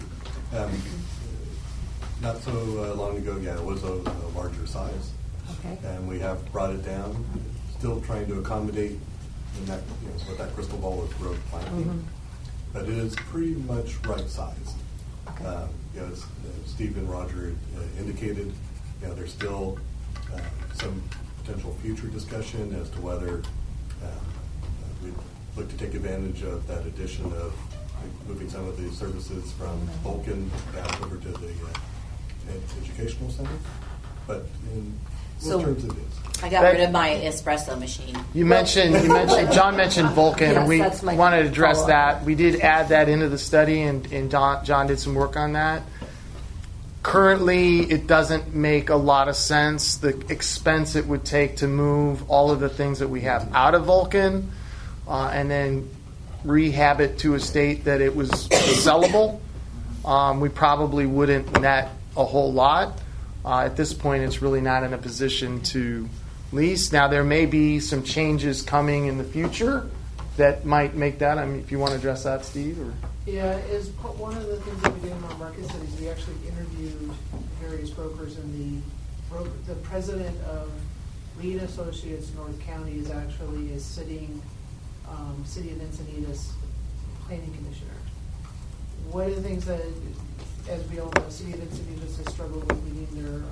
not so long ago, it was a larger size. Okay. And we have brought it down, still trying to accommodate in that, what that crystal ball of growth planting. Mm-hmm. But it is pretty much right size. Okay. As Steve and Roger indicated, there's still some potential future discussion as to whether we'd look to take advantage of that addition of moving some of the services from Vulcan down over to the educational center. But in most terms, it is. I got rid of my espresso machine. John mentioned Vulcan, Yes, and we that's my wanted to address follow-up. that. We did add that into the study, and John did some work on that. Currently, it doesn't make a lot of sense, the expense it would take to move all of the things that we have out of Vulcan and then rehab it to a state that it was sellable. We probably wouldn't net a whole lot. At this point, it's really not in a position to lease. Now, there may be some changes coming in the future that might make that. I mean, if you want to address that, Steve? Or? Yeah, one of the things that we did in our market studies, we actually interviewed various brokers, and the president of Reed Associates North County is actually a sitting City of Encinitas planning commissioner. One of the things that, as we all know, City of Encinitas has struggled with meeting their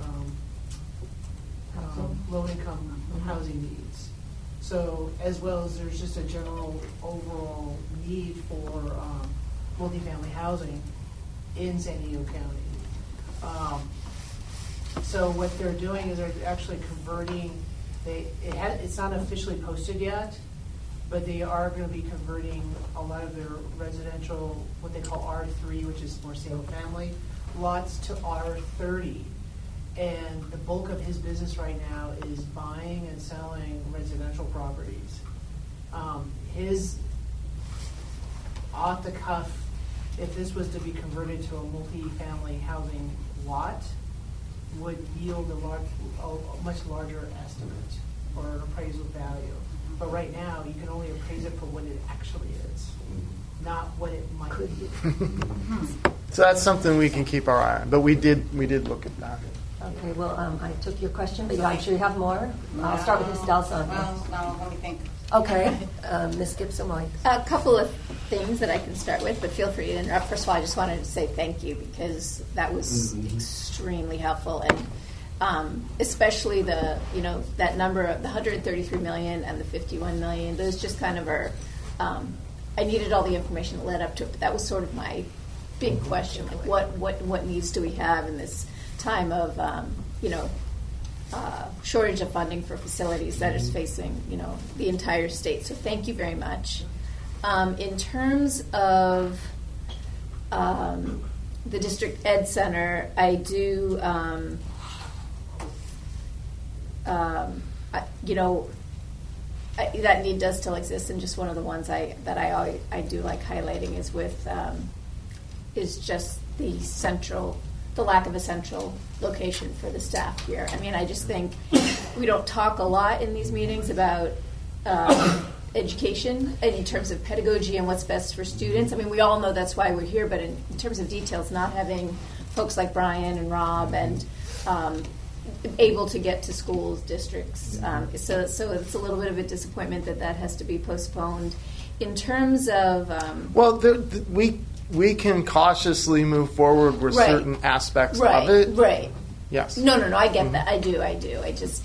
low-income housing needs. So, as well as there's just a general overall need for multifamily housing in San Diego County. So what they're doing is they're actually converting. It's not officially posted yet, but they are going to be converting a lot of their residential, what they call R3, which is more single family, lots to R30. And the bulk of his business right now is buying and selling residential properties. His off the cuff, if this was to be converted to a multi-family housing lot, would yield a much larger estimate or an appraisal value. But right now, you can only appraise it for what it actually is, not what it might be. So that's something we can keep our eye on. But we did look at that. Okay, well, I took your question, but I'm sure you have more. I'll start with Ms. Delson. Well, no, let me think. Okay, Ms. Gibson-White. A couple of things that I can start with, but feel free to interrupt. First of all, I just wanted to say thank you because that was extremely helpful, and especially that number of the 133 million and the 51 million. Those just kind of are. I needed all the information that led up to it, but that was sort of my big question: like what needs do we have in this time of shortage of funding for facilities that is facing the entire state. So thank you very much. In terms of the District Ed Center, I do that need does still exist, and just one of the ones I do like highlighting is just the lack of a central location for the staff here. I mean, I just think we don't talk a lot in these meetings about education and in terms of pedagogy and what's best for students. I mean, we all know that's why we're here, but in terms of details, not having folks like Brian and Rob and able to get to schools, districts. So it's a little bit of a disappointment that has to be postponed. In terms of... We can cautiously move forward with certain aspects of it. Right. Yes. No, I get that. I do. I just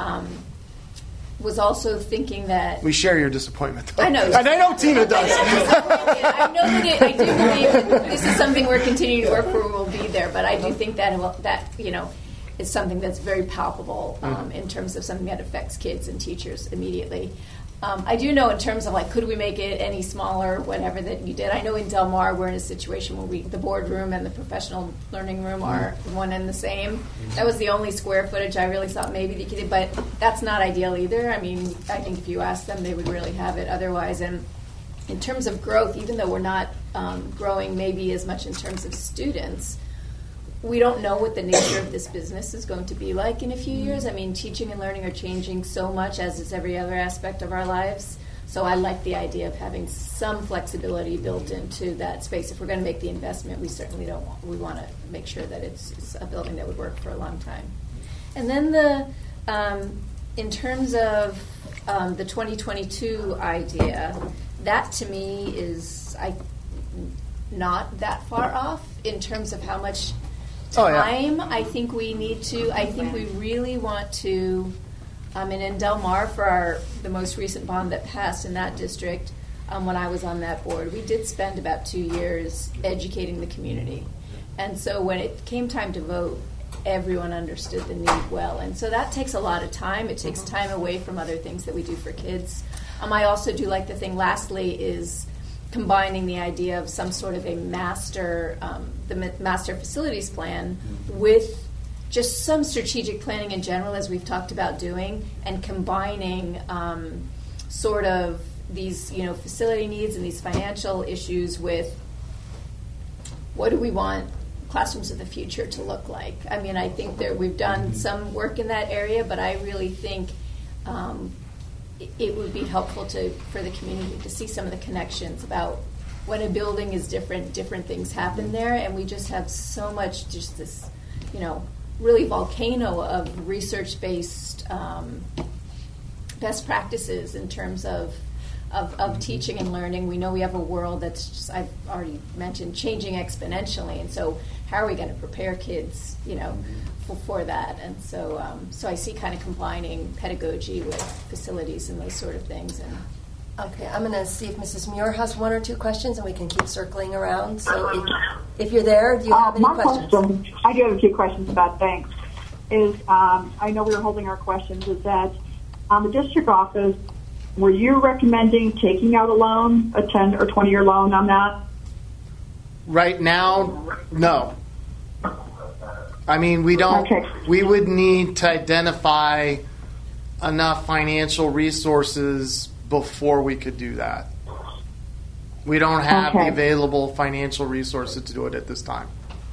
was also thinking that... We share your disappointment, though. I know. And I know Tina does. I know that I do believe that this is something we're continuing to work for. We'll be there. But I do think that is something that's very palpable in terms of something that affects kids and teachers immediately. I do know in terms of could we make it any smaller, whatever that you did. I know in Del Mar we're in a situation where the boardroom and the professional learning room are one and the same. That was the only square footage I really thought maybe they could, but that's not ideal either. I mean, I think if you ask them, they would really have it otherwise. And in terms of growth, even though we're not growing maybe as much in terms of students, we don't know what the nature of this business is going to be like in a few years. I mean, teaching and learning are changing so much, as is every other aspect of our lives. So I like the idea of having some flexibility built into that space. If we're going to make the investment, we certainly we want to make sure that it's a building that would work for a long time. And then in terms of the 2022 idea, that to me is not that far off in terms of how much time I think we need to. I think we really want to. And in Del Mar, for the most recent bond that passed in that district, when I was on that board, we did spend about 2 years educating the community. And so when it came time to vote, everyone understood the need well. And so that takes a lot of time. It takes time away from other things that we do for kids. I also do like the thing, lastly, is combining the idea of some sort of a master facilities plan with just some strategic planning in general, as we've talked about doing, and combining sort of these facility needs and these financial issues with what do we want classrooms of the future to look like. I mean, I think that we've done some work in that area, but I really think it would be helpful for the community to see some of the connections about when a building is different things happen there, and we just have so much just this, really volcano of research-based best practices in terms of teaching and learning. We know we have a world that's just, I've already mentioned, changing exponentially, and so how are we going to prepare kids, for that? And so so I see kind of combining pedagogy with facilities and those sort of things. And Okay, I'm going to see if Mrs. Muir has one or two questions, and we can keep circling around. So if you're there, do you have any my questions? Question, I do have a few questions about thanks. I know we were holding our questions, is that on the district office, were you recommending taking out a loan, a 10 or 20-year loan on that? Right now, no. I mean, we don't. Okay. We would need to identify enough financial resources before we could do that. We don't have the available financial resources to do it at this time.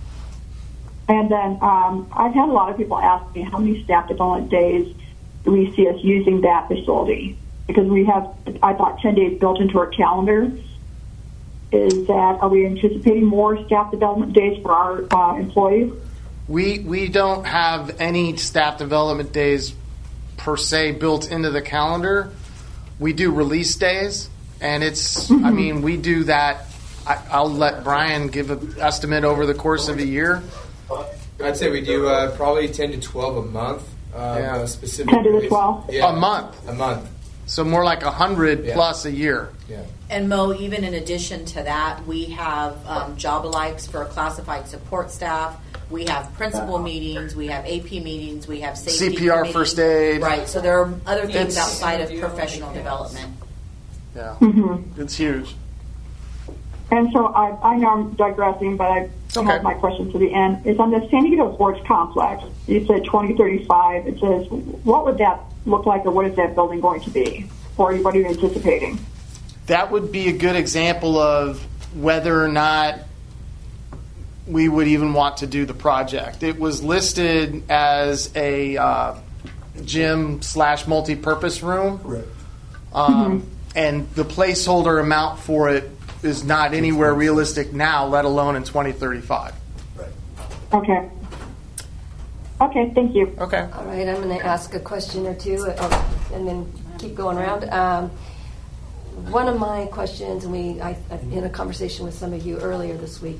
And then I've had a lot of people ask me how many staff development days do we see us using that facility? Because we have, I thought, 10 days built into our calendar. Are we anticipating more staff development days for our employees? We don't have any staff development days per se built into the calendar. We do release days, and it's, I mean, we do that. I'll let Brian give an estimate over the course of a year. I'd say we do probably 10 to 12 a month. Specific 10 to 12? Yeah. A month. A month. So more like 100 plus a year. Yeah. And Mo, even in addition to that, we have job alikes for classified support staff. We have principal meetings. We have AP meetings. We have safety CPR, committee. first aid. Right. So there are other things outside of professional development. Yeah. Mm-hmm. It's huge. And so I know I'm digressing, but I have my question to the end. It's on the San Diego Sports Complex. You said 2035. It says, what would that look like, or what is that building going to be? Or what are you anticipating? That would be a good example of whether or not we would even want to do the project. It was listed as a gym/multi-purpose room. Right. And the placeholder amount for it is not anywhere realistic now, let alone in 2035. Right. Okay. Okay, thank you. Okay. All right, I'm going to ask a question or two, and then keep going around. One of my questions, and I in a conversation with some of you earlier this week,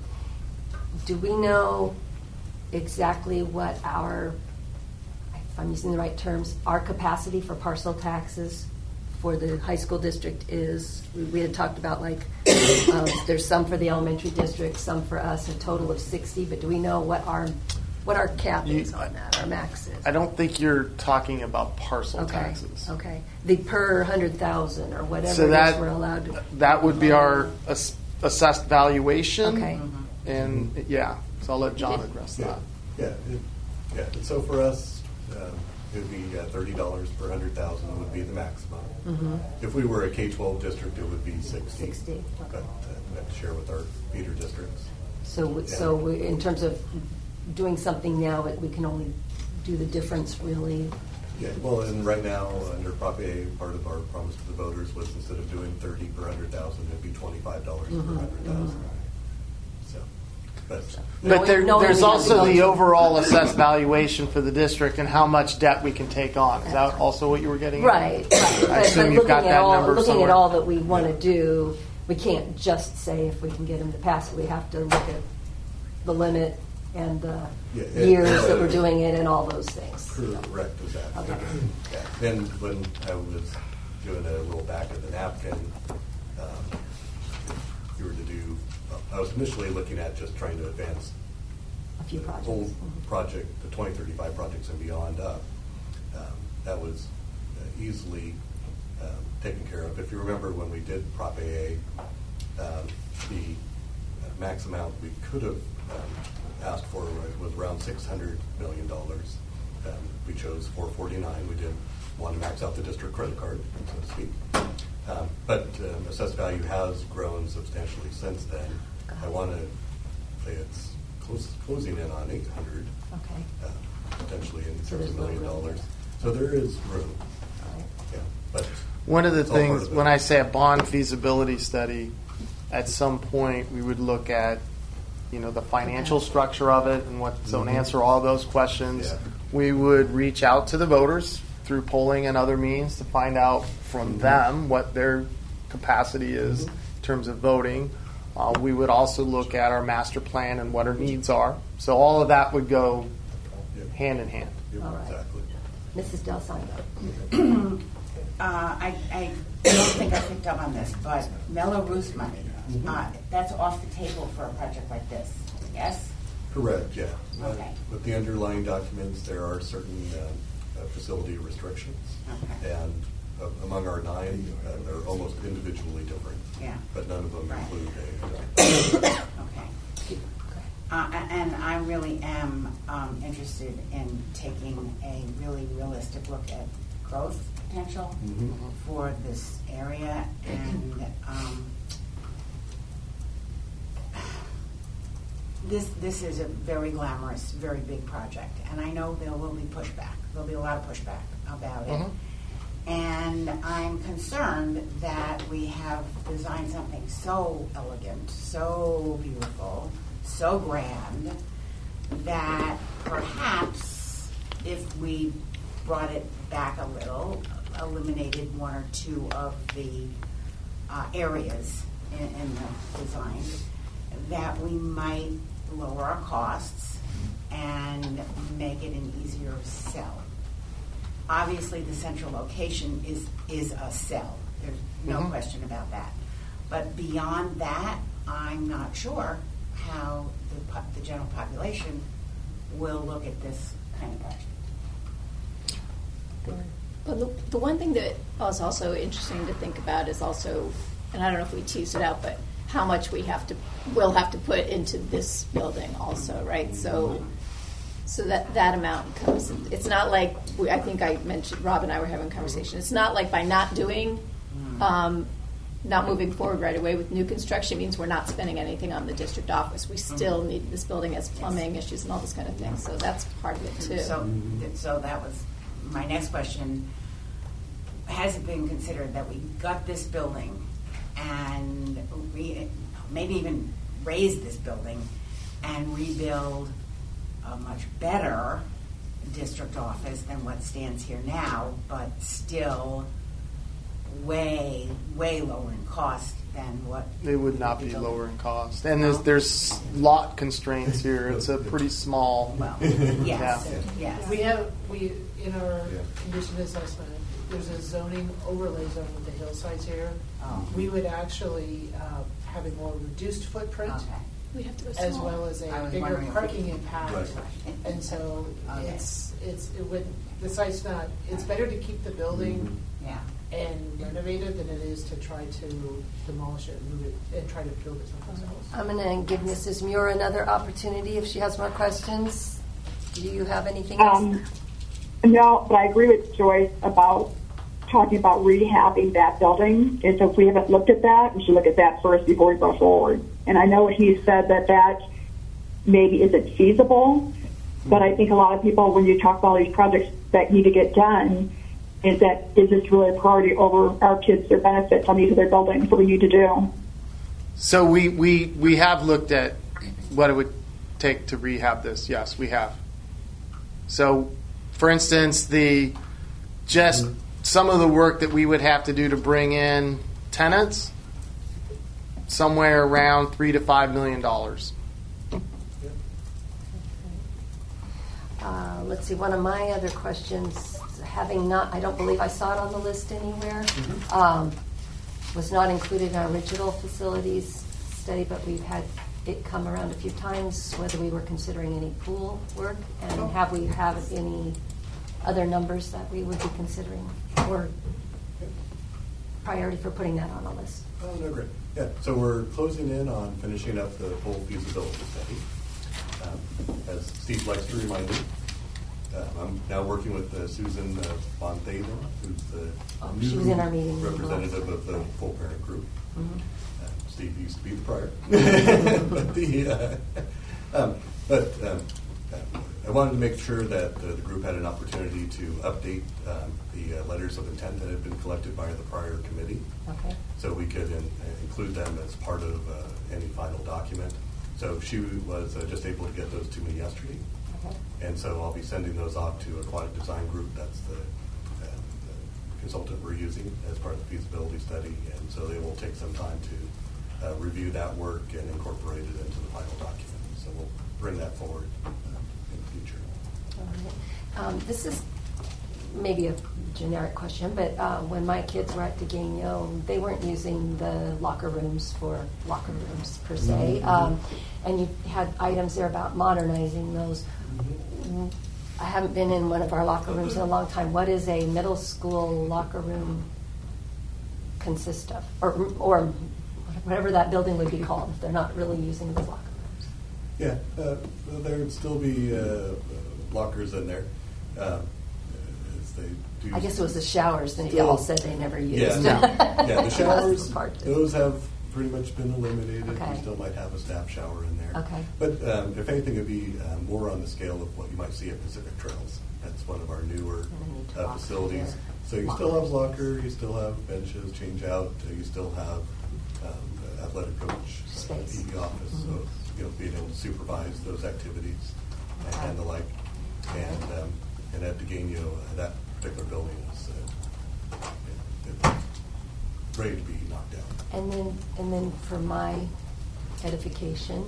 do we know exactly what our, if I'm using the right terms, our capacity for parcel taxes for the high school district is? We had talked about there's some for the elementary district, some for us, a total of 60, but do we know what our cap is on that, our max is? I don't think you're talking about parcel taxes. Okay. The per 100,000 or whatever So it is we're allowed to. That would be our assessed valuation. Okay. And so I'll let John address that. Yeah. So for us, it would be $30 per 100,000 would be the maximum. Mm-hmm. If we were a K-12 district, it would be 60. 60. Okay. But we have to share with our feeder districts. So we, in terms of doing something now, we can only do the difference, really. Yeah, well, and right now, under Prop A, part of our promise to the voters was instead of doing 30 per 100,000, it'd be $25 per 100,000. So, but there's also the overall assessed valuation for the district and how much debt we can take on. Is that also what you were getting at? Right. I assume you've got that number looking somewhere. at all that we want to do, we can't just say if we can get them to pass it. We have to look at the limit and the years that we're doing it and all those things. Correct, exactly. Okay. Then when I was doing a roll back of the napkin, if you were to do, I was initially looking at just trying to advance a few projects. The whole project, the 2035 projects and beyond up. That was easily taken care of. If you remember when we did Prop AA, the max amount we could have asked for was around $600 million. We chose $449. We didn't want to max out the district credit card, so to speak. But assessed value has grown substantially since then. I want to say it's closing in on 800, potentially in terms of $1 million. So there is room. Yeah, but one of the things, when I say a bond feasibility study, at some point we would look at, the financial structure of it and what. So to answer all those questions, we would reach out to the voters through polling and other means to find out from them what their capacity is in terms of voting. We would also look at our master plan and what our needs are. So all of that would go hand in hand. All right. Exactly. Mrs. Del Santo. I don't think I picked up on this, but Mello-Roos money, that's off the table for a project like this, yes? Correct, yeah. Okay. With the underlying documents, there are certain facility restrictions. Okay. And among our 9, they're almost individually different. Yeah. But none of them Right. include Okay. And I really am interested in taking a really realistic look at growth potential for this area, and this is a very glamorous, very big project, and I know there will be pushback. There'll be a lot of pushback about it. And I'm concerned that we have designed something so elegant, so beautiful, so grand, that perhaps if we brought it back a little, eliminated 1 or 2 of the areas in the design, that we might lower our costs and make it an easier sell. Obviously, the central location is a sell. There's no question about that. But beyond that, I'm not sure how the general population will look at this kind of project. But the one thing that was also interesting to think about is also, and I don't know if we teased it out, but how much we'll have to put into this building also, right? So that amount comes. It's not like I think I mentioned, Rob and I were having a conversation. It's not like by not doing, not moving forward right away with new construction means we're not spending anything on the district office. We still need this building has plumbing issues and all this kind of thing. So that's part of it too. So that was my next question. Has it been considered that we gut this building and maybe even raise this building and rebuild a much better district office than what stands here now, but still way lower in cost than what It would not be lower in cost. And there's lot constraints here. It's a pretty small. Well, yes, yes. We in our condition assessment, there's a zoning overlay zone with the hillsides here. We would actually have a more reduced footprint. Okay. We have to go As small. well as I a was bigger wondering if parking we- impact, Right. and so Okay. the site's not. It's better to keep the building Yeah. and renovate it than it is to try to demolish it and move it and try to build it someplace else. I'm going to give Mrs. Muir another opportunity if she has more questions. Do you have anything else? No, but I agree with Joyce about talking about rehabbing that building. And so if we haven't looked at that, we should look at that first before we go forward. And I know he said that maybe isn't feasible, but I think a lot of people, when you talk about these projects that need to get done, is this really a priority over our kids, their benefits on these other buildings that we need to do? So we have looked at what it would take to rehab this. Yes, we have. So, for instance, some of the work that we would have to do to bring in tenants, somewhere around $3 to $5 million. Let's see, one of my other questions, I don't believe I saw it on the list anywhere, was not included in our original facilities study, but we've had it come around a few times, whether we were considering any pool work, and have we have any other numbers that we would be considering, or priority for putting that on the list? Oh, no, great. Yeah, so we're closing in on finishing up the full feasibility study. As Steve likes to remind me, I'm now working with Susan Von Thaden, who's the she was new in our meeting. representative of the full parent group. Mm-hmm. Steve used to be the prior. but I wanted to make sure that the group had an opportunity to update the letters of intent that had been collected by the prior committee. Okay. So we could include them as part of any final document. So she was just able to get those to me yesterday. Okay. And so I'll be sending those off to Aquatic Design Group. That's the consultant we're using as part of the feasibility study, and so they will take some time to review that work and incorporate it into the final document. So we'll bring that forward in the future. All right. This is maybe a generic question, but when my kids were at DeGagno, they weren't using the locker rooms for locker rooms per se, and you had items there about modernizing those. I haven't been in one of our locker rooms in a long time. What is a middle school locker room consist of, or whatever that building would be called if they're not really using those locker rooms? Yeah, there would still be lockers in there. They do. I guess it was the showers that you all said they never used. Yeah, the showers, Part. those have pretty much been eliminated. Okay. We still might have a staff shower in there. Okay. But if anything, it would be more on the scale of what you might see at Pacific Trails. That's one of our newer facilities. So you still have locker, you still have benches, change out, you still have athletic coach, Space. PE office, so being able to supervise those activities and the like. And at DeGagno, that particular building is ready to be knocked down. And then for my edification,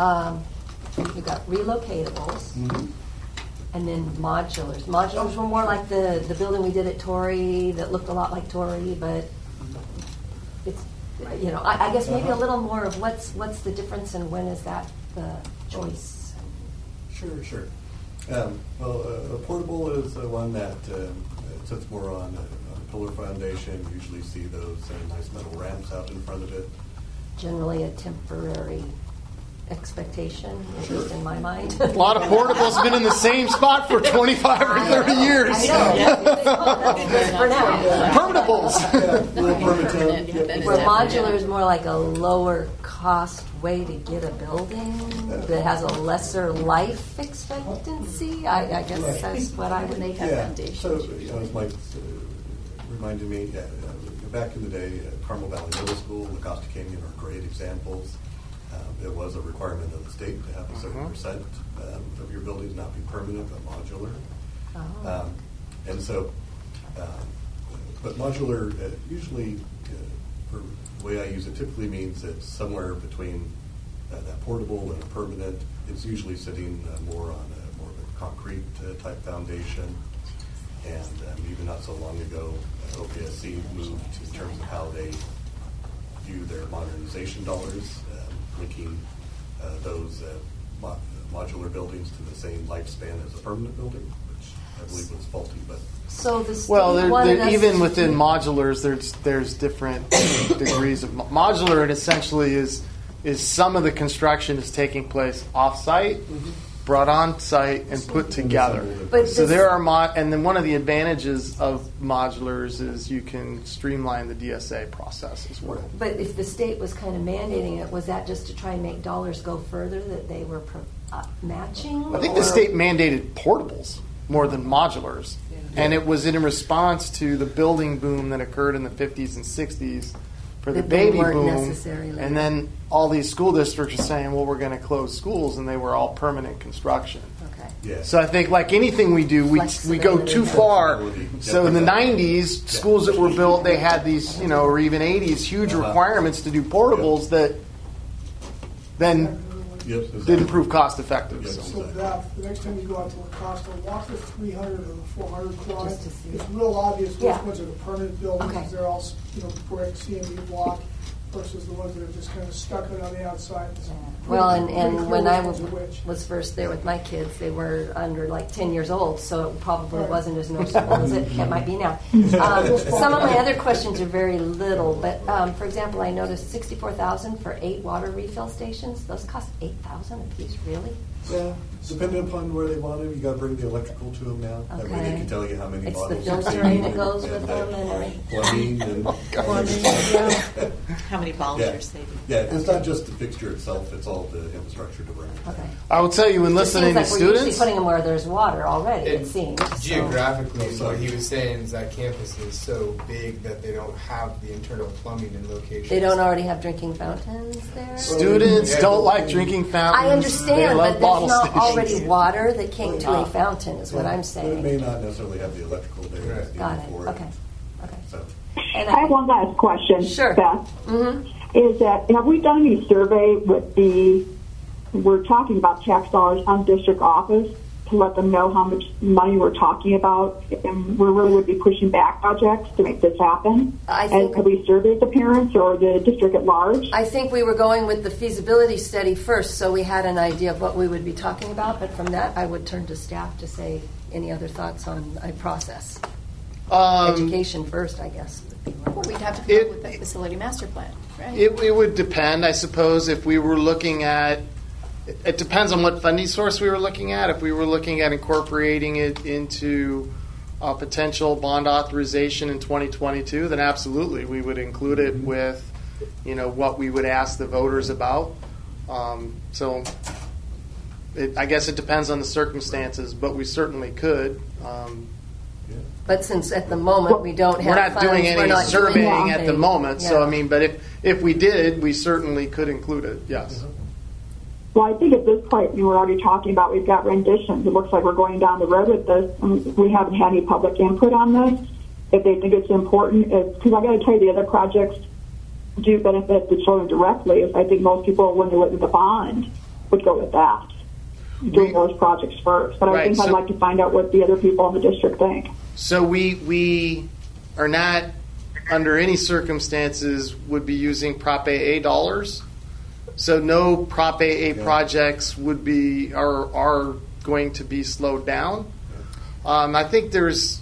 you got relocatables, and then modulars. Modulars were more like the building we did at Torrey that looked a lot like Torrey, but it's I guess maybe a little more of what's the difference and when is that the choice? Sure. Well, a portable is one that sits more on a pillar foundation. You usually see those nice metal ramps out in front of it. Generally a temporary expectation, at least in my mind. A lot of portables been in the same spot for 25 or 30 years. I know. For now. Permanent. Where modular is more like a lower cost way to get a building that has a lesser life expectancy. I guess that's what I would make a foundation. So, as Mike reminded me, back in the day, Carmel Valley Middle School, La Costa Canyon are great examples. It was a requirement of the state to have a certain percent of your buildings not be permanent but modular. And so, but modular usually, for the way I use it, typically means it's somewhere between that portable and a permanent. It's usually sitting more on more of a concrete type foundation. And even not so long ago, OPSC moved in terms of how they view their modernization dollars, linking those modular buildings to the same lifespan as a permanent building, which I believe was faulty. But so the state even within modulars, there's different degrees of modular. It essentially is some of the construction is taking place off-site, brought on site, and put together. So there are and then one of the advantages of modulars is you can streamline the DSA process as well. But if the state was kind of mandating it, was that just to try and make dollars go further that they were matching? I think the state mandated portables more than modulars. And it was in response to the building boom that occurred in the 50s and 60s for the baby boom. And then all these school districts are saying, well, we're going to close schools, and they were all permanent construction. Okay. yeah. So I think like anything we do, we go too far. So in the 90s, schools that were built, they had these, or even 80s, huge requirements to do portables that then didn't prove cost effective. So that the next time you go out to La Costa, walk the 300 or the 400 quad. It's real obvious which ones are the permanent buildings. Okay. They're all brick, CMU block, versus the ones that are just kind of stuck on the outside. Well, and when I was first there with my kids, they were under like 10 years old, so it probably wasn't as noticeable as it might be now. Some of my other questions are very little, but for example, I noticed $64,000 for 8 water refill stations. Those cost $8,000 a piece, really? Yeah, depending upon where they want them, you got to bring the electrical to them now. That way they can tell you how many It's bottles. the filtering that goes with them and plumbing and How many balls you're saving? Yeah, it's not just the fixture itself; it's all the infrastructure to bring it. Okay. I will tell you, when listening to We're students, usually putting them where there's water already. It seems geographically. What he was saying is that campus is so big that they don't have the internal plumbing in locations. They don't already have drinking fountains there. Students don't like drinking fountains. I understand, they love but bottle there's not stations. already water that came to a fountain, is what I'm They saying. may not necessarily have the electrical there. Got it. For Okay. So, I have one last question, Sure. Beth. Mm-hmm. Is that, have we done any survey with we're talking about tax dollars on district office to let them know how much money we're talking about, and we really would be pushing back projects to make this happen? Have we surveyed the parents or the district at large? I think we were going with the feasibility study first, so we had an idea of what we would be talking about, but from that I would turn to staff to say any other thoughts on a process. Education first, I guess. Well, we'd have to come up with a facility master plan, right? It would depend, I suppose, if we were looking at. It depends on what funding source we were looking at. If we were looking at incorporating it into a potential bond authorization in 2022, then absolutely we would include it with, what we would ask the voters about. I guess it depends on the circumstances, but we certainly could. But since at the moment we don't have we're not funds, doing any surveying at the moment. Yeah. So but if we did, we certainly could include it. Yes. Well, I think at this point, we're already talking about we've got renditions. It looks like we're going down the road with this. And we haven't had any public input on this. If they think it's important, because I got to tell you, the other projects do benefit the children directly. I think most people, when they went with the bond, would go with that, doing those projects first. But I think I'd like to find out what the other people in the district think. So we are not, under any circumstances, would be using Prop AA dollars. So no Prop AA projects are going to be slowed down. I think there's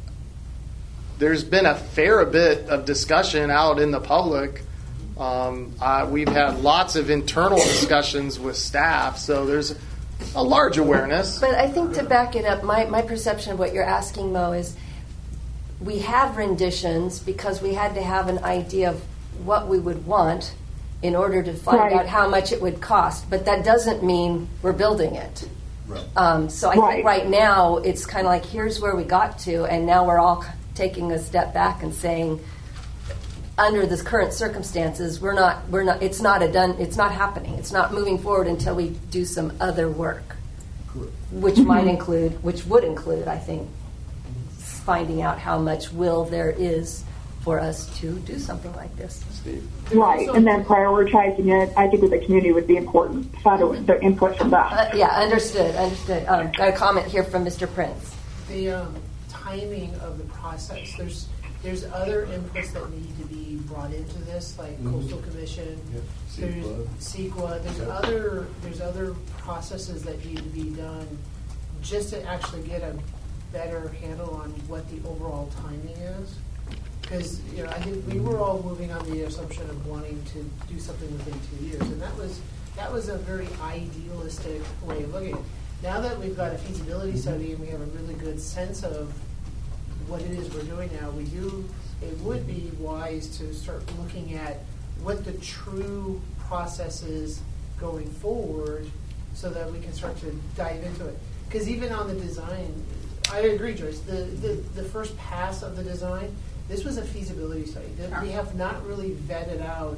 been a fair bit of discussion out in the public. We've had lots of internal discussions with staff, so there's a large awareness. But I think to back it up, my perception of what you're asking, Mo, is we have renditions because we had to have an idea of what we would want in order to find out how much it would cost. But that doesn't mean we're building it. Right. So I think right now it's kind of like, here's where we got to, and now we're all taking a step back and saying, under the current circumstances, it's not happening. It's not moving forward until we do some other work. Correct. Which would include, I think, finding out how much will there is for us to do something like this. Steve. Right, and then prioritizing it, I think with the community would be important. The input from that. Understood. Got a comment here from Mr. Prince. The timing of the process. There's other inputs that need to be brought into this, like Coastal Commission. There's CEQA. There's other processes that need to be done just to actually get a better handle on what the overall timing is. Because I think we were all moving on the assumption of wanting to do something within 2 years, and that was a very idealistic way of looking at it. Now that we've got a feasibility study and we have a really good sense of what it is we're doing now, it would be wise to start looking at what the true process is going forward, so that we can start to dive into it. Because even on the design, I agree, Joyce. The first pass of the design. This was a feasibility study. We have not really vetted out,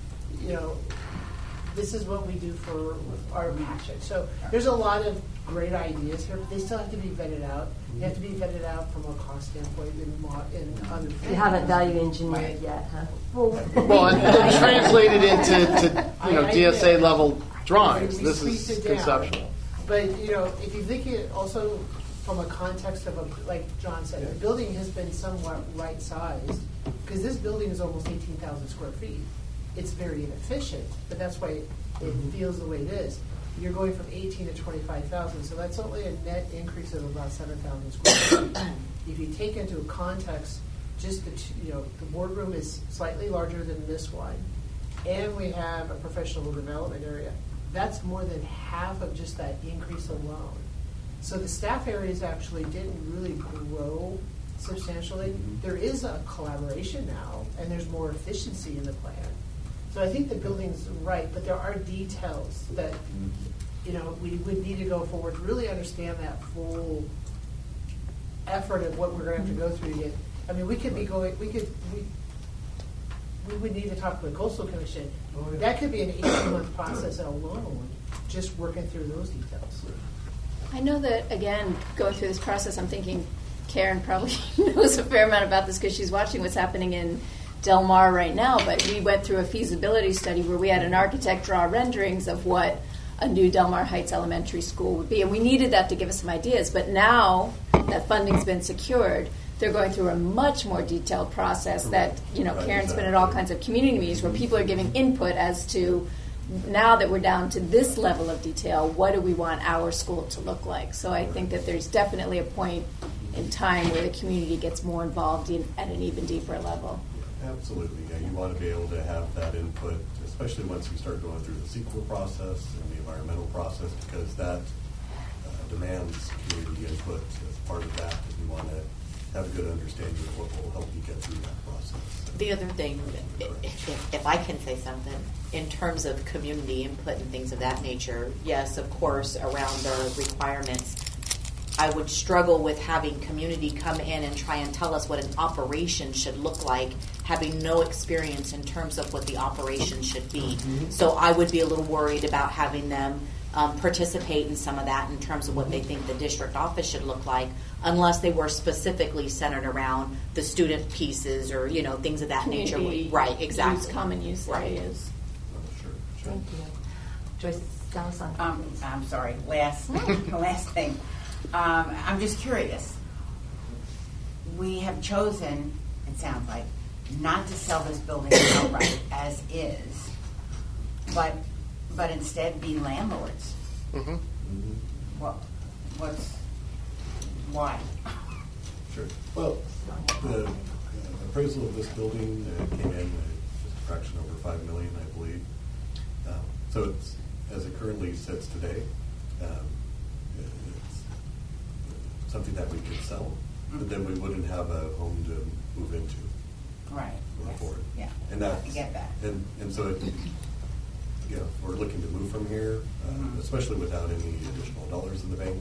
this is what we do for our project. So there's a lot of great ideas here, but they still have to be vetted out. They have to be vetted out from a cost standpoint in other things. You haven't value engineered yet, huh? Well, and translated into DSA level drawings. This is conceptual. But if you think it also from a context of like John said, the building has been somewhat right-sized, because this building is almost 18,000 square feet. It's very inefficient, but that's why it feels the way it is. You're going from 18 to 25,000, so that's only a net increase of about 7,000 square feet. If you take into context, just the boardroom is slightly larger than this one, and we have a professional development area. That's more than half of just that increase alone. So the staff areas actually didn't really grow substantially. There is a collaboration now, and there's more efficiency in the plan. So I think the building's right, but there are details that we would need to go forward to really understand that full effort of what we're going to have to go through to get. I mean, we would need to talk to the Coastal Commission. That could be an 18-month process alone, just working through those details. I know that, again, going through this process, I'm thinking Karen probably knows a fair amount about this because she's watching what's happening in Del Mar right now, but we went through a feasibility study where we had an architect draw renderings of what a new Del Mar Heights elementary school would be, and we needed that to give us some ideas. But now that funding's been secured, they're going through a much more detailed process that, Karen's been at all kinds of community meetings where people are giving input as to, now that we're down to this level of detail, what do we want our school to look like? So I think that there's definitely a point in time where the community gets more involved at an even deeper level. Absolutely, yeah. You want to be able to have that input, especially once you start going through the CEQA process and the environmental process, because that demands community input as part of that, and you want to have a good understanding of what will help you get through that process. The other thing, if I can say something, in terms of community input and things of that nature, yes, of course, around the requirements, I would struggle with having community come in and try and tell us what an operation should look like, having no experience in terms of what the operation should be. Mm-hmm. So I would be a little worried about having them participate in some of that in terms of what they think the district office should look like, unless they were specifically centered around the student pieces or things of that nature. Right, exactly. Use, common use areas. Sure. Thank you. Joyce Salazar. I'm sorry. Last thing. I'm just curious. We have chosen, it sounds like, not to sell this building outright as is, but instead be landlords. Mm-hmm. Why? Sure. Well, the appraisal of this building came in just a fraction over $5 million, I believe. So it's, as it currently sits today, it's something that we could sell, but then we wouldn't have a home to move into. Right. Going forward. Yeah. And that's, I get that. And so it, we're looking to move from here, especially without any additional dollars in the bank.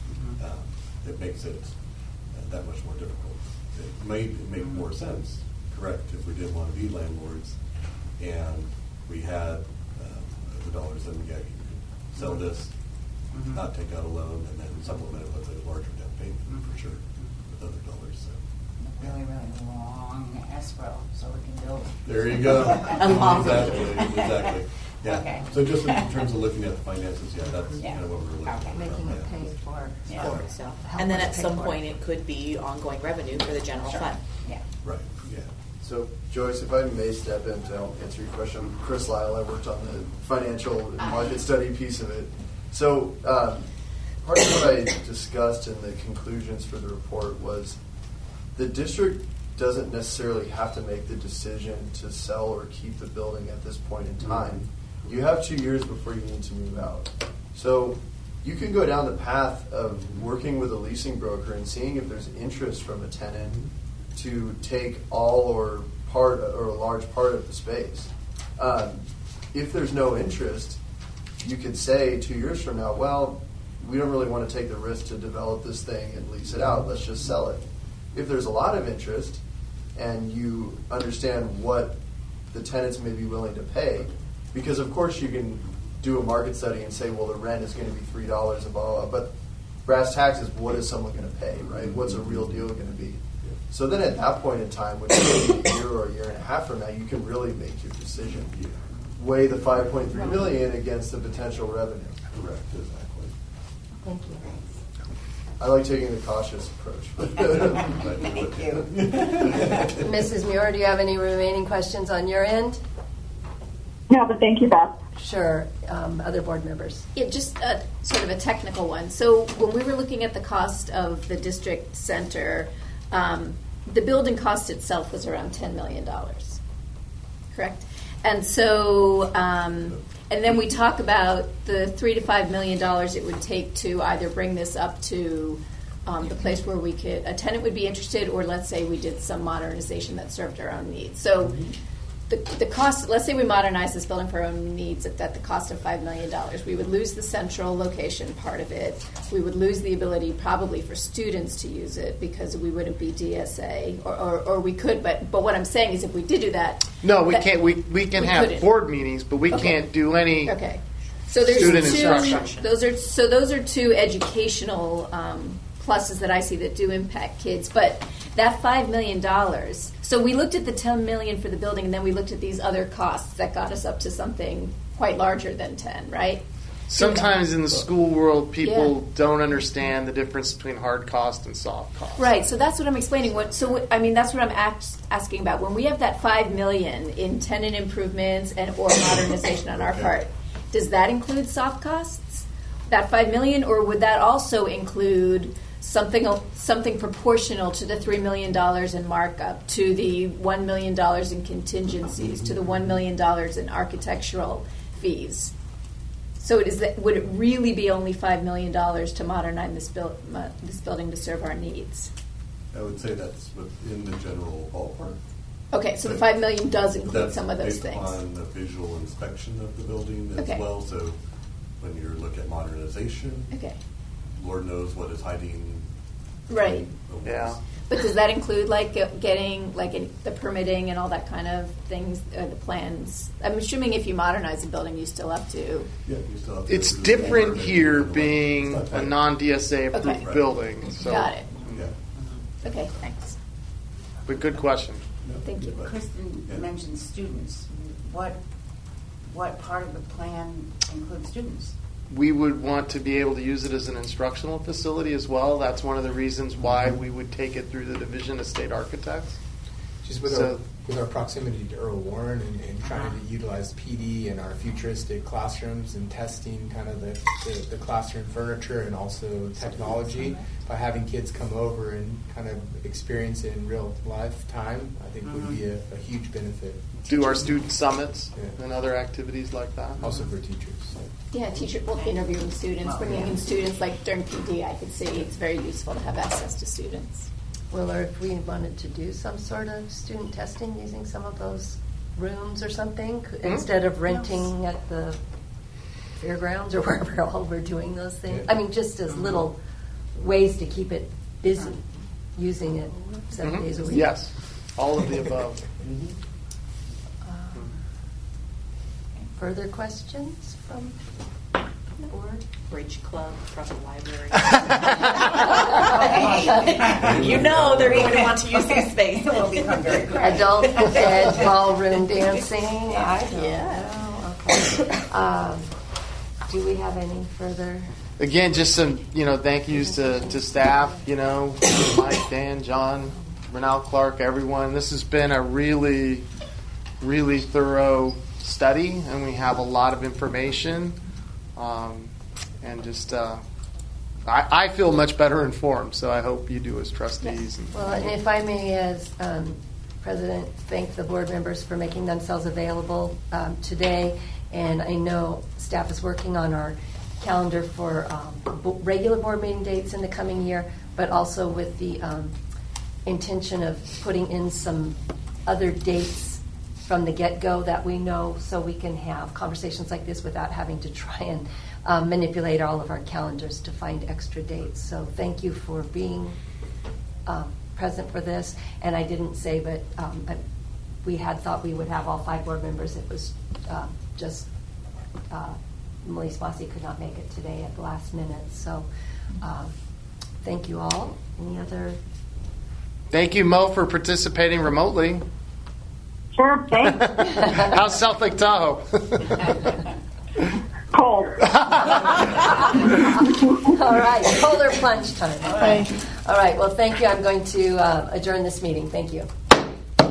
It makes it that much more difficult. It may make more sense, correct, if we didn't want to be landlords and we had the dollars, then you could sell this, not take out a loan, and then supplement it with a larger down payment for sure with other dollars. So. Really, really long escrow so we can build. There you go. Exactly. Yeah. Okay. So just in terms of looking at the finances, that's kind of what we're looking at. Making it pay for itself. And then at some point it could be ongoing revenue for the general fund. Yeah. Right. Yeah. So, Joyce, if I may step in to help answer your question, I'm Chris Lyle. I worked on the financial and market study piece of it. So, part of what I discussed in the conclusions for the report was the district doesn't necessarily have to make the decision to sell or keep the building at this point in time. You have 2 years before you need to move out. So you can go down the path of working with a leasing broker and seeing if there's interest from a tenant to take all or part or a large part of the space. If there's no interest, you could say 2 years from now, well, we don't really want to take the risk to develop this thing and lease it out. Let's just sell it. If there's a lot of interest and you understand what the tenants may be willing to pay, because of course you can do a market study and say, well, the rent is going to be $3 and blah, blah, blah, but brass tacks is what is someone going to pay, right? What's a real deal going to be? So then at that point in time, which is a year or a year and a half from now, you can really make your decision. Weigh the $5.3 million against the potential revenue. Correct, exactly. Thank you. I like taking the cautious approach. Thank you. Mrs. Muir, do you have any remaining questions on your end? No, but thank you, Beth. Sure. Other board members? Yeah, just sort of a technical one. So when we were looking at the cost of the district center, the building cost itself was around $10 million, correct? And so, and then we talk about the $3 to $5 million it would take to either bring this up to the place where we could, a tenant would be interested, or let's say we did some modernization that served our own needs. So the cost, let's say we modernize this building for our own needs at the cost of $5 million. We would lose the central location part of it. We would lose the ability probably for students to use it because we wouldn't be DSA, or we could, but what I'm saying is if we did do that. No, we can't. We can have couldn't. board meetings, but we can't do any Okay. So there's student two, instruction. those are two educational pluses that I see that do impact kids. But that $5 million, so we looked at the $10 million for the building, and then we looked at these other costs that got us up to something quite larger than 10, right? Sometimes in the school world, people don't understand the difference between hard cost and soft cost. Right, so that's what I'm explaining. That's what I'm asking about. When we have that $5 million in tenant improvements or modernization on our part, does that include soft costs? That $5 million, or would that also include something proportional to the $3 million in markup, to the $1 million in contingencies, to the $1 million in architectural fees? So would it really be only $5 million to modernize this building to serve our needs? I would say that's within the general ballpark. Okay, so the $5 million does include some of those things. That's based on the visual inspection of the building as well. So when you look at modernization, Lord knows what is hiding. Right. Yeah. But does that include getting the permitting and all that kind of things, the plans? I'm assuming if you modernize a building, you still have to. Yeah, you still have to. It's different here being a non-DSA approved building. So. Got it. Yeah. Okay, thanks. But good question. Thank you. Kristen mentioned students. What part of the plan includes students? We would want to be able to use it as an instructional facility as well. That's one of the reasons why we would take it through the Division of State Architects. Just with our proximity to Earl Warren and trying to utilize PD and our futuristic classrooms and testing kind of the classroom furniture and also technology, by having kids come over and kind of experience it in real life time, I think would be a huge benefit. Do our student summits and other activities like that. Also for teachers. Yeah, interviewing students, bringing in students, like during PD, I could see it's very useful to have access to students. Well, or if we wanted to do some sort of student testing using some of those rooms or something, instead of renting at the fairgrounds or wherever all we're doing those things. I mean, just as little ways to keep it busy, using it 7 days a week. Yes, all of the above. Further questions from the board? Bridge club from the library. You know they're going to want to use this space. Adult ed, ballroom dancing. I don't know. Okay. Do we have any further? Again, just some thank yous to staff. Mike, Dan, John, Renal Clark, everyone. This has been a really, really thorough study, and we have a lot of information. And just, I feel much better informed, so I hope you do as trustees. Well, and if I may, as president, thank the board members for making themselves available today. And I know staff is working on our calendar for regular board meeting dates in the coming year, but also with the intention of putting in some other dates from the get-go that we know, so we can have conversations like this without having to try and manipulate all of our calendars to find extra dates. So thank you for being present for this. And I didn't say, but we had thought we would have all 5 board members. It was just Melise Mossy could not make it today at the last minute. So thank you all. Any other? Thank you, Mo, for participating remotely. Sure, thanks. How's South Lake Tahoe? Cold. All right, polar plunge time. All right. Well, thank you. I'm going to adjourn this meeting. Thank you.